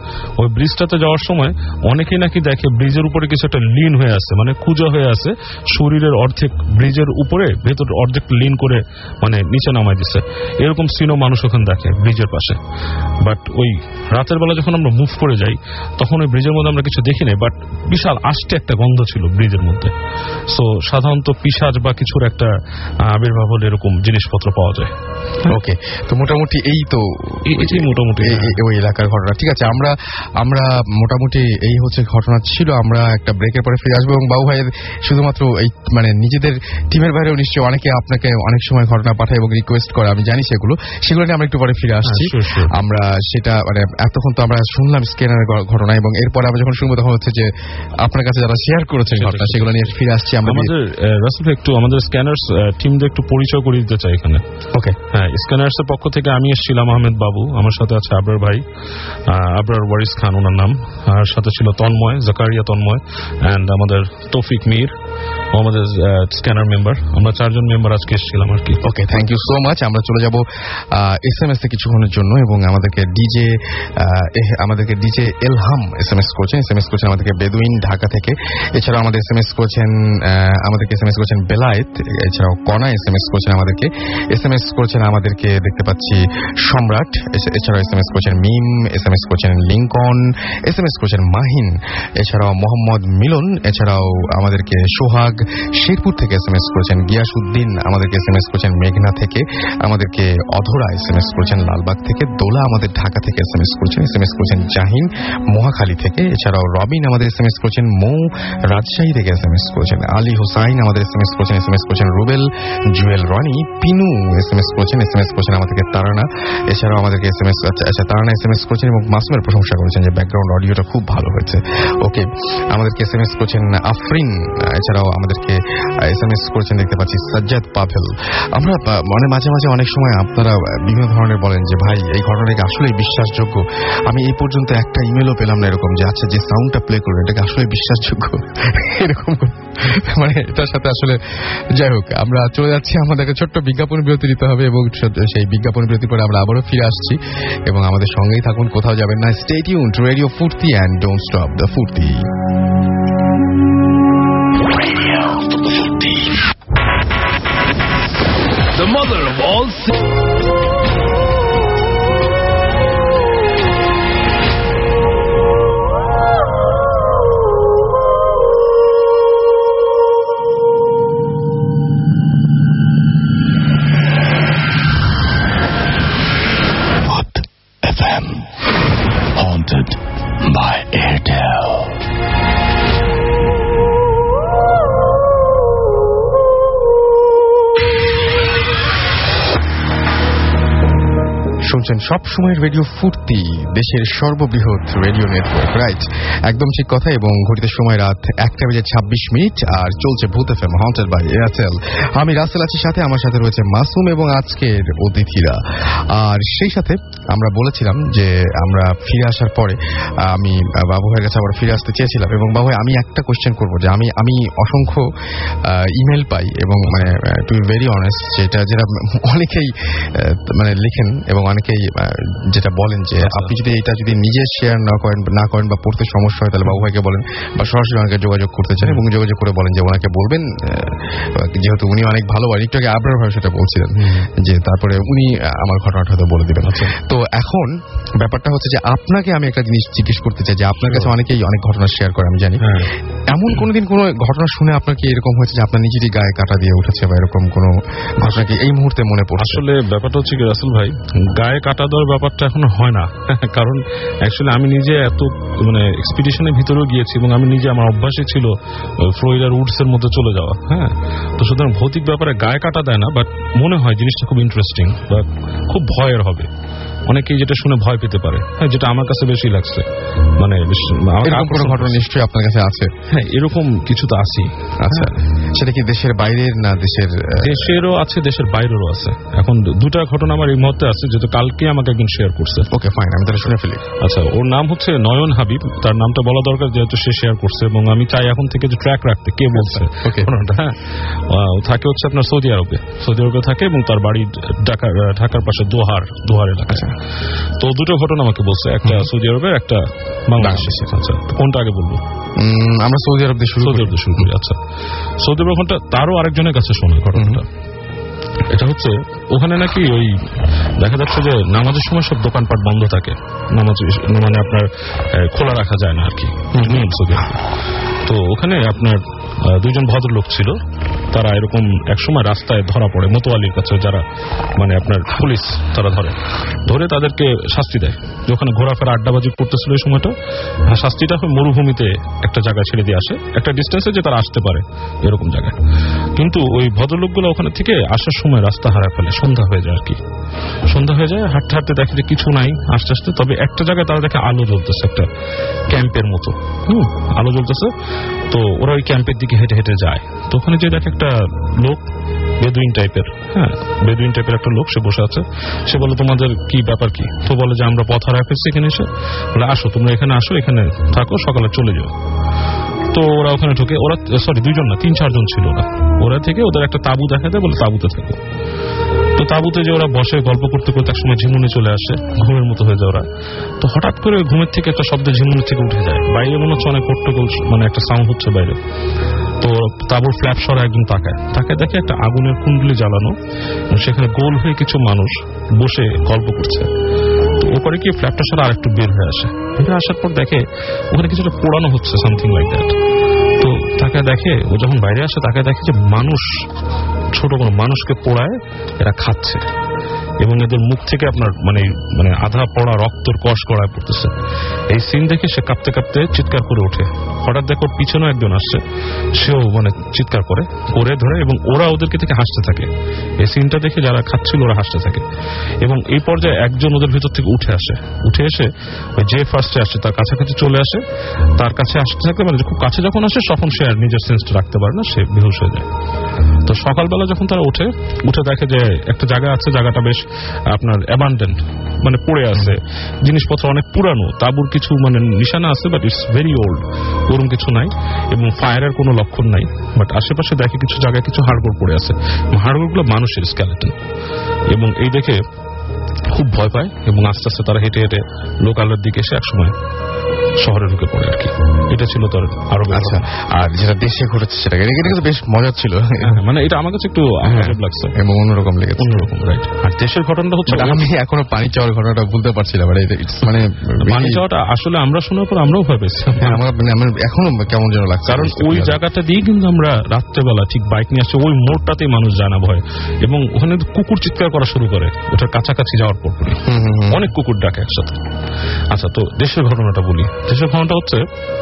ওই ব্রিজটাতে যাওয়ার সময় অনেকেই নাকি দেখে ব্রিজের উপরে কিছু একটা লিন হয়ে আছে, মানে কুজা হয়ে আছে, শরীরের অর্ধেক ব্রিজের উপরে, ভেতর অর্ধেক লিন করে মানে নিচে নামাই দিচ্ছে, এরকম সিনও মানুষ ওখানে দেখে ব্রিজের পাশে। বাট ওই রাতের বেলা যখন আমরা মুভ করে যাই তখন ওই ব্রিজের মধ্যে আমরা কিছু দেখি নাই, বাট বিশাল আষ্টে একটা গন্ধ ছিল ব্রিজের মধ্যে। সো সাধারণত পিশাচ বা কিছুর একটা আবির্ভাব হলে এরকম জিনিসপত্র পাওয়া যায়। ওকে, তো মোটামুটি এই তো এটাই মোটামুটি ওই এলাকার ঘটনা। ঠিক আছে, আমরা মোটামুটি এই হচ্ছে ঘটনা ছিল। আমরা একটা ব্রেকের পরে ফিরে আসবো এবং বাবু ভাইয়ের শুধুমাত্র এই মানে নিজেদের টিমের বাইরেও নিশ্চয়ই অনেকে আপনাকে অনেক সময় ঘটনা পাঠায় এবং রিকোয়েস্ট করে, আমি জানি সেগুলো নিয়ে আমরা একটু পরে ফিরে আসছি। আমরা সেটা মানে এতক্ষণ তো আমরা শুনলাম স্ক্যানারের ঘটনা, এবং এরপরে আমরা যখন শুনবো তখন হচ্ছে যে আপনার কাছে যারা শেয়ার করেছেন ঘটনা সেগুলো নিয়ে ফিরে আসছি। আমাদের রাসেল ভাই একটু আমাদের স্ক্যানার্স টিমদের একটু পরিচয় করে দিতে চাই এখানে। ওকে, হ্যাঁ, স্ক্যানার্স এর পক্ষ থেকে আমি এসেছিলাম আহমেদ বাবু, আমার সাথে আছে আবরার ভাই, আবরার ওয়ারিস খান ওনার নাম, আর সাথে ছিল তন্ময়, জাকারিয়া তন্ময়, এন্ড আমাদের তৌফিক মীর, আমাদের স্ক্যানার মেম্বার। আমরা 4 জন মেম্বার আজকে এসেছিলাম আর কি। Okay, thank you so much. আমরা চলে যাব SMS এ কিছুক্ষণের জন্য, এবং আমাদেরকে ডিজে এলহাম SMS করেছেন আমাদেরকে বেদুইন ঢাকা থেকে। এছাড়াও আমাদের SMS করেছেন বেলায়েত, এছাড়াও কনা SMS করেছেন আমাদেরকে দেখতে পাচ্ছি সম্রাট, এছাড়াও SMS করেছেন মিম, SMS করেছেন লিঙ্কন, SMS করেছেন মাহিন, এছাড়াও মোহাম্মদ মিলন, এছাড়াও আমাদেরকে সোহাগ শেরপুর থেকে SMS করেছেন, গিয়াসউদ্দিন আমাদেরকে SMS করেছেন মেঘনা থেকে, আমাদেরকে অধরা SMS করেছেন লালবাগ থেকে, দোলা আমাদের ঢাকা থেকে SMS করেছেন জাহিন মহাখালী থেকে, এছাড়াও রবিন আমাদের SMS করেছেন, মৌ রাজশাহী থেকে SMS করেছেন, আলী হোসাইন আমাদের SMS করেছেন রুবেল, জুয়েল রনি, পিনু SMS করেছেন আমাদেরকে তারানা, এছাড়াও আমাদেরকে তারানা SMS করেছেন এবং মাসুমের প্রশংসা করেছেন যে ব্যাকগ্রাউন্ড অডিওটা খুব ভালো হয়েছে। ওকে, আমাদেরকে SMS করেছেন আফরিন, এছাড়াও আমাদেরকে SMS করেছেন দেখতে পাচ্ছি সাজ্জাদ পাভেল। আমরা মানে মাঝে মাঝে অনেক সময় আপনারা বিভিন্ন ধরনের বলেন যে ভাই এই ঘটনাটাকে আসলে বিশ্বাসযোগ্য, আমি এই পর্যন্ত একটা ইমেলও পেলাম না এরকম যে আচ্ছা যে সাউন্ডটা প্লে করবেন এটাকে আসলে বিশ্বাসযোগ্য, এরকম মানে এটার সাথে আসলে। যাই হোক, আমরা চলে যাচ্ছি, আমাদেরকে ছোট্ট বিজ্ঞাপন বিরতি দিতে হবে এবং সেই বিজ্ঞাপন বিরতি পরে আমরা আবারও ফিরে আসছি, এবং আমাদের সঙ্গেই থাকুন, কোথাও যাবেন না। স্টে টিউনড, রেডিও ফুর্তি and don't stop the Foorti. The mother of all FM, haunted by Airtel. শুনছেন সব সময়ের রেডিও ফুর্তি, দেশের সর্ববৃহৎ রেডিও নেটওয়ার্ক। রাইট, একদম ঠিক কথা। এবং ঘড়িতে সময় রাত 1:26 আর চলছে ভূত এফএম হন্টেড বাই এয়ারটেল। আমি রাসেল আছি সাথে, আমার সাথে রয়েছে মাসুম এবং আজকের অতিথিরা। আর সেই সাথে আমরা বলেছিলাম যে আমরা ফিরে আসার পরে আমি বাবু ভাইয়ের কাছে আবার ফিরে আসতে চেয়েছিলাম, এবং বাবু ভাই আমি একটা কোয়েশ্চেন করবো যে আমি অসংখ্য ইমেল পাই, এবং মানে টু বি ভেরি অনেস্ট যেটা অনেকেই মানে লিখেন এবং অনেকেই যেটা বলেন যে আপনি যদি নিজে শেয়ার না করেন বা পড়তে সমস্যা হয় তাহলে বাবু ভাইকে বলেন, বা সরাসরি অনেকে যোগাযোগ করতে চান এবং যোগাযোগ করে বলেন যে ওনাকে বলবেন, যেহেতু উনি অনেক ভালো হয়। একটু আগে আবরার ভাই সেটা বলছিলেন যে তারপরে উনি আমার ঘটনাটা হয়তো বলে দিবেন। তো এখন ব্যাপারটা হচ্ছে যে আপনাকে আমি একটা জিনিস জিজ্ঞেস করতে চাই যে আপনার কাছে অনেকেই অনেক ঘটনা শেয়ার করে আমি জানি, এমন কোনোদিন কোনো ঘটনা শুনে আপনার কি এরকম হয়েছে যে আপনার নিজেরই গায়ে কাটা দিয়ে উঠেছে, বা এরকম কোনো ঘটনা কি এই মুহূর্তে মনে পড়ছে? আসলে ব্যাপারটা হচ্ছে কি রাসেল ভাই, গায়ে কাটা দেওয়ার ব্যাপারটা এখনো হয় না, কারণ অ্যাকচুয়ালি আমি নিজে এত মানে এক্সপিডিশনের ভিতরেও গিয়েছি এবং আমি নিজে আমার অভ্যাসই ছিল ফ্লোরিডার উডস এর মধ্যে চলে যাওয়া। হ্যাঁ, তো সুতরাং ভৌতিক ব্যাপারে গায়ে কাটা দেয় না, বাট মনে হয় জিনিসটা খুব ইন্টারেস্টিং বা খুব ভয়ের হবে। অনেকেই যেটা শুনে ভয় পেতে পারে, হ্যাঁ, যেটা আমার কাছে বেশি লাগছে। মানে কোনো ঘটনা নিশ্চয়ই আপনার কাছে আছে? হ্যাঁ, এরকম কিছু তো আছে। আচ্ছা, সেটা কি দেশের বাইরের না দেশেরও আছে, দেশের বাইরেরও আছে। এখন দুটা ঘটনা আমার এই মুহূর্তে আছে, যেহেতু তাকে আমাকে একজন শেয়ার করছে। ওকে ফাইন, আমি তাহলে শুনে ফেলি। আচ্ছা, ওর নাম হচ্ছে নয়ন হাবিব, তার নামটা বলা দরকার যেহেতু সে শেয়ার করছে, এবং আমি চাই এখন থেকে যে ট্র্যাক রাখতে কে বলছে। হ্যাঁ, ও থাকে হচ্ছে আপনার সৌদি আরবে থাকে, এবং তার বাড়ি ঢাকার পাশে দোহার এলাকায়। তো দুটো ঘটনা আমাকে বলছে, একটা সৌদি আরবের, একটা বাংলাদেশে। আচ্ছা, কোনটা আগে বলবো? আমরা সৌদি আরব দিয়ে শুরু করি। আচ্ছা, সৌদি আরব ঘটনা তারও আরেকজনের কাছে শোনা ঘটনাটা। এটা হচ্ছে ওখানে নাকি ওই দেখা যাচ্ছে যে নামাজের সময় সব দোকানপাট বন্ধ থাকে, নামাজ মানে আপনার খোলা রাখা যায় না আর কি। তো ওখানে আপনার দুইজন ভদ্রলোক ছিল, তারা এরকম একসময় রাস্তায় ধরা পড়ে মোতোয়ালির কাছে, যারা মানে আপনার পুলিশ, তারা ধরে তাদেরকে শাস্তি দেয়। যখন ঘোরাফেরা আড্ডাবাজি করতেছিল এই সময়টা, শাস্তিটা মরুভূমিতে একটা জায়গায় ছেড়ে দিয়ে আসে, একটা ডিস্টেন্সে যে তারা আসতে পারে এরকম জায়গায়। কিন্তু ওই ভদ্রলোকগুলো ওখানে থেকে আসার সময় রাস্তা হারা ফেলে, সন্ধ্যা হয়ে যায় আর কি। সন্ধ্যা হয়ে যায়, হাঁটতে হাঁটতে দেখে যে কিছু নাই আস্তে আস্তে, তবে একটা জায়গায় তারা দেখে আলো জ্বলতেছে, একটা ক্যাম্পের মতো আলো জ্বলতেছে। তো ওরা ওই ক্যাম্পের দিকে হেঁটে হেঁটে যায়। তো ওখানে যে দেখে একটা লোক, বেদুইন টাইপের একটা লোক, সে বসে আছে। সে বলে, তোমাদের কি ব্যাপার কি? তো বলে যে আমরা পথ হারায় ফেলছি এখানে এসে। বলে, আসো তোমরা এখানে আসো, এখানে থাকো, সকালে চলে যাও। তো ওরা ওখানে ঢুকে, ওরা দুইজন না 3-4 জন ছিল ওরা থেকে ওদের একটা তাঁবু দেখা দেয়, বলে তাঁবুতে থাকো। তো তাঁবুতে যে ওরা বসে গল্প করতে করতে এক সময় ঝিমুনি চলে আসে, ঘুমের মতো হয়ে যায় ওরা। তো হঠাৎ করে ঘুমের থেকে একটা শব্দ ঝিমুনি থেকে উঠে যায়, বাইরে মনে হচ্ছে অনেক হট্টগোল, মানে একটা সাউন্ড হচ্ছে বাইরে। তো তাঁবুর ফ্ল্যাপ সরা একদম তাকায় দেখে একটা আগুনের কুণ্ডলি জ্বালানো, সেখানে গোল হয়ে কিছু মানুষ বসে গল্প করছে। তো ওপরে কি ফ্ল্যাপটা সরা আর একটু বের হয়ে আসে, আসার পর দেখে ওখানে কিছুটা পোড়ানো হচ্ছে, সামথিং লাইক দ্যাট। তো তাকে দেখে, ও যখন বাইরে আসে তাকে দেখে যে মানুষ, ছোট কোনো মানুষকে পোড়ায় এরা খাচ্ছে, এবং এদের মুখ থেকে আপনার মানে আধা পড়া রক্তর কষ গড়ায় পড়তেছে। এই সিন দেখে সে কাঁপতে কাঁপতে চিৎকার করে ওঠে। হঠাৎ দেখো পিছনেও একজন আসছে, সেও মানে চিৎকার করে ধরে, এবং ওরা ওদেরকে থেকে হাসতে থাকে। এই সিনটা দেখে যারা খাচ্ছিল ওরা হাসতে থাকে, এবং এই পর্যায়ে একজন ওদের ভিতর থেকে উঠে এসে ওই যে ফার্স্টে আসছে তার কাছাকাছি চলে আসে, তার কাছে আসতে থাকে, মানে খুব কাছে যখন আসে তখন সে আর নিজের সেন্সটা রাখতে পারে না, সে বেহুশ হয়ে যায়। তো সকালবেলা যখন তারা উঠে দেখে যে একটা জায়গা আছে, জায়গাটা বেশ আপনার অ্যাবান্ডেন্ট, মানে পড়ে আছে, জিনিসপত্র অনেক পুরানো, তাঁবুর কিছু মানে নিশানা আছে, বাট ইটস ভেরি ওল্ড, ওরকম কিছু নাই, এবং ফায়ারের কোনো লক্ষণ নাই। বাট আশেপাশে দেখে কিছু জায়গায় কিছু হাড়গোড় পড়ে আছে, হাড়গোড়গুলো মানুষের স্কেলেটন। এবং এই দেখে খুব ভয় পায়, এবং আস্তে আস্তে তারা হেঁটে হেঁটে লোকালের দিকে এসে একসময় শহরে ঢুকে পড়ে আর কি। এটা ছিল তার আরো। আচ্ছা, আর যেটা দেশে ঘটেছে সেটা কিন্তু বেশ মজার ছিল, মানে এটা আমার কাছে একটু আজব লাগছে এবং অন্যরকম লেগেছে। রাইট। আর দেশের ঘটনাটা হচ্ছে, আমি এখনো পানি চাওয়ার ঘটনাটা বলতে পারছি না, মানে পানি চাওয়াটা আসলে আমরা শোনার পর আমরাও ভয় পেয়েছি, আমার এখনো কেমন যেন লাগছে। কারণ ওই জায়গাটা দিয়ে কিন্তু আমরা রাত্রেবেলা ঠিক বাইক নিয়ে আসছি, ওই মোড়টাতেই মানুষ যায় না ভয়, এবং ওখানে কুকুর চিৎকার করা শুরু করে ওটার কাছাকাছি যাওয়ার পর, অনেক কুকুর ডাকে একসাথে। আচ্ছা, তো দেশের ঘটনাটা বলি। দেশের ঘটনাটা হচ্ছে,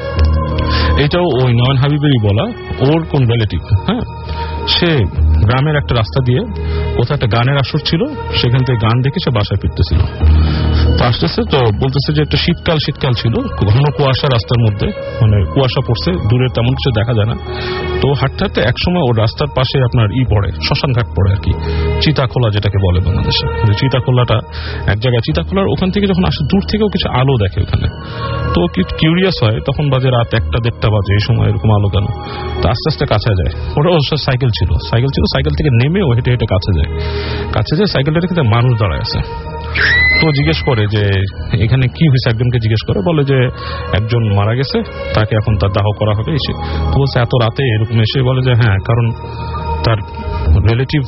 এইটাও ওই নয়ন হাবিবেরই বলা, ওর কোন রিলেটিভ, হ্যাঁ, সে গ্রামের একটা রাস্তা দিয়ে কোথাও একটা গানের আসর ছিল, সেখান থেকে গান দেখে সে বাসায় ফিরতেছিল। তো আসতেছে, তো বলতেছে যে একটা শীতকাল ছিল, ঘন কুয়াশা রাস্তার মধ্যে, মানে কুয়াশা পড়ছে, দূরে তেমন কিছু দেখা যায় না। তো হাঁটতে হাঁটতে একসময় ওর রাস্তার পাশে আপনার পড়ে, শ্মশান ঘাট পড়ে আর কি, চিতাখোলা যেটাকে বলে বাংলাদেশে। চিতাখোলাটা এক জায়গায়, চিতাখোলার ওখান থেকে যখন আসে দূর থেকেও কিছু আলো দেখে ওখানে। তো কিউরিয়াস হয়, তখন বাজে রাত 1-1:30 বাজে, এই সময় এরকম আলো কেন? তো আস্তে আস্তে কাছে যায়। ওরা অবশ্য সাইকেল ছিল, সাইকেল থেকে নেমে ও হেঁটে হেঁটে কাছে যায়। সাইকেলটা রেখে মানুষ দাঁড়ায় আছে। তো জিজ্ঞেস করে যে এখানে কি হয়েছে, একজনকে জিজ্ঞেস করে, বলে যে একজন মারা গেছে, তাকে এখন তার দাহ করা হবে এসে। তো বলছে এত রাতে এরকম এসে? বলে যে হ্যাঁ, কারণ তার রিলেটিভ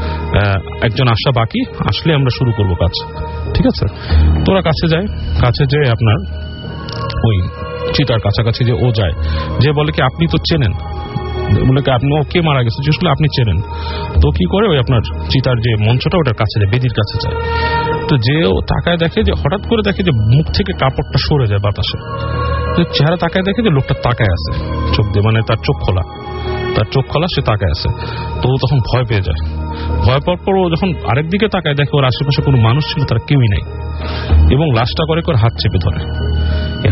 একজন আসা বাকি, আসলে আমরা শুরু করব কাজ। ঠিক আছে, তোরা কাছে যায় আপনার ওই চিতার কাছাকাছি যে ও যায়, যে বলে কি আপনি তো চেনেন, বলে কি আপনি, ও কে মারা গেছে জিজ্ঞেস, আপনি চেনেন? তো কি করে ওই আপনার চিতার যে মঞ্চটা ওটার কাছে যায়, বেদির কাছে যায়। তো যে ও তাকায় দেখে যে, হঠাৎ করে দেখে যে মুখ থেকে কাপড়টা সরে যায় বাতাসে। চেহারা তাকায় দেখে যে লোকটা তাকায় আছে, চোখ দিয়ে, মানে তার চোখ খোলা, সে তাকায় আছে। তো ও তখন ভয় পেয়ে যায়। ভয় পাওয়ার পর ও যখন আরেক দিকে তাকায় দেখে ওর আশেপাশে কোনো মানুষ ছিল, তার কেউই নাই, এবং লাশটা করে হাত চেপে ধরে। এই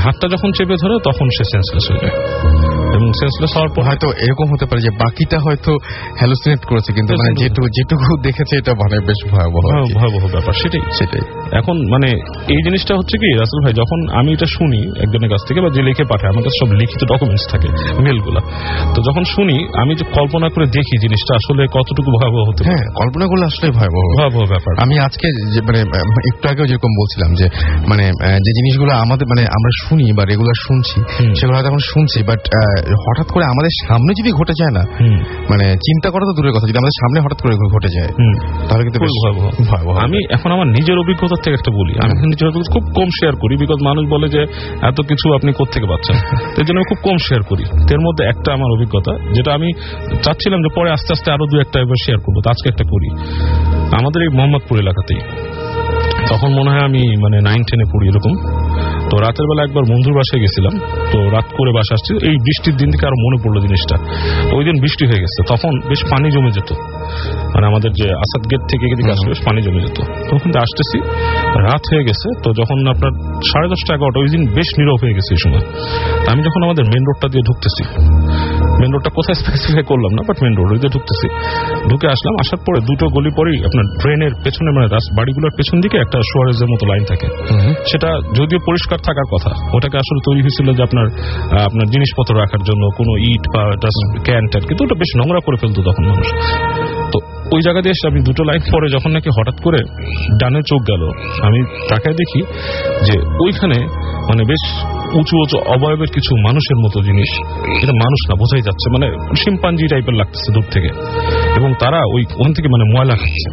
হাতটা যখন চেপে ধরে তখন সে সেন্সলেস হয়ে যায়, এবং সেন্সলেস হওয়ার পর হয়তো এরকম হতে পারে যে বাকিটা হয়তো হ্যালুসিনেট করেছে, কিন্তু মানে যেটুকু দেখেছে এটা মানে বেশ ভয়াবহ ব্যাপার। সেটাই এখন মানে এই জিনিসটা হচ্ছে কি রাসেল ভাই, যখন আমি এটা শুনি একজনের কাছ থেকে বা যে লিখে পাঠায়, আমার কাছে সব লিখিত ডকুমেন্টস থাকে মেলগুলা, তো যখন শুনি আমি যে কল্পনা করে দেখি জিনিসটা আসলে কতটুকু ভয়াবহ হতে পারে। হ্যাঁ, কল্পনা করলে আসলে ভয়াবহ ব্যাপার। আমি আজকে মানে একটু আগেও যেরকম বলছিলাম যে মানে যে জিনিসগুলো আমাদের মানে আমরা শুনি বা রেগুলার শুনছি সেগুলো হয়তো এখন শুনছি, বাট হঠাৎ করে আমাদের সামনে যদি ঘটে যায় না, মানে চিন্তা করা তো দূরের কথা, যদি আমাদের সামনে হঠাৎ করে ঘটে যায় তাহলে কিন্তু ভয়াবহ। আমি এখন আমার নিজের অভিজ্ঞতা থেকে একটা বলি, আমি নিজের অভিজ্ঞতা খুব কম শেয়ার করি, বিকজ মানুষ বলে যে এত কিছু আপনি কোত্থেকে পাচ্ছেন, এই জন্য খুব কম শেয়ার করি। এর মধ্যে একটা আমার অভিজ্ঞতা যেটা আমি চাচ্ছিলাম যে পরে আস্তে আস্তে আরো 2-1টা এবার শেয়ার করবো, তো আজকে একটা করি। আমাদের এই মোহাম্মদপুর এলাকাতেই তখন মনে হয় আমি মানে 9-10-এ পড়ি এরকম, তো রাতের বেলা একবার বন্ধুর বাসায় গেছিলাম, তো রাত করে বাসা আসছি, এই বৃষ্টির দিন থেকে আরো মনে পড়লো জিনিসটা, ওই দিন বৃষ্টি হয়ে গেছে, তখন বেশ পানি জমে যেত, মানে আমাদের যে আসাদ গেট থেকে এদিকে আসলে বেশ পানি জমে যেত, তখন আসতেছি রাত হয়ে গেছে, তো যখন আপনার 10:30-11টা ওই দিন বেশ নীরব হয়ে গেছে এই সময়। আমি যখন আমাদের মেন রোডটা দিয়ে ঢুকতেছি, মেন রোডটা কোথায় স্পেসিফাই করলাম না, বাট মেন রোড দিয়ে ঢুকতেছি, ঢুকে আসলাম, আসার পরে 2টো গলি পরেই আপনার ট্রেনের পেছনে মানে বাড়িগুলোর পেছন দিকে একটা সুয়ারেজের মতো লাইন থাকে, সেটা যদিও পরিষ্কার থাকার কথা, ওটাকে আসলে তৈরি হয়েছিল যে আপনার জিনিসপত্র রাখার জন্য, কোনো ইট বা ক্যান ট্যান, কিন্তু ওটা বেশ নোংরা করে ফেলতো তখন মানুষ। তো ওই জায়গা দিয়ে এসে আমি 2টো লাইন পরে যখন নাকি হঠাৎ করে ডানে চোখ গেল, আমি তাকায় দেখি যে ওইখানে মানে বেশ উঁচু উঁচু অবয়বের কিছু মানুষের মতো জিনিস, এটা মানুষ না বোঝাই যাচ্ছে, মানে শিম্পাঞ্জি টাইপের লাগতেছে দূর থেকে, এবং তারা ওখান থেকে মানে ময়লা খাচ্ছে।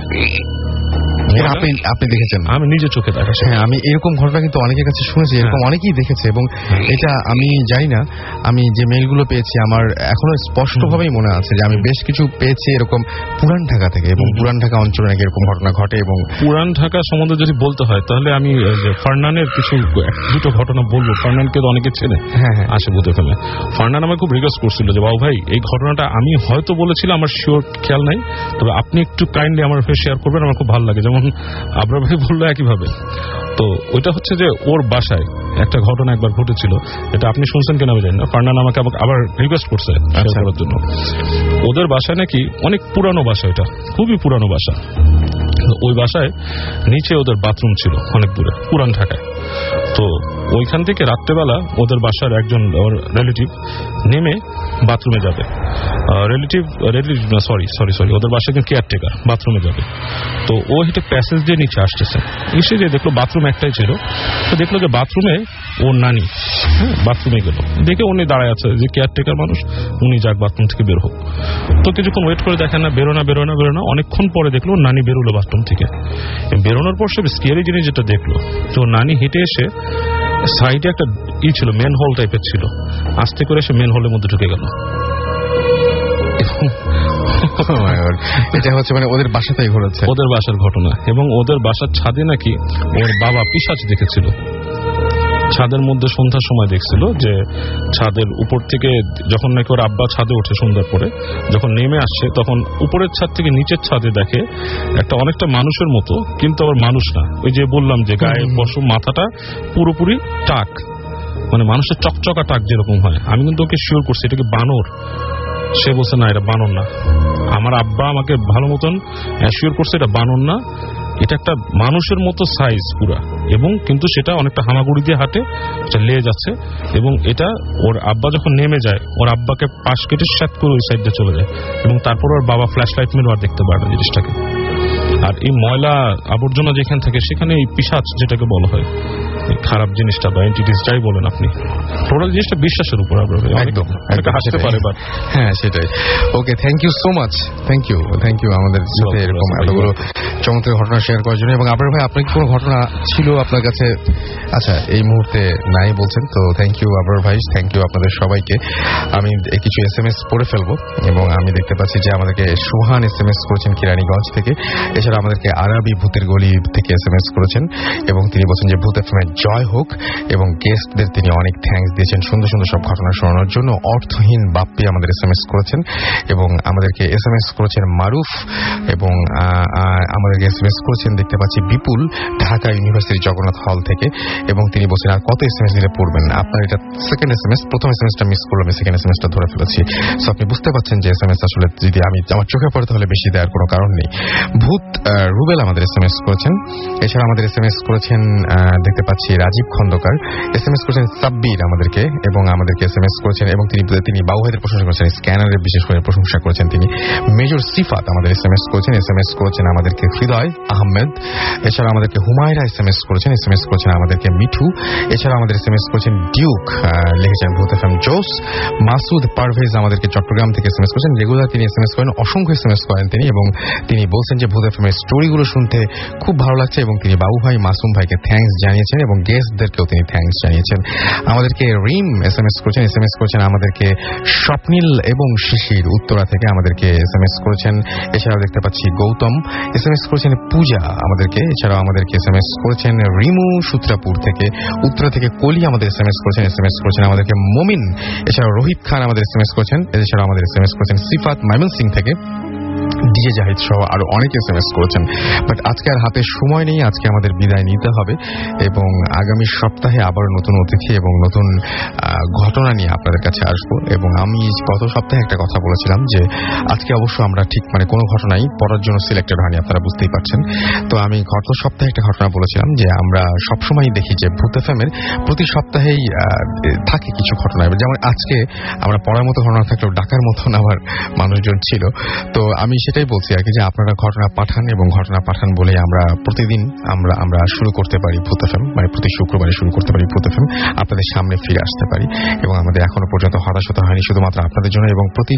আপনি দেখেছেন? আমি নিজে চোখে দেখা। হ্যাঁ, আমি এরকম ঘটনা কিন্তু অনেকের কাছে শুনেছি, এরকম অনেকেই দেখেছে, এবং এটা আমি জানি না, আমি যে মেইলগুলো পেয়েছি আমার এখনো স্পষ্টভাবেই মনে আছে যে আমি বেশ কিছু পেয়েছি এরকম পুরান ঢাকা থেকে, এবং পুরান ঢাকা অঞ্চলে নাকি এরকম ঘটনা ঘটে। এবং পুরান ঢাকা সম্বন্ধে যদি বলতে হয় তাহলে আমি ফারনানের কিছু 2টো ঘটনা বলবো। ফারনানকে তো অনেকে চেনে, আসে বুঝতে ফেলে। ফারনান আমাকে খুব রিকোয়েস্ট করছিল যে বাবু ভাই এই ঘটনাটা আমি হয়তো বলেছিলাম, আমার শিওর খেয়াল নাই, তবে আপনি একটু কাইন্ডলি আমার শেয়ার করবেন, আমার খুব ভালো লাগে। যেমন আবরার ভাই বললো একইভাবে, তো ওইটা হচ্ছে যে ওর বাসায় একটা ঘটনা একবার ঘটেছিল, এটা আপনি শুনছেন কিনা আমি জানি না, ফারনান আমাকে আবার রিকোয়েস্ট করছে করার জন্য। ওদের বাসায় নাকি অনেক পুরানো বাসা, এটা খুবই পুরানো বাসা, ওই বাসায় নিচে ওদের বাথরুম ছিল অনেক দূরে পুরান ঢাকায়। তো ওইখান থেকে রাত্রেবেলা ওদের বাসার একজন রিলেটিভ নেমে বাথরুমে যাবে, ওদের বাসায় একজন কেয়ারটেকার বাথরুমে যাবে, তো ও হেঁটে প্যাসেজ দিয়ে নিচে আসতেছে, এসে যে দেখলো বাথরুম একটাই ছিল, তো দেখলো যে বাথরুমে ওর নানি বাথরুমে গেল, দেখে উনি দাঁড়ায় আছে, যে কেয়ারটেকার মানুষ, উনি যাক বাথরুম থেকে বের হোক। তো কিছুক্ষণ ওয়েট করে দেখেন না, বেরোনা, অনেকক্ষণ পরে দেখলো নানি বেরোলো বাথরুম থেকে। বেরোনোর পর সব স্কেয়ারি জিনিস যেটা দেখলো, তো নানি হেঁটে এসে সাইডে একটা ছিল মেন হল টাইপের ছিল, আস্তে করে এসে মেন হলের মধ্যে ঢুকে গেল। এটা হচ্ছে মানে ওদের বাসাতেই ঘটেছে, ওদের বাসার ঘটনা। এবং ওদের বাসার ছাদে নাকি ওর বাবা পিশাচ দেখেছিল, ছাদের মধ্যে সন্ধ্যার সময় দেখছিল যে ছাদের উপর থেকে যখন নাকি ওর আব্বা ছাদে ওঠে সন্ধ্যার পরে, যখন নেমে আসছে তখন উপরের ছাদ থেকে নিচের ছাদে দেখে একটা অনেকটা মানুষের মতো, কিন্তু আবার মানুষ না, ওই যে বললাম যে গায়ে পশম, মাথাটা পুরোপুরি টাক, মানে মানুষের চকচকা টাক যেরকম হয়। আমি কিন্তু ওকে শিওর করছি এটা কি বানর, সে বলছে না এটা বানর না। আমার আব্বা আমাকে ভালো মতন অ্যাসিওর করছে এটা বানর না, এটা একটা মানুষের মতো সাইজ পুরা, এবং কিন্তু সেটা অনেকটা হামাগুড়ি দিয়ে হাঁটে, লেজ আছে, এবং এটা ওর আব্বা যখন নেমে যায় ওর আব্বাকে পাশ কেটে শ্যাট করে ওই সাইডে চলে যায়, এবং তারপর ওর বাবা ফ্ল্যাশ লাইট মেরে আর দেখতে পারে না জিনিসটাকে। আর এই ময়লা আবর্জনা যেখানে থাকে সেখানে এই পিশাচ যেটাকে বলা হয়, খারাপ জিনিসটা বা এন্টিটিস যাই বলেন আপনি, টোটাল জিনিসটা বিশ্বাসের উপর একদম হাসতে পারে। হ্যাঁ, সেটাই। Okay, thank you so much, thank you আমাদের সাথে এরকম এতগুলো চমৎকার ঘটনা শেয়ার করার জন্য। এবং আবরার ভাই, আপনার কি কোনো ঘটনা ছিল আপনার কাছে? আচ্ছা, এই মুহূর্তে নাই বলছেন, তো থ্যাংক ইউ আবরার ভাই, থ্যাংক ইউ আপনাদের সবাইকে। আমি কিছু SMS পড়ে ফেলবো, এবং আমি দেখতে পাচ্ছি যে আমাদেরকে সুহান SMS করেছেন কেরানীগঞ্জ থেকে। এছাড়া এছাড়া আমাদেরকে আরবি ভূতের গলি থেকে SMS করেছেন এবং তিনি বলছেন যে ভূত এফএম জয় হোক, এবং গেস্টদের তিনি অনেক থ্যাঙ্কস দিয়েছেন সুন্দর সুন্দর সব ঘটনা শোনানোর জন্য। অর্থহীন বাপ্পি আমাদের SMS করেছেন এবং আমাদেরকে SMS করেছেন মারুফ, এবং আমাদেরকে SMS করেছেন দেখতে পাচ্ছি বিপুল ঢাকা ইউনিভার্সিটি জগন্নাথ হল থেকে, এবং তিনি বলছেন আর কত SMS দিলে পড়বেন, আপনার এটা সেকেন্ড SMS, প্রথম SMSটা মিস করলাম, সেকেন্ড SMSটা ধরে ফেলেছি। সো আপনি বুঝতে পারছেন যে SMS আসলে যদি আমার চোখে পড়ে তাহলে বেশি দেওয়ার কোনো কারণ নেই। ভূত রুবেল আমাদের SMS করেছেন, এছাড়া আমাদের SMS করেছেন দেখতে পাচ্ছি রাজীব খন্দকার, SMS করেছেন সাব্বির আমাদেরকে, এবং আমাদেরকে SMS করেছেন এবং তিনি বাবুভাইদের প্রশংসা করেছেন, স্ক্যানারের বিশেষ করে প্রশংসা করেছেন তিনি। মেজর সিফাত আমাদের SMS করেছেন আমাদেরকে হৃদয় আহমেদ, এছাড়া আমাদেরকে হুমায়রা SMS করেছেন আমাদেরকে মিঠু, এছাড়া আমাদের SMS করেছেন ডিউক, লিখেছেন ভূত এফএম জোস। মাসুদ পারভেজ আমাদেরকে চট্টগ্রাম থেকে SMS করেছেন, রেগুলার তিনি SMS করেন, অসংখ্য SMS করেন তিনি, এবং তিনি বলছেন যে ভূত এফএম এর স্টোরিগুলো শুনতে খুব ভালো লাগছে, এবং তিনি বাবু ভাই মাসুম ভাইকে থ্যাঙ্কস জানিয়েছেন এবং গেস্টদেরকেও তিনি থ্যাঙ্কস জানিয়েছেন। আমাদেরকে রিম SMS করেছেন আমাদেরকে স্বপ্নিল এবং শিশির উত্তরা থেকে আমাদেরকে SMS করেছেন। এছাড়াও দেখতে পাচ্ছি গৌতম SMS করেছেন পূজা আমাদেরকে, এছাড়াও আমাদেরকে SMS করেছেন রিমু সূত্রাপুর থেকে, উত্তরা থেকে কলি আমাদের SMS করেছেন আমাদেরকে মমিন, এছাড়াও রোহিত খান আমাদের SMS করেছেন, এছাড়াও আমাদের SMS করেছেন সিফাত ময়মনসিং থেকে, ডিজে জাহিদ সহ আরো অনেক SMS করেছেন। বাট আজকে আর হাতে সময় নেই, আজকে আমাদের বিদায় নিতে হবে, এবং আগামী সপ্তাহে আবার নতুন অতিথি এবং নতুন ঘটনা নিয়ে আপনাদের কাছে আসবো। এবং আমি গত সপ্তাহে একটা কথা বলেছিলাম যে আজকে অবশ্য আমরা ঠিক কোনো ঘটনাই পড়ার জন্য সিলেক্টেড হয়নি, আপনারা বুঝতেই পারছেন। তো আমি গত সপ্তাহে একটা ঘটনা বলেছিলাম যে আমরা সবসময় দেখি যে ভূত এফএমের প্রতি সপ্তাহেই থাকে কিছু ঘটনা, যেমন আজকে আমরা পড়ার মতো ঘটনা থাকলেও ডাকার মতন আমার মানুষজন ছিল। তো আমি সেটাই বলছি আর কি, যে আপনারা ঘটনা পাঠান, এবং ঘটনা পাঠান বলে আমরা প্রতিদিন আমরা শুরু করতে পারি ভূত এফএম, প্রতি শুক্রবারে শুরু করতে পারি ভূত এফএম, আপনাদের সামনে ফিরে আসতে পারি। এবং আমাদের এখনো পর্যন্ত হতাশতা হয়নি শুধুমাত্র আপনাদের জন্য, এবং প্রতি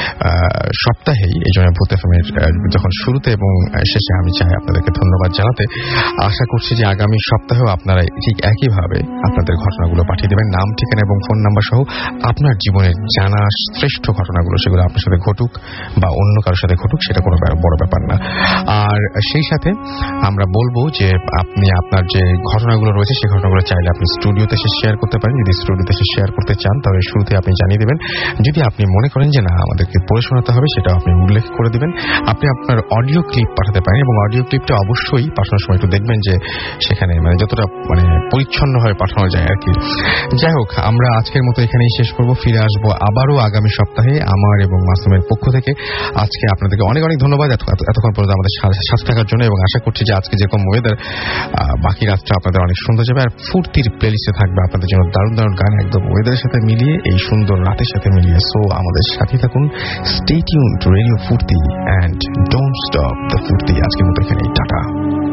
সপ্তাহেই এই জন্য ভূত এফএম এর যখন শুরুতে এবং শেষে আমি চাই আপনাদেরকে ধন্যবাদ জানাতে। আশা করছি যে আগামী সপ্তাহেও আপনারা ঠিক একইভাবে আপনাদের ঘটনাগুলো পাঠিয়ে দেবেন, নাম ঠিকানা এবং ফোন নাম্বার সহ আপনার জীবনের জানা শ্রেষ্ঠ ঘটনাগুলো, সেগুলো আপনার সাথে ঘটুক বা অন্য কারোর সাথে ঘটুক, সেটা কোনো বড় ব্যাপার না। আর সেই সাথে আমরা বলবো যে আপনি আপনার যে ঘটনাগুলো রয়েছে সেই ঘটনাগুলো চাইলে আপনি স্টুডিওতে এসে শেয়ার করতে পারেন। যদি স্টুডিওতে এসে শেয়ার করতে চান তাহলে শুরুতে আপনি জানিয়ে দেবেন। যদি আপনি মনে করেন যে না আমাদেরকে পড়ে শোনাতে হবে, সেটা আপনি উল্লেখ করে দিবেন। আপনি আপনার অডিও ক্লিপ পাঠাতে পারেন, এবং অডিও ক্লিপটা অবশ্যই পাঠানোর সময় একটু দেখবেন যে সেখানে যতটা পরিচ্ছন্নভাবে পাঠানো যায় আর কি। যাই হোক, আমরা আজকের মতো এখানেই শেষ করব, ফিরে আসবো আবারও আগামী সপ্তাহে আমার এবং মাসুমের পক্ষ থেকে। আজকে আপনাদেরকে অনেক অনেক ধন্যবাদ এতক্ষণ পর্যন্ত আমাদের সাথে থাকার জন্য, এবং আশা করছি যে আজকে যেরকম ওয়েদার বাকি রাতটা আপনাদের অনেক সুন্দর যাবে। আর ফুর্তির প্লেলিস্টে থাকবে আপনাদের জন্য দারুণ দারুণ গান, একদম ওয়েদারের সাথে মিলিয়ে, এই সুন্দর রাতের সাথে মিলিয়ে। সো আমাদের সাথে থাকুন, স্টে টিউনড টু রেডিও ফুর্তি, and don't stop the Foorti. আজকের মতো এখানেই টাটা।